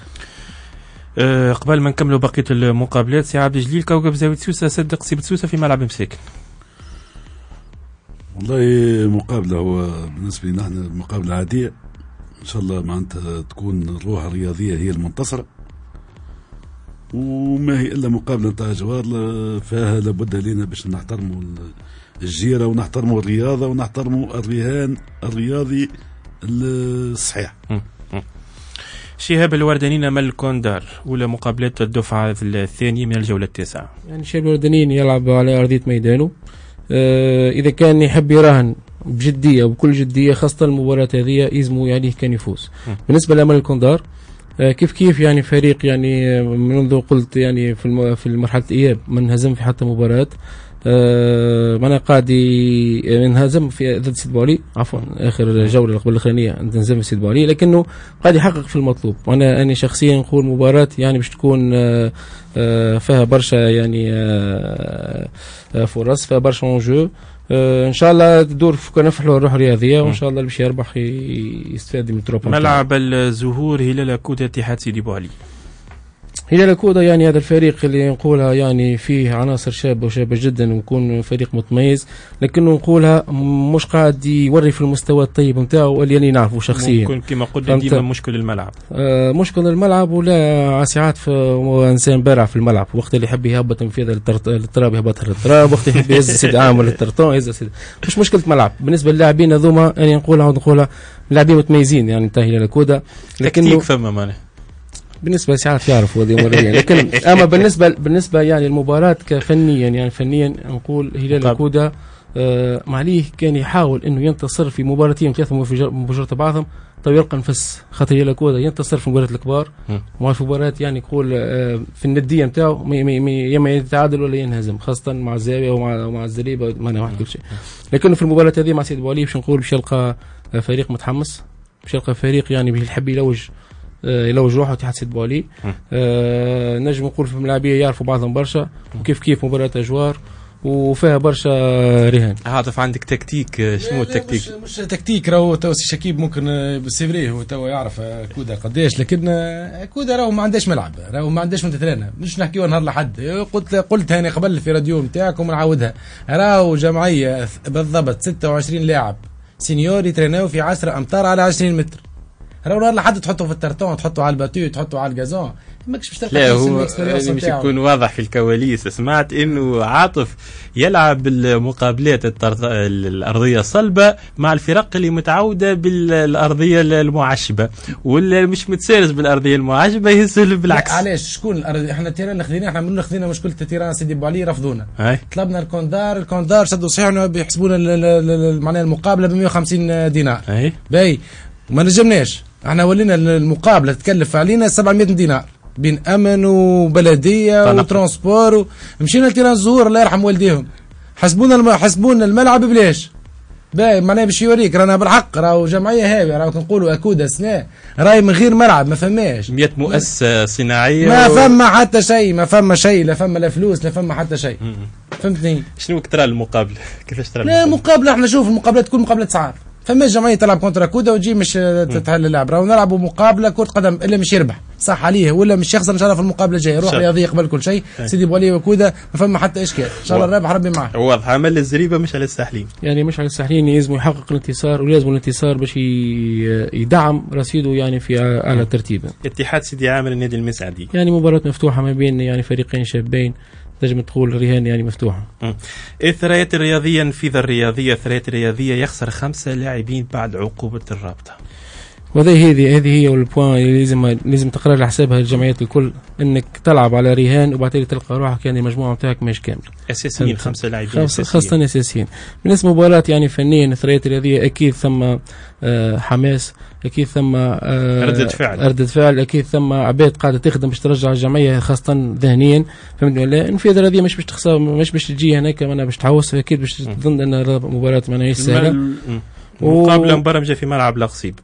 أه قبل ما نكملوا بقيه المقابلات سي عبد الجليل كوكب زاويه سوسه سد قصيب سوسه في ملعب مساكن. والله مقابله هو بالنسبه لنا نحن مقابله عاديه ان شاء الله معناتها تكون الروح الرياضيه هي المنتصره، وما هي الا مقابله نتاع جوار فيها لابد لنا باش نحترموا الجيره ونحترموا الرياضه ونحترموا الرهان الرياضي الصحيح. شهاب الوردانيين مال كوندار اولى مقابلات الدفعه الثانيه من الجوله التاسعه. يعني شهاب الوردانيين يلعب على ارضيه ميدانه، آه اذا كان يحب يراهن بجديه وبكل جديه خاصه المباراه هذه يزمو يعني كان يفوز. بالنسبه لامل الكوندار آه كيف كيف يعني فريق يعني منذ قلت يعني في في مرحله الاياب ما انهزم في حتى مباراه، آه معناها قاعد ينهزم في ضد سيد بولي عفوا اخر جوله قبل الاخرانيه انهزم في سيد بولي، لكنه قاعد يحقق في المطلوب. وانا انا شخصيا نقول مباراه يعني باش تكون آه آه فيها برشا يعني آه فرص فيها برشا اونجو، آه ان شاء الله تدور في كنفح له الروح الرياضيه وان شاء الله باش يربح يستفاد من التروب. ملعب الزهور هلال كودا اتحاد سيدي بوعلي. هلال كودا يعني هذا الفريق اللي نقولها يعني فيه عناصر شابه وشابه جدا ويكون فريق متميز، لكنه نقولها مش قاعد يوري في المستوى الطيب نتاعو اللي يعني نعرفه شخصيا. ممكن كما قلت ديما مشكل الملعب آه مشكل الملعب ولا ساعات في انسان بارع في الملعب، وقت اللي يحب يهبط في هذا التراب يهبط للتراب، وقت يحب يهز سيد عامر للترطون يهز سيد، مش مشكله ملعب. بالنسبه للاعبين هذوما يعني نقولها ونقولها لاعبين متميزين يعني نتاع هلال كودا، لكن فما معناها بالنسبه ساعات يعرفوا هذه مريين، لكن اما بالنسبه بالنسبه يعني المباراه كفنيا يعني فنيا نقول هلال كودا آه معليه كان يحاول انه ينتصر في مباراتين ثلاثه مباشره بعضهم، تو يلقى نفس خاطر يلاكودا ينتصر في المباريات الكبار وما في مباريات يعني يقول آه في النديه نتاعو يا اما يتعادل ولا ينهزم، خاصه مع الزاويه ومع مع الزريبه ما واحد كل شيء. لكن في المباراه هذه مع سيد بوالي باش نقول باش يلقى فريق متحمس، باش يلقى فريق يعني بيحب يلوج آه يلوج روحه تحت سيد بوالي. آه نجم نقول في الملاعبيه يعرفوا بعضهم برشا، وكيف كيف مباراه اجوار وفيها برشا رهان. عاطف عندك تكتيك، شنو التكتيك؟ مش, مش تكتيك، راهو تو سي شكيب ممكن سيفري هو تو يعرف كودا قداش، لكن كودا راهو ما عندهاش ملعب، راهو ما عندهاش وين تترينا، مش نحكيو نهار لحد. قلت قلت انا قبل في راديو نتاعكم ونعاودها، راهو جمعيه بالضبط ستة وعشرين لاعب سينيور يتريناو في عشرة امتار على عشرين متر، راهو نهار لحد تحطوا في الترتون، تحطوا على الباتو، تحطوا على الجازون، ماكش باش تلقى. لا هو اللي مش يكون واضح في الكواليس، سمعت انه عاطف يلعب المقابلات الارضيه الصلبه مع الفرق اللي متعوده بالارضيه المعشبه، واللي مش متسارس بالارضيه المعشبه يسهل بالعكس. علاش شكون الارضيه؟ احنا التيران اللي خذيناه احنا من خذينا مشكله التيران سيدي بوعلي رفضونا، هاي. طلبنا الكوندار، الكوندار شدوا صحيح بيحسبونا معناها المقابله ب مئة وخمسين دينار، اي باهي وما نجمناش، احنا ولينا المقابله تكلف علينا سبعمئة دينار بين امن وبلديه وترانسبور، مشينا لتيران الزهور الله يرحم والديهم، حسبونا الم... حسبونا الملعب بلاش. باهي معناها باش يوريك رانا بالحق، راهو جمعيه هاويه، راهو كنقولوا اكودا سنه راهي من غير ملعب ما فماش مئة مؤسسه صناعيه ما و... فما حتى شيء، ما فما شيء، لا فما لا فلوس لا فما حتى شيء. فهمتني؟ شنو ترى المقابله؟ كيفاش ترى لا مقابله احنا شوف المقابلات تكون مقابله سعار، فما جمعيه تلعب كونترا كودا وتجي مش تتحل اللعب، راهو نلعبوا مقابله كره قدم، الا مش يربح صح عليه ولا مش يخسر ان شاء الله في المقابله الجايه، روح رياضيه قبل كل شيء. سيدي بوالي وكودا ما فما حتى اشكال، ان شاء الله الرابح ربي معاه. واضح عمل الزريبه مش على الساحلين، يعني مش على الساحلين لازم يحقق الانتصار، ولازم الانتصار باش يدعم رصيده يعني في اعلى ترتيب. اتحاد سيدي عامر النادي المسعدي، يعني مباراه مفتوحه ما بين يعني فريقين شابين، تنجم تقول رهان يعني مفتوحه. الثريات الرياضيه، النفيذه الرياضيه، الثريات الرياضيه يخسر خمسه لاعبين بعد عقوبه الرابطه. وهذه هذه هذه هي البوان اللي لازم لازم تقرر على حسابها الجمعيات الكل، انك تلعب على رهان وبعدين تلقى روحك يعني المجموعه نتاعك مش كامله. اساسيين خمسه لاعبين اساسيين، خاصه اساسيين. بالنسبه لمباراه يعني فنيا الثريات الرياضيه اكيد ثم آه حماس، اكيد ثم آه ردة فعل ردة فعل، اكيد ثم عباد قاعده تخدم باش ترجع الجمعيه خاصه ذهنيا، فهمتني ولا؟ النفيذه الرياضيه مش باش تخسر، مش باش تجي هناك معناها باش تحوس، اكيد باش تظن ان مباراه معناها سهله. مقابله مباراه في ملعب لاقصيب.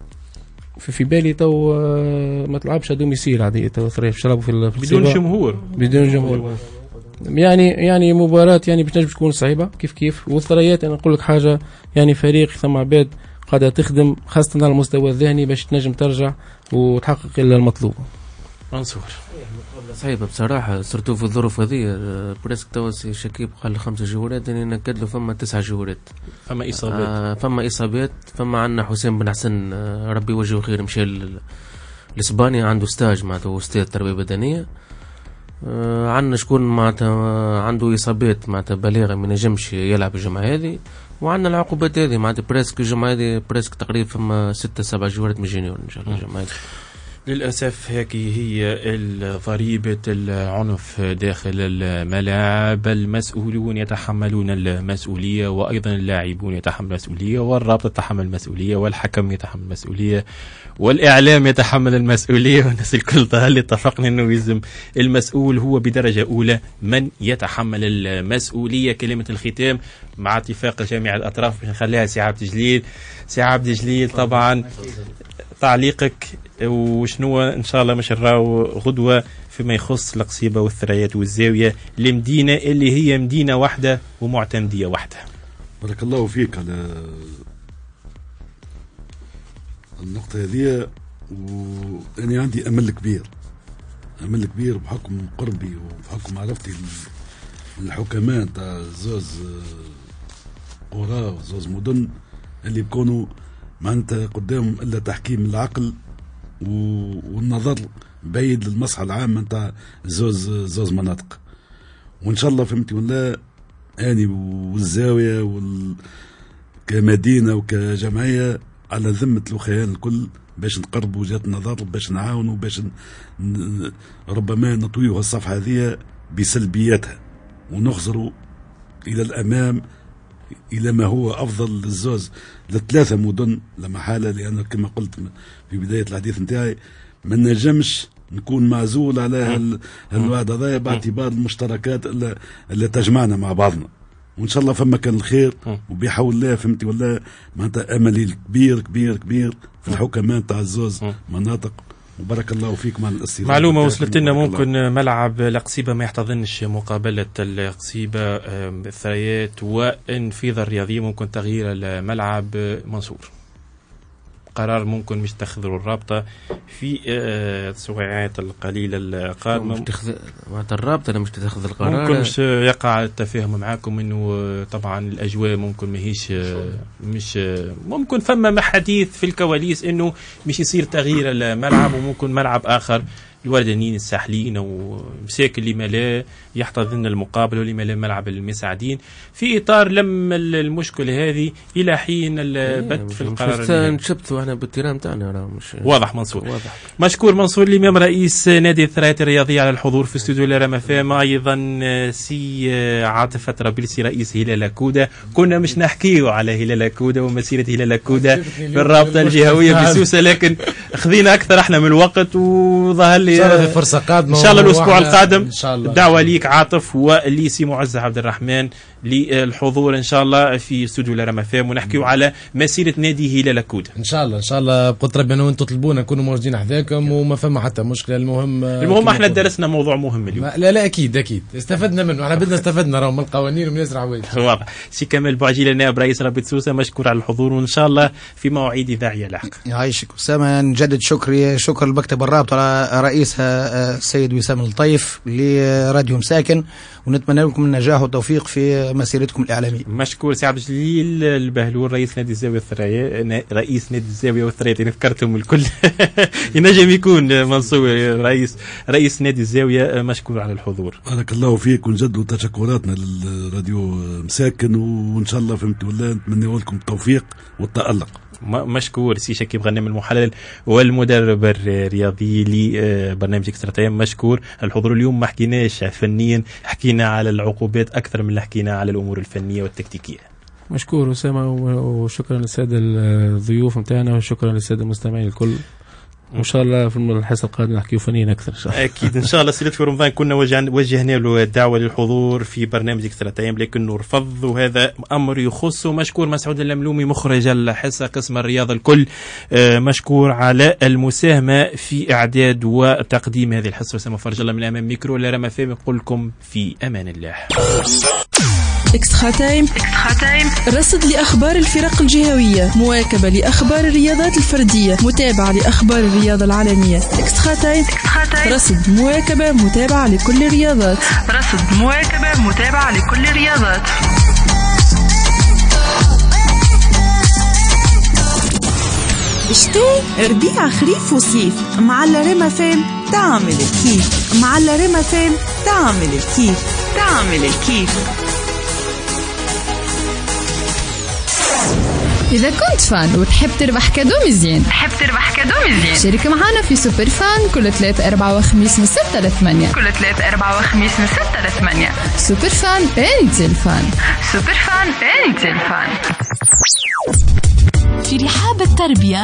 في في بالي تو ما تلعبش دوميسيل عاديه، تو باش تلعبوا في بدون جمهور، بدون جمهور يعني يعني مباراة يعني باش تنجم تكون صعيبة كيف كيف. والثريات انا نقول لك حاجة، يعني فريق ثم عباد قاعدة تخدم خاصة على المستوى الذهني باش تنجم ترجع وتحقق المطلوب. منصور صعيبة بصراحة، سرتو في الظروف هذه. بريسك تو شكيب قال خمسة جولات، يعني نكد له فما تسعة جولات، فما إصابات آه فما إصابات فما عندنا حسين بن حسن آه ربي وجهه خير، مشى لإسبانيا عنده ستاج معناتها أستاذ تربية بدنية. آه عندنا شكون معناتها عنده إصابات معناتها بالغة ما نجمش يلعب الجمعة هذه، وعندنا العقوبات هذه معناتها بريسك الجمعة هذه بريسك تقريبا فما ستة سبعة جولات من جونيور إن شاء الله الجمعة هذه. للأسف هيك هي ضريبة العنف داخل الملاعب، المسؤولون يتحملون المسؤولية، وأيضا اللاعبون يتحمل المسؤولية، والرابطة تتحمل المسؤولية، والحكم يتحمل المسؤولية، والإعلام يتحمل المسؤولية، والناس الكل اللي اتفقنا أنه يلزم المسؤول هو بدرجة أولى من يتحمل المسؤولية. كلمة الختام مع اتفاق جميع الأطراف باش نخليها سي عبد الجليل. سي عبد الجليل طبعا تعليقك وشنو ان شاء الله مش نراو غدوه فيما يخص القصيبه والثريات والزاويه، المدينه اللي هي مدينه واحده ومعتمديه واحده. بارك الله فيك على النقطه هذه، وأنا عندي امل كبير امل كبير بحكم قربي وبحكم معرفتي الحكماء تاع زوز قرى وزوز مدن اللي بيكونوا معناتها قدامهم الا تحكيم العقل والنظر بعيد للمصلحه العامه نتاع زوز زوز مناطق. وان شاء الله فهمتي ولا اني والزاويه وال كمدينه وكجمعيه على ذمه الاخوان الكل باش نقربوا وجهات النظر، باش نعاونوا، باش ن... ربما نطويوا الصفحه هذه بسلبياتها ونخزروا الى الامام إلى ما هو أفضل للزوز لثلاثة مدن لما حالة، لأنه كما قلت في بداية الحديث نتاعي ما نجمش نكون معزول على الوعد هذا باعتبار المشتركات اللي, اللي تجمعنا مع بعضنا، وإن شاء الله فما كان الخير وبحول الله فهمتي ولا معناتها أملي كبير كبير كبير في الحكماء تاع الزوز مناطق. وبارك الله فيكم على الاستضافة. معلومة وصلت لنا ممكن ملعب القصيبة ما يحتضنش مقابلة القصيبة الثريات وانفيض الرياضية، ممكن تغيير الملعب منصور. قرار ممكن مش تاخذوا الرابطة في السويعات القليلة القادمة. مش تاخذ الرابطة أنا مش تاخذ القرار، ممكن مش يقع التفاهم معاكم إنه طبعا الأجواء ممكن ما هيش مش ممكن فما حديث في الكواليس إنه مش يصير تغيير الملعب وممكن ملعب آخر الوردانيين الساحلين او مساكن اللي ما لا يحتضن المقابله ولما لا ملعب المساعدين في اطار لم المشكله هذه الى حين البت في القرار. نشبتوا احنا بالتيران تاعنا مش واضح. منصور واضح. مشكور منصور الامام رئيس نادي الثريات الرياضيه على الحضور في استوديو الرما فام. ايضا سي عاطف طرابلسي رئيس هلال كودا. كنا مش نحكيو على هلال كودا ومسيره هلال كودا في الرابطه الجهويه بسوسه، لكن خذينا اكثر احنا من الوقت وظهر لي ان شاء الله فرصه قادمه ان شاء الله الاسبوع القادم. ان شاء الله الدعوه ليك عاطف وليسي معز عبد الرحمن للحضور ان شاء الله في استوديو الرما فام ونحكيو على مسيره نادي هلال كودا. ان شاء الله ان شاء الله بقدر ربي انا وانتم تطلبونا نكونوا موجودين حذاكم وما فما حتى مشكله. المهم المهم احنا درسنا موضوع مهم اليوم. لا لا اكيد اكيد استفدنا منه، احنا بدنا استفدنا راهو من القوانين ومن يزرع وجه. واضح. سي كمال بوعجيل نائب رئيس رابطه سوسه مشكور على الحضور وان شاء الله في مواعيد اذاعيه لاحقه. يعيشك اسامه. نجدد شكري شكر المكتب الرابطه على رئيسها السيد وسام الطيف لراديو مساكن، ونتمنى لكم النجاح والتوفيق في مسيرتكم الاعلاميه. مشكور سي عبد الجليل البهلول رئيس نادي الزاويه والثريا رئيس نادي الزاويه والثريا يعني فكرتهم الكل ينجم يكون منصور رئيس رئيس نادي الزاويه. مشكور على الحضور. بارك الله فيك ونجدوا تشكراتنا للراديو مساكن وان شاء الله فهمت ولا نتمنى لكم التوفيق والتألق. مشكور سي شكيب غنام المحلل والمدرب الرياضي لبرنامج اكسترا تايم. مشكور الحضور. اليوم ما حكيناش فنيا، حكينا على العقوبات اكثر من اللي حكينا على الامور الفنيه والتكتيكيه. مشكور اسامه وشكرا للساده الضيوف نتاعنا وشكرا للساده المستمعين الكل. وان شاء الله في الحصه القادمه نحكيو فنيا اكثر ان شاء الله. اكيد ان شاء الله. سيدي في رمضان كنا وجهنا له الدعوه للحضور في برنامج اكسترا تايم لكنه رفض، وهذا امر يخصه. مشكور مسعود اللملومي مخرج الحصه قسم الرياضه الكل. مشكور على المساهمه في اعداد وتقديم هذه الحصه. وسام فرج الله من امام ميكرو لرما فهم يقول لكم في امان الله. إكسترا تايم رصد لأخبار الفرق الجهوية، مواكبة لأخبار الرياضات الفردية، متابعة لأخبار الرياضة العالمية. إكسترا تايم رصد مواكبة متابعة لكل الرياضات. رصد مواكبة متابعة لكل الرياضات. شتي ربيع خريف وصيف مع الرما فام تعمل الكيف. مع الرما فام تعمل الكيف. تعمل الكيف. إذا كنت فان وتحب تربح كادو مزيان تحب تربح كادو مزيان شارك معنا في سوبر فان كل ثلاث أربعة وخميس من ستة لثمانية. كل ثلاث أربعة وخميس من ستة لثمانية. سوبر فان أنت الفان. سوبر فان أنت الفان. في رحاب التربية